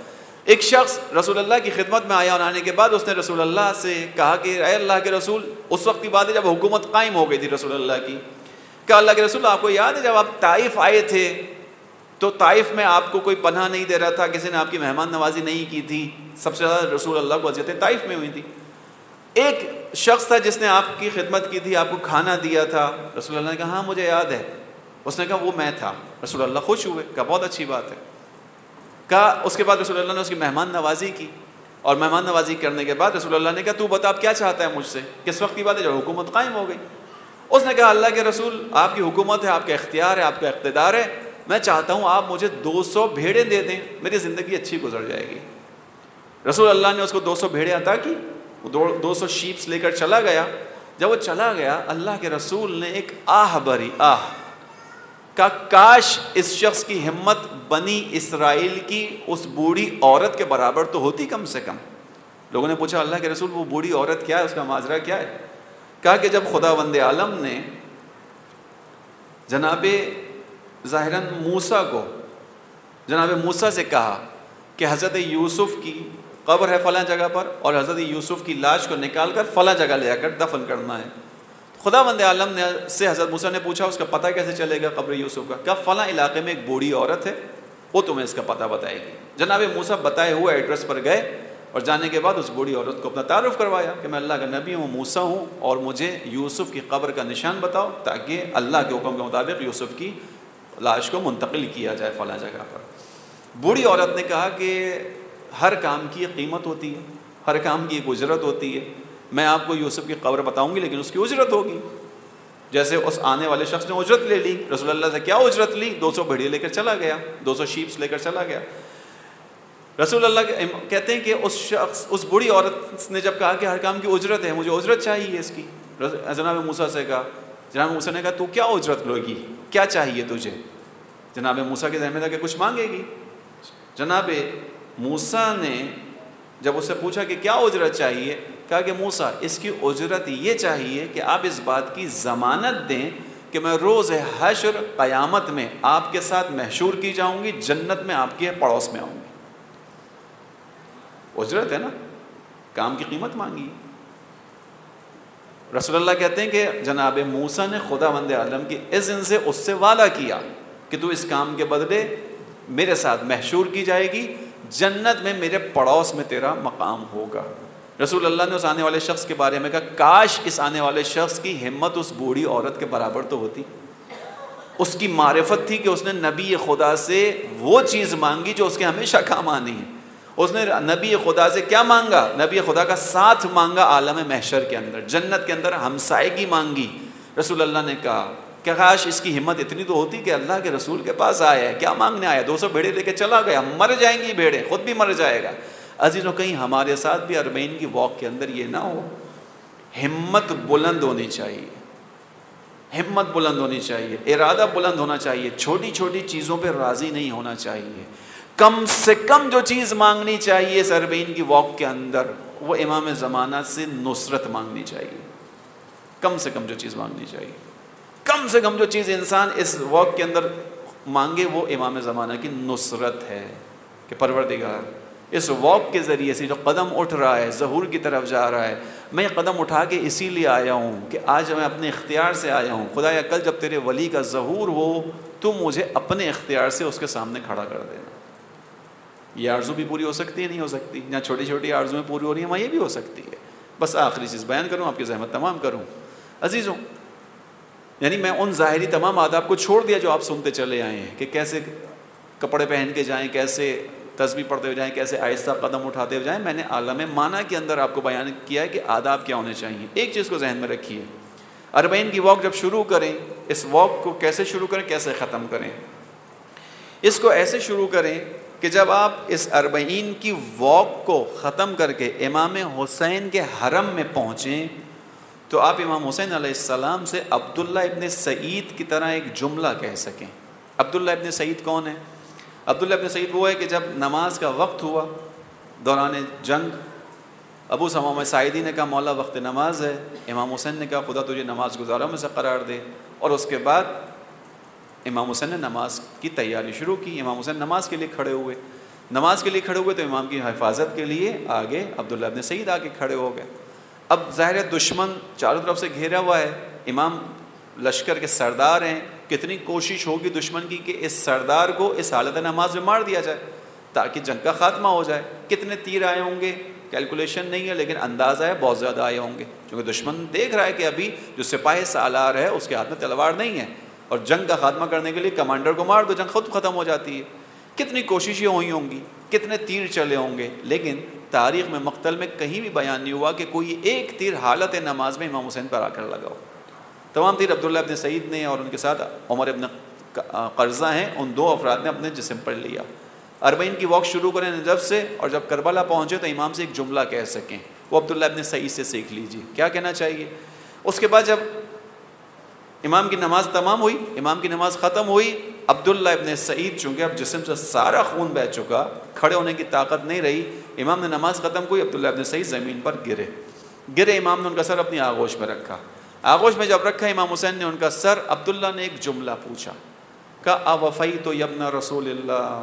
ایک شخص رسول اللہ کی خدمت میں آیا اور آنے کے بعد اس نے رسول اللہ سے کہا کہ اے اللہ کے رسول، اس وقت کی بات ہے جب حکومت قائم ہو گئی تھی رسول اللہ کی، کہ اللہ کے رسول آپ کو یاد ہے جب آپ طائف آئے تھے تو طائف میں آپ کو کوئی پناہ نہیں دے رہا تھا، کسی نے آپ کی مہمان نوازی نہیں کی تھی، سب سے زیادہ رسول اللہ کو اذیتیں طائف میں ہوئی تھی. ایک شخص تھا جس نے آپ کی خدمت کی تھی، آپ کو کھانا دیا تھا. رسول اللہ نے کہا ہاں مجھے یاد ہے. اس نے کہا وہ میں تھا. رسول اللہ خوش ہوئے، کہا بہت اچھی بات ہے. کہا اس کے بعد رسول اللہ نے اس کی مہمان نوازی کی، اور مہمان نوازی کرنے کے بعد رسول اللہ نے کہا تو بتا آپ کیا چاہتا ہے مجھ سے، کس وقت کی بات ہے جب حکومت قائم ہو گئی. اس نے کہا اللہ کے رسول آپ کی حکومت ہے، آپ کا اختیار ہے، آپ کا اقتدار ہے، میں چاہتا ہوں آپ مجھے دو سو بھیڑیں دے دیں، میری زندگی اچھی گزر جائے گی. رسول اللہ نے اس کو دو سو بھیڑیں عطا کی، وہ دو دو سو شیپس لے کر چلا گیا. جب وہ چلا گیا اللہ کے رسول نے ایک آہ بھری آہ کہ کاش اس شخص کی ہمت بنی اسرائیل کی اس بوڑھی عورت کے برابر تو ہوتی کم سے کم. لوگوں نے پوچھا اللہ کے رسول وہ بوڑھی عورت کیا ہے، اس کا ماجرا کیا ہے؟ کہا کہ جب خداوند عالم نے جناب ظاہراً موسیٰ کو جناب موسیٰ سے کہا کہ حضرت یوسف کی قبر ہے فلاں جگہ پر اور حضرت یوسف کی لاش کو نکال کر فلاں جگہ لے جا کر دفن کرنا ہے، خداوند عالم نے سے حضرت موسیٰ نے پوچھا اس کا پتہ کیسے چلے گا قبر یوسف کا؟ کہا فلاں علاقے میں ایک بوڑھی عورت ہے، وہ تمہیں اس کا پتہ بتائے گی. جناب موسیٰ بتائے ہوئے ایڈریس پر گئے اور جانے کے بعد اس بوڑھی عورت کو اپنا تعارف کروایا کہ میں اللہ کا نبی ہوں، موسیٰ ہوں، اور مجھے یوسف کی قبر کا نشان بتاؤ تاکہ اللہ کے حکم کے مطابق یوسف کی لاش کو منتقل کیا جائے فلاں جگہ پر. بوڑھی عورت نے کہا کہ ہر کام کی ایک قیمت ہوتی ہے، ہر کام کی ایک اجرت ہوتی ہے، میں آپ کو یوسف کی قبر بتاؤں گی لیکن اس کی اجرت ہوگی. جیسے اس آنے والے شخص نے اجرت لے لی. رسول اللہ سے کیا اجرت لی؟ دو سو بھیڑیے لے کر چلا گیا، دو سو شیپس لے کر چلا گیا. رسول اللہ کہتے ہیں کہ اس شخص اس بوڑھی عورت نے جب کہا کہ ہر کام کی اجرت ہے، مجھے اجرت چاہیے اس کی، جناب موسیٰ سے کہا. جناب موسیٰ نے کہا تو کیا اجرت لو گی، کیا چاہیے تجھے؟ جناب موسیٰ کے ذہن میں تھا کہ کچھ مانگے گی. جناب موسیٰ نے جب اس سے پوچھا کہ کیا اجرت چاہیے، کہا کہ موسیٰ اس کی اجرت یہ چاہیے کہ آپ اس بات کی ضمانت دیں کہ میں روز حشر قیامت میں آپ کے ساتھ محشور کی جاؤں گی، جنت میں آپ کے پڑوس میں آؤں گی. اجرت ہے نا، کام کی قیمت مانگی. رسول اللہ کہتے ہیں کہ جناب موسیٰ نے خداوند عالم کی اذن سے اس سے وعدہ کیا کہ تو اس کام کے بدلے میرے ساتھ محشور کی جائے گی، جنت میں میرے پڑوس میں تیرا مقام ہوگا. رسول اللہ نے اس آنے والے شخص کے بارے میں کہا کاش اس آنے والے شخص کی ہمت اس بوڑھی عورت کے برابر تو ہوتی. اس کی معرفت تھی کہ اس نے نبی خدا سے وہ چیز مانگی جو اس کے ہمیشہ کام آنی ہے. اس نے نبی خدا سے کیا مانگا؟ نبی خدا کا ساتھ مانگا عالم محشر کے اندر، جنت کے اندر ہمسائیگی مانگی. رسول اللہ نے کہا کہ کاش اس کی ہمت اتنی تو ہوتی کہ اللہ کے رسول کے پاس آیا ہے، کیا مانگنے آیا؟ دو سو بھیڑیں لے کے چلا گیا، مر جائیں گی بھیڑیں، خود بھی مر جائے گا. عزیزوں کہیں ہمارے ساتھ بھی اربعین کی واک کے اندر یہ نہ ہو. ہمت بلند ہونی چاہیے، ہمت بلند ہونی چاہیے، ارادہ بلند ہونا چاہیے، چھوٹی چھوٹی چیزوں پہ راضی نہیں ہونا چاہیے. کم سے کم جو چیز مانگنی چاہیے اس اربعین کی واک کے اندر وہ امام زمانہ سے نصرت مانگنی چاہیے. کم سے کم جو چیز مانگنی چاہیے، کم سے کم جو چیز انسان اس واک کے اندر مانگے وہ امام زمانہ کی نصرت ہے کہ پروردگار اس واک کے ذریعے سے جو قدم اٹھ رہا ہے ظہور کی طرف جا رہا ہے، میں یہ قدم اٹھا کے اسی لیے آیا ہوں کہ آج میں اپنے اختیار سے آیا ہوں. خدایا کل جب تیرے ولی کا ظہور ہو تو مجھے اپنے اختیار سے اس کے سامنے کھڑا کر دینا. یہ آرزو بھی پوری ہو سکتی ہے، نہیں ہو سکتی؟ جہاں چھوٹی چھوٹی آرزویں پوری ہو رہی ہیں وہاں یہ بھی ہو سکتی ہے. بس آخری چیز بیان کروں، آپ کی زحمت تمام کروں. عزیزوں یعنی میں ان ظاہری تمام آداب کو چھوڑ دیا جو آپ سنتے چلے آئے ہیں کہ کیسے کپڑے پہن کے جائیں، کیسے تسبیح پڑھتے ہوئے جائیں، کیسے آہستہ قدم اٹھاتے ہوئے جائیں. میں نے عالم معنی کے اندر آپ کو بیان کیا ہے کہ آداب کیا ہونے چاہیے. ایک چیز کو ذہن میں رکھیے، اربعین کی واک جب شروع کریں، اس واک کو کیسے شروع کریں، کیسے ختم کریں؟ اس کو ایسے شروع کریں کہ جب آپ اس اربعین کی واک کو ختم کر کے امام حسین کے حرم میں پہنچیں تو آپ امام حسین علیہ السلام سے عبداللہ ابن سعید کی طرح ایک جملہ کہہ سکیں. عبداللہ ابن سعید کون ہے؟ عبداللہ ابن سعید وہ ہے کہ جب نماز کا وقت ہوا دوران جنگ، ابو سمامہ ساعدی نے کہا مولا وقت نماز ہے، امام حسین نے کہا خدا تجھے نماز گزاروں میں سے قرار دے، اور اس کے بعد امام حسین نے نماز کی تیاری شروع کی. امام حسین نماز کے لیے کھڑے ہوئے. نماز کے لیے کھڑے ہوئے تو امام کی حفاظت کے لیے آگے عبداللہ ابن سعید آ کے کھڑے ہو گئے. اب ظاہر ہے دشمن چاروں طرف سے گھیرا ہوا ہے, امام لشکر کے سردار ہیں, کتنی کوشش ہوگی دشمن کی کہ اس سردار کو اس حالت نماز میں مار دیا جائے تاکہ جنگ کا خاتمہ ہو جائے. کتنے تیر آئے ہوں گے کیلکولیشن نہیں ہے, لیکن اندازہ ہے بہت زیادہ آئے ہوں گے, کیونکہ دشمن دیکھ رہا ہے کہ ابھی جو سپاہی سالار ہے اس کے ہاتھ میں تلوار نہیں ہے, اور جنگ کا خاتمہ کرنے کے لیے کمانڈر کو مار دو, جنگ خود ختم ہو جاتی ہے. کتنی کوششیں ہوئی ہوں گی, کتنے تیر چلے ہوں گے, لیکن تاریخ میں مقتل میں کہیں بھی بیان نہیں ہوا کہ کوئی ایک تیر حالت نماز میں امام حسین پر آ کر لگا ہو. تمام تیر عبداللہ ابن سعید نے اور ان کے ساتھ عمر ابن قرظہ ہیں, ان دو افراد نے اپنے جسم پر لیا. اربعین کی واک شروع کریں نجف سے, اور جب کربلا پہنچے تو امام سے ایک جملہ کہہ سکیں, وہ عبداللہ ابن سعید سے سیکھ لیجیے کیا کہنا چاہیے. اس کے بعد جب امام کی نماز تمام ہوئی, امام کی نماز ختم ہوئی, عبداللہ ابن سعید چونکہ اب جسم سے سارا خون بہہ چکا, کھڑے ہونے کی طاقت نہیں رہی, امام نے نماز ختم کی, عبداللہ ابن سعید زمین پر گرے گرے امام نے ان کا سر اپنی آغوش میں رکھا. آغوش میں جب رکھا امام حسین نے ان کا سر, عبداللہ نے ایک جملہ پوچھا, کہا اوفیت یا ابن رسول اللہ,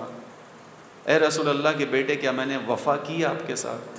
اے رسول اللہ کے بیٹے کیا میں نے وفا کیا آپ کے ساتھ,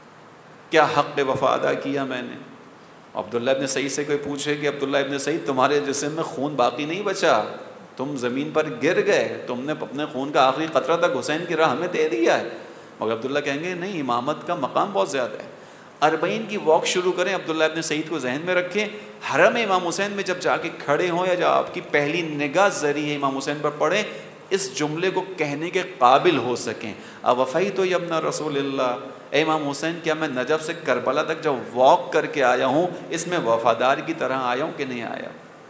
کیا حق وفا ادا کیا میں نے. عبداللہ ابن سعید سے کوئی پوچھے کہ عبداللہ ابن سعید تمہارے جسم میں خون باقی نہیں بچا, تم زمین پر گر گئے, تم نے اپنے خون کا آخری قطرہ تک حسین کی راہ میں دے دیا ہے. مگر عبداللہ کہیں گے نہیں, امامت کا مقام بہت زیادہ ہے. اربعین کی واک شروع کریں, عبداللہ ابن سعید کو ذہن میں رکھیں, حرم امام حسین میں جب جا کے کھڑے ہوں یا جب آپ کی پہلی نگاہ ذریعے امام حسین پر پڑیں, اس جملے کو کہنے کے قابل ہو سکیں, اوفیت یا ابن رسول اللہ, اے امام حسین کیا میں نجف سے کربلا تک جب واک کر کے آیا ہوں اس میں وفادار کی طرح آیا ہوں کہ نہیں آیا.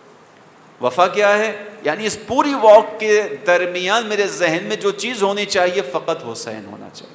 وفا کیا ہے, یعنی اس پوری واک کے درمیان میرے ذہن میں جو چیز ہونی چاہیے فقط حسین ہونا چاہیے.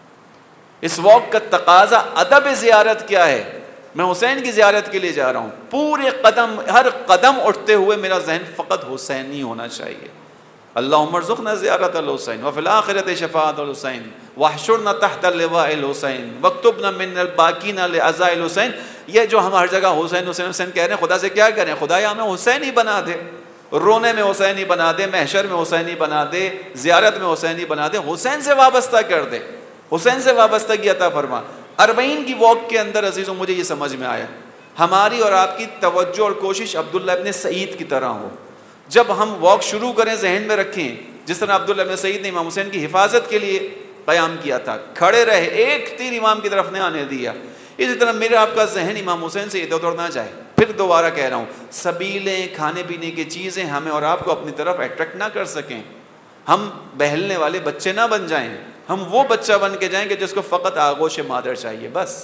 اس واک کا تقاضا ادب زیارت کیا ہے, میں حسین کی زیارت کے لیے جا رہا ہوں, پورے قدم ہر قدم اٹھتے ہوئے میرا ذہن فقط حسین ہی ہونا چاہیے. اللہم ارزقنا زیارت الحسین وفی الآخرۃ شفاعت الحسین واحشرنا تحت لواء الحسین واکتبنا من الباکین لعزاء الحسین. یہ جو ہم ہر جگہ حسین حسین حسین کہہ رہے ہیں, خدا سے کیا کریں, خدایا ہمیں حسین ہی بنا دے, رونے میں حسین ہی بنا دے, محشر میں حسین ہی بنا دے, زیارت میں حسین ہی بنا دے, حسین سے وابستہ کر دے, حسین سے وابستگی عطا فرما. اربعین کی واک کے اندر عزیزوں مجھے یہ سمجھ میں آیا, ہماری اور آپ کی توجہ اور کوشش عبداللہ ابن سعید کی طرح ہو. جب ہم واک شروع کریں ذہن میں رکھیں جس طرح عبداللہ ابن سعید نے امام حسین کی حفاظت کے لیے قیام کیا تھا, کھڑے رہے, ایک تیر امام کی طرف نہیں آنے دیا. اسی طرح میرے آپ کا ذہن امام حسین سے ادھر ادھر نہ جائے. پھر دوبارہ کہہ رہا ہوں, سبیلیں, کھانے پینے کی چیزیں ہمیں اور آپ کو اپنی طرف اٹریکٹ نہ کر سکیں. ہم بہلنے والے بچے نہ بن جائیں, ہم وہ بچہ بن کے جائیں کہ جس کو فقط آغوش مادر چاہیے, بس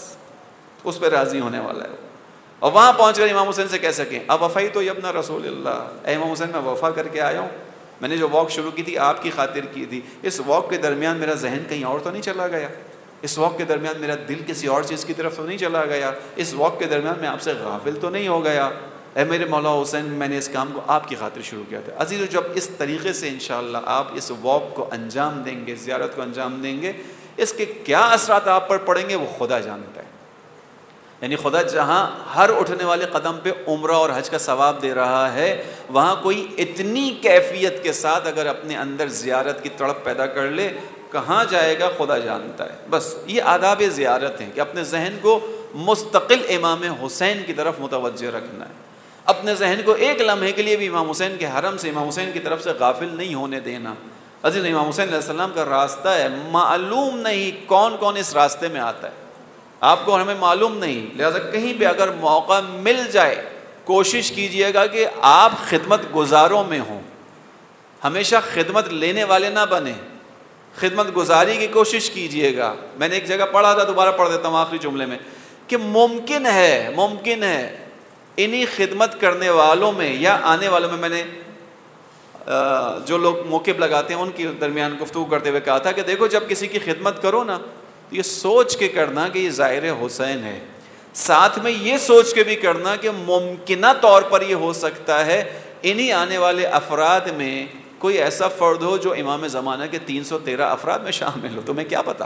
اس پہ راضی ہونے والا ہے, اور وہاں پہنچ کر امام حسین سے کہہ سکیں اب وفیت یا ابن رسول اللہ, اے امام حسین میں وفا کر کے آیا ہوں, میں نے جو واک شروع کی تھی آپ کی خاطر کی تھی. اس واک کے درمیان میرا ذہن کہیں اور تو نہیں چلا گیا, اس واک کے درمیان میرا دل کسی اور چیز کی طرف تو نہیں چلا گیا, اس واک کے درمیان میں آپ سے غافل تو نہیں ہو گیا. اے میرے مولا حسین, میں نے اس کام کو آپ کی خاطر شروع کیا تھا. عزیزو, جب اس طریقے سے انشاءاللہ آپ اس واک کو انجام دیں گے, زیارت کو انجام دیں گے, اس کے کیا اثرات آپ پر پڑیں گے وہ خدا جانتا ہے. یعنی خدا جہاں ہر اٹھنے والے قدم پہ عمرہ اور حج کا ثواب دے رہا ہے, وہاں کوئی اتنی کیفیت کے ساتھ اگر اپنے اندر زیارت کی تڑپ پیدا کر لے, کہاں جائے گا خدا جانتا ہے. بس یہ آداب زیارت ہیں کہ اپنے ذہن کو مستقل امام حسین کی طرف متوجہ رکھنا ہے, اپنے ذہن کو ایک لمحے کے لیے بھی امام حسین کے حرم سے, امام حسین کی طرف سے غافل نہیں ہونے دینا. عزیز, امام حسین علیہ السلام کا راستہ ہے, معلوم نہیں کون کون اس راستے میں آتا ہے, آپ کو ہمیں معلوم نہیں, لہذا کہیں بھی اگر موقع مل جائے کوشش کیجئے گا کہ آپ خدمت گزاروں میں ہوں, ہمیشہ خدمت لینے والے نہ بنیں, خدمت گزاری کی کوشش کیجئے گا. میں نے ایک جگہ پڑھا تھا, دوبارہ پڑھ دیتا ہوں آخری جملے میں, کہ ممکن ہے ممکن ہے انہی خدمت کرنے والوں میں یا آنے والوں میں, میں نے جو لوگ موقف لگاتے ہیں ان کے درمیان گفتگو کرتے ہوئے کہا تھا کہ دیکھو, جب کسی کی خدمت کرو نا یہ سوچ کے کرنا کہ یہ ظاہر حسین ہے, ساتھ میں یہ سوچ کے بھی کرنا کہ ممکنہ طور پر یہ ہو سکتا ہے انہی آنے والے افراد میں کوئی ایسا فرد ہو جو امام زمانہ کے تین سو تیرہ افراد میں شامل ہو. تمہیں کیا پتا,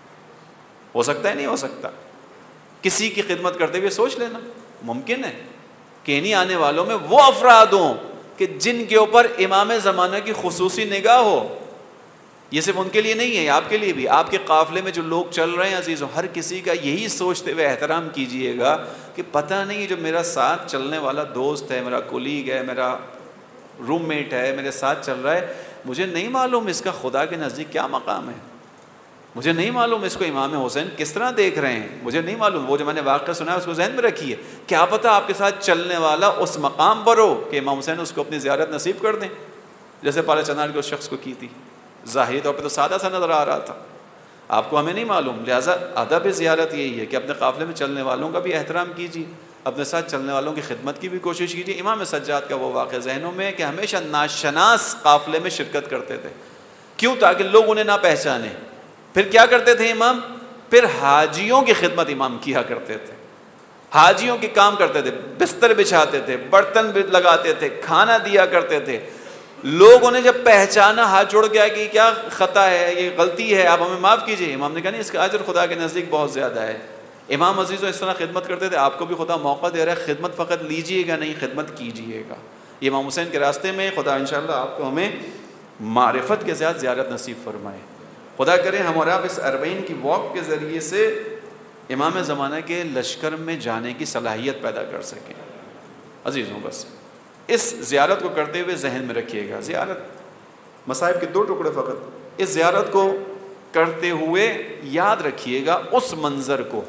ہو سکتا ہے نہیں ہو سکتا. کسی کی خدمت کرتے ہوئے سوچ لینا ممکن ہے کہ انہی آنے والوں میں وہ افراد ہوں کہ جن کے اوپر امام زمانہ کی خصوصی نگاہ ہو. یہ صرف ان کے لیے نہیں ہے، آپ کے لیے بھی. آپ کے قافلے میں جو لوگ چل رہے ہیں عزیزوں، ہر کسی کا یہی سوچتے ہوئے احترام کیجئے گا کہ پتہ نہیں جو میرا ساتھ چلنے والا دوست ہے، میرا کولیگ ہے، میرا روم میٹ ہے، میرے ساتھ چل رہا ہے، مجھے نہیں معلوم اس کا خدا کے نزدیک کیا مقام ہے، مجھے نہیں معلوم اس کو امام حسین کس طرح دیکھ رہے ہیں، مجھے نہیں معلوم. وہ جو میں نے واقعہ سنا ہے اس کو ذہن میں رکھیے. کیا پتہ آپ کے ساتھ چلنے والا اس مقام پر ہو کہ امام حسین اس کو اپنی زیارت نصیب کر دیں، جیسے پالے چنار کے اس شخص کو کی تھی. ظاہری طور پہ تو سادہ سا نظر آ رہا تھا، آپ کو ہمیں نہیں معلوم. لہٰذا ادب زیارت یہی ہے کہ اپنے قافلے میں چلنے والوں کا بھی احترام کیجیے، اپنے ساتھ چلنے والوں کی خدمت کی بھی کوشش کیجیے. امام سجاد کا وہ واقعہ ذہنوں میں ہے کہ ہمیشہ ناشناس قافلے میں شرکت کرتے تھے. کیوں؟ تاکہ لوگ انہیں نہ پہچانے. پھر کیا کرتے تھے امام؟ پھر حاجیوں کی خدمت امام کیا کرتے تھے، حاجیوں کے کام کرتے تھے، بستر بچھاتے تھے، برتن لگاتے تھے، کھانا دیا کرتے تھے. لوگوں نے جب پہچانا، ہاتھ جوڑ گیا کہ کیا خطا ہے، یہ غلطی ہے، آپ ہمیں معاف کیجیے. امام نے کہا نہیں، اس کا اجر خدا کے نزدیک بہت زیادہ ہے. امام عزیزوں اس طرح خدمت کرتے تھے. آپ کو بھی خدا موقع دے رہا ہے، خدمت فقط لیجئے گا نہیں، خدمت کیجئے گا. یہ امام حسین کے راستے میں خدا انشاءاللہ آپ کو ہمیں معرفت کے ساتھ زیارت نصیب فرمائے. خدا کرے ہم اور آپ اس اربعین کی واک کے ذریعے سے امام زمانہ کے لشکر میں جانے کی صلاحیت پیدا کر سکیں. عزیزوں بس اس زیارت کو کرتے ہوئے ذہن میں رکھیے گا، زیارت مصائب کے دو ٹکڑے فقط. اس زیارت کو کرتے ہوئے یاد رکھیے گا اس منظر کو.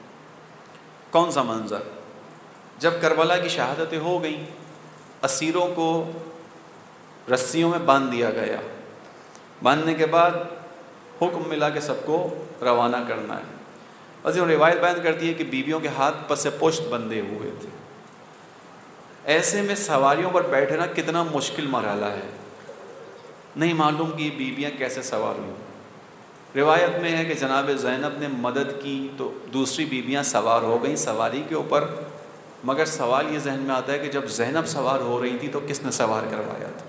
کون سا منظر؟ جب کربلا کی شہادتیں ہو گئیں، اسیروں کو رسیوں میں باندھ دیا گیا، باندھنے کے بعد حکم ملا کہ سب کو روانہ کرنا ہے. عزیزوں روایت بیان کرتی ہے کہ بیویوں کے ہاتھ پس پشت بندھے ہوئے تھے. ایسے میں سواریوں پر بیٹھنا کتنا مشکل مرحلہ ہے، نہیں معلوم کہ یہ بیویاں کیسے سوار ہوئیں. روایت میں ہے کہ جناب زینب نے مدد کی تو دوسری بیویاں سوار ہو گئیں سواری کے اوپر. مگر سوال یہ ذہن میں آتا ہے کہ جب زینب سوار ہو رہی تھی تو کس نے سوار کروایا تھا؟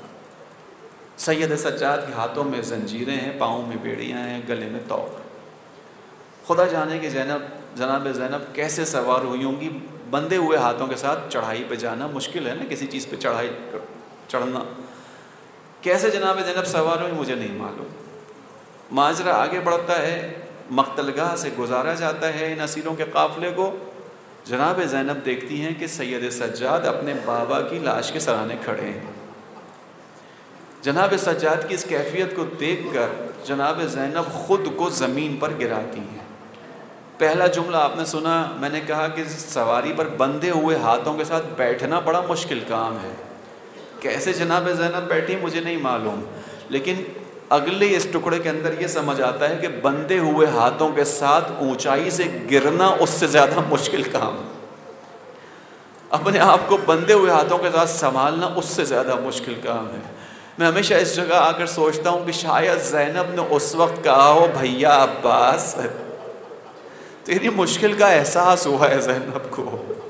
سید سجاد کے ہاتھوں میں زنجیریں ہیں، پاؤں میں بیڑیاں ہیں، گلے میں توق. خدا جانے کہ زینب جناب زینب کیسے سوار ہوئی ہوں گی. بندھے ہوئے ہاتھوں کے ساتھ چڑھائی پہ جانا مشکل ہے نا، کسی چیز پہ چڑھائی چڑھنا. کیسے جناب زینب سوار ہوئی مجھے نہیں معلوم. ماجرا آگے بڑھتا ہے، مقتل گاہ سے گزارا جاتا ہے ان اسیروں کے قافلے کو. جناب زینب دیکھتی ہیں کہ سید سجاد اپنے بابا کی لاش کے سرانے کھڑے ہیں. جناب سجاد کی اس کیفیت کو دیکھ کر جناب زینب خود کو زمین پر گراتی ہیں. پہلا جملہ آپ نے سنا، میں نے کہا کہ سواری پر بندھے ہوئے ہاتھوں کے ساتھ بیٹھنا بڑا مشکل کام ہے. کیسے جناب زینب بیٹھی مجھے نہیں معلوم، لیکن اگلے اس ٹکڑے کے اندر یہ سمجھ آتا ہے کہ بندھے ہوئے ہاتھوں کے ساتھ اونچائی سے گرنا اس سے زیادہ مشکل کام. اپنے آپ کو بندھے ہوئے ہاتھوں کے ساتھ سنبھالنا اس سے زیادہ مشکل کام ہے. میں ہمیشہ اس جگہ آ کر سوچتا ہوں کہ شاید زینب نے اس وقت کہا ہو، بھیا عباس تیری مشکل کا احساس ہوا ہے زینب کو.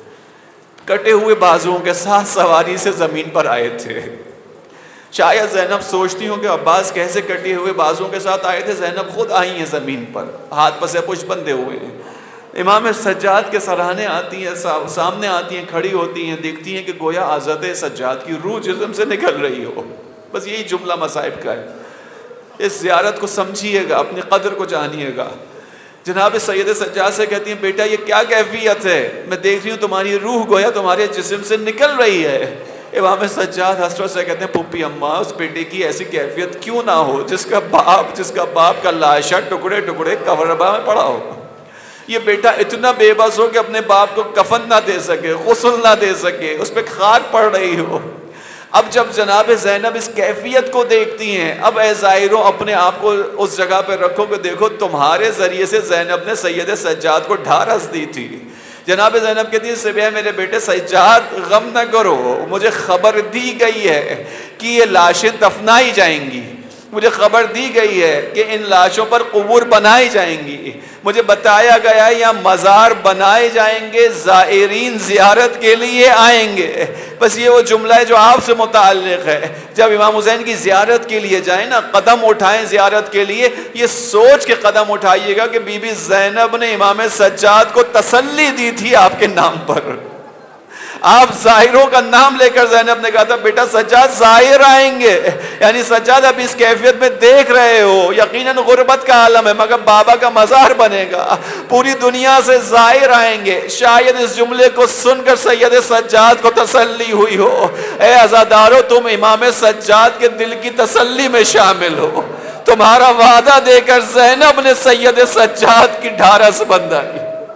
کٹے ہوئے بازوؤں کے ساتھ سواری سے زمین پر آئے تھے. شاید زینب سوچتی ہوں کہ عباس کیسے کٹے ہوئے بازوؤں کے ساتھ آئے تھے. زینب خود آئی ہیں زمین پر، ہاتھ پسے پش بندھے ہوئے ہیں. امام سجاد کے سرانے آتی ہیں، سامنے آتی ہیں، کھڑی ہوتی ہیں، دیکھتی ہیں کہ گویا حضرت سجاد کی روح جسم سے نکل رہی ہو. بس یہی جملہ مصائب کا ہے. اس زیارت کو سمجھیے گا، اپنی قدر کو جانیے گا. جناب سید سجاد سے کہتی ہیں بیٹا یہ کیا کیفیت ہے، میں دیکھ رہی ہوں تمہاری روح گویا تمہارے جسم سے نکل رہی ہے. امام سجاد حسرت سے کہتے ہیں پھوپھی اماں اس بیٹے کی ایسی کیفیت کیوں نہ ہو جس کا باپ جس کا باپ کا لاشا ٹکڑے ٹکڑے قبرباہ میں پڑا ہو. یہ بیٹا اتنا بے بس ہو کہ اپنے باپ کو کفن نہ دے سکے، غسل نہ دے سکے، اس پہ خاک پڑ رہی ہو. اب جب جناب زینب اس کیفیت کو دیکھتی ہیں، اب اے زائروں اپنے آپ کو اس جگہ پہ رکھو کہ دیکھو تمہارے ذریعے سے زینب نے سید سجاد کو ڈھارس دی تھی. جناب زینب کہتی ہیں سبیہ میرے بیٹے سجاد غم نہ کرو، مجھے خبر دی گئی ہے کہ یہ لاشیں دفنائی جائیں گی، مجھے خبر دی گئی ہے کہ ان لاشوں پر قبور بنائی جائیں گی، مجھے بتایا گیا ہے یہاں مزار بنائے جائیں گے، زائرین زیارت کے لیے آئیں گے. بس یہ وہ جملہ ہے جو آپ سے متعلق ہے. جب امام حسین کی زیارت کے لیے جائیں نا، قدم اٹھائیں زیارت کے لیے، یہ سوچ کے قدم اٹھائیے گا کہ بی بی زینب نے امام سجاد کو تسلی دی تھی آپ کے نام پر. آپ ظاہروں کا نام لے کر زینب نے کہا تھا بیٹا سجاد ظاہر آئیں گے، یعنی سجاد اب اس کیفیت میں دیکھ رہے ہو یقیناً غربت کا عالم ہے مگر بابا کا مزار بنے گا، پوری دنیا سے ظاہر آئیں گے۔ شاید اس جملے کو سن کر سید سجاد کو تسلی ہوئی ہو، اے عزادارو تم امام سجاد کے دل کی تسلی میں شامل ہو، تمہارا وعدہ دے کر زینب نے سید سجاد کی ڈھارس بندھائی۔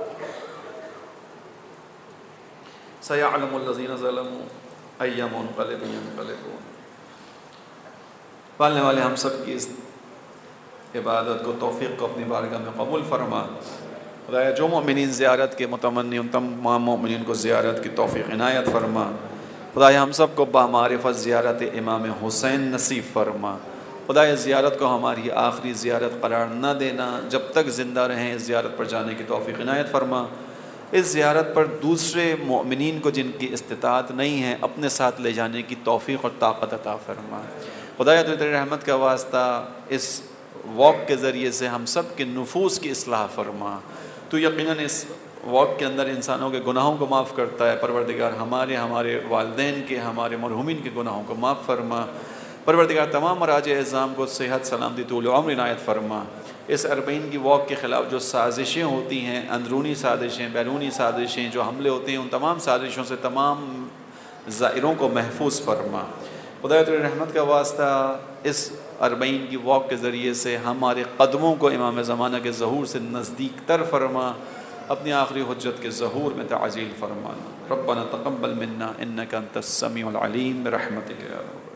سَيَعْلَمُ الَّذِينَ ظَلَمُوا أَيَّ مُنقَلِبٍ يَنقَلِبُونَ۔ پالنے والے ہم سب کی اس عبادت کو توفیق کو اپنی بارگاہ میں قبول فرما۔ خدایا جو مومنین زیارت کے متمنی ان تمام مومنین کو زیارت کی توفیق عنایت فرما۔ خدایا ہم سب کو بامعرفت زیارت امام حسین نصیب فرما۔ خدایا زیارت کو ہماری آخری زیارت قرار نہ دینا، جب تک زندہ رہیں اس زیارت پر جانے کی توفیق عنایت فرما۔ اس زیارت پر دوسرے مومنین کو جن کی استطاعت نہیں ہے اپنے ساتھ لے جانے کی توفیق اور طاقت عطا فرما۔ خدایا تو تیری رحمت کا واسطہ اس واک کے ذریعے سے ہم سب کے نفوس کی اصلاح فرما۔ تو یقیناً اس واک کے اندر انسانوں کے گناہوں کو معاف کرتا ہے، پروردگار ہمارے ہمارے والدین کے ہمارے مرحومین کے گناہوں کو معاف فرما۔ پروردگار تمام مراجع اعظام کو صحت سلامتی طول عمر عنایت فرما۔ اس اربعین کی واک کے خلاف جو سازشیں ہوتی ہیں، اندرونی سازشیں بیرونی سازشیں جو حملے ہوتے ہیں، ان تمام سازشوں سے تمام زائروں کو محفوظ فرما۔ خدا تیری رحمت کا واسطہ اس اربعین کی واک کے ذریعے سے ہمارے قدموں کو امام زمانہ کے ظہور سے نزدیک تر فرما، اپنی آخری حجت کے ظہور میں تعجیل فرمانا۔ ربنا تقبل منا انک انت السمیع العلیم برحمتک یا رب۔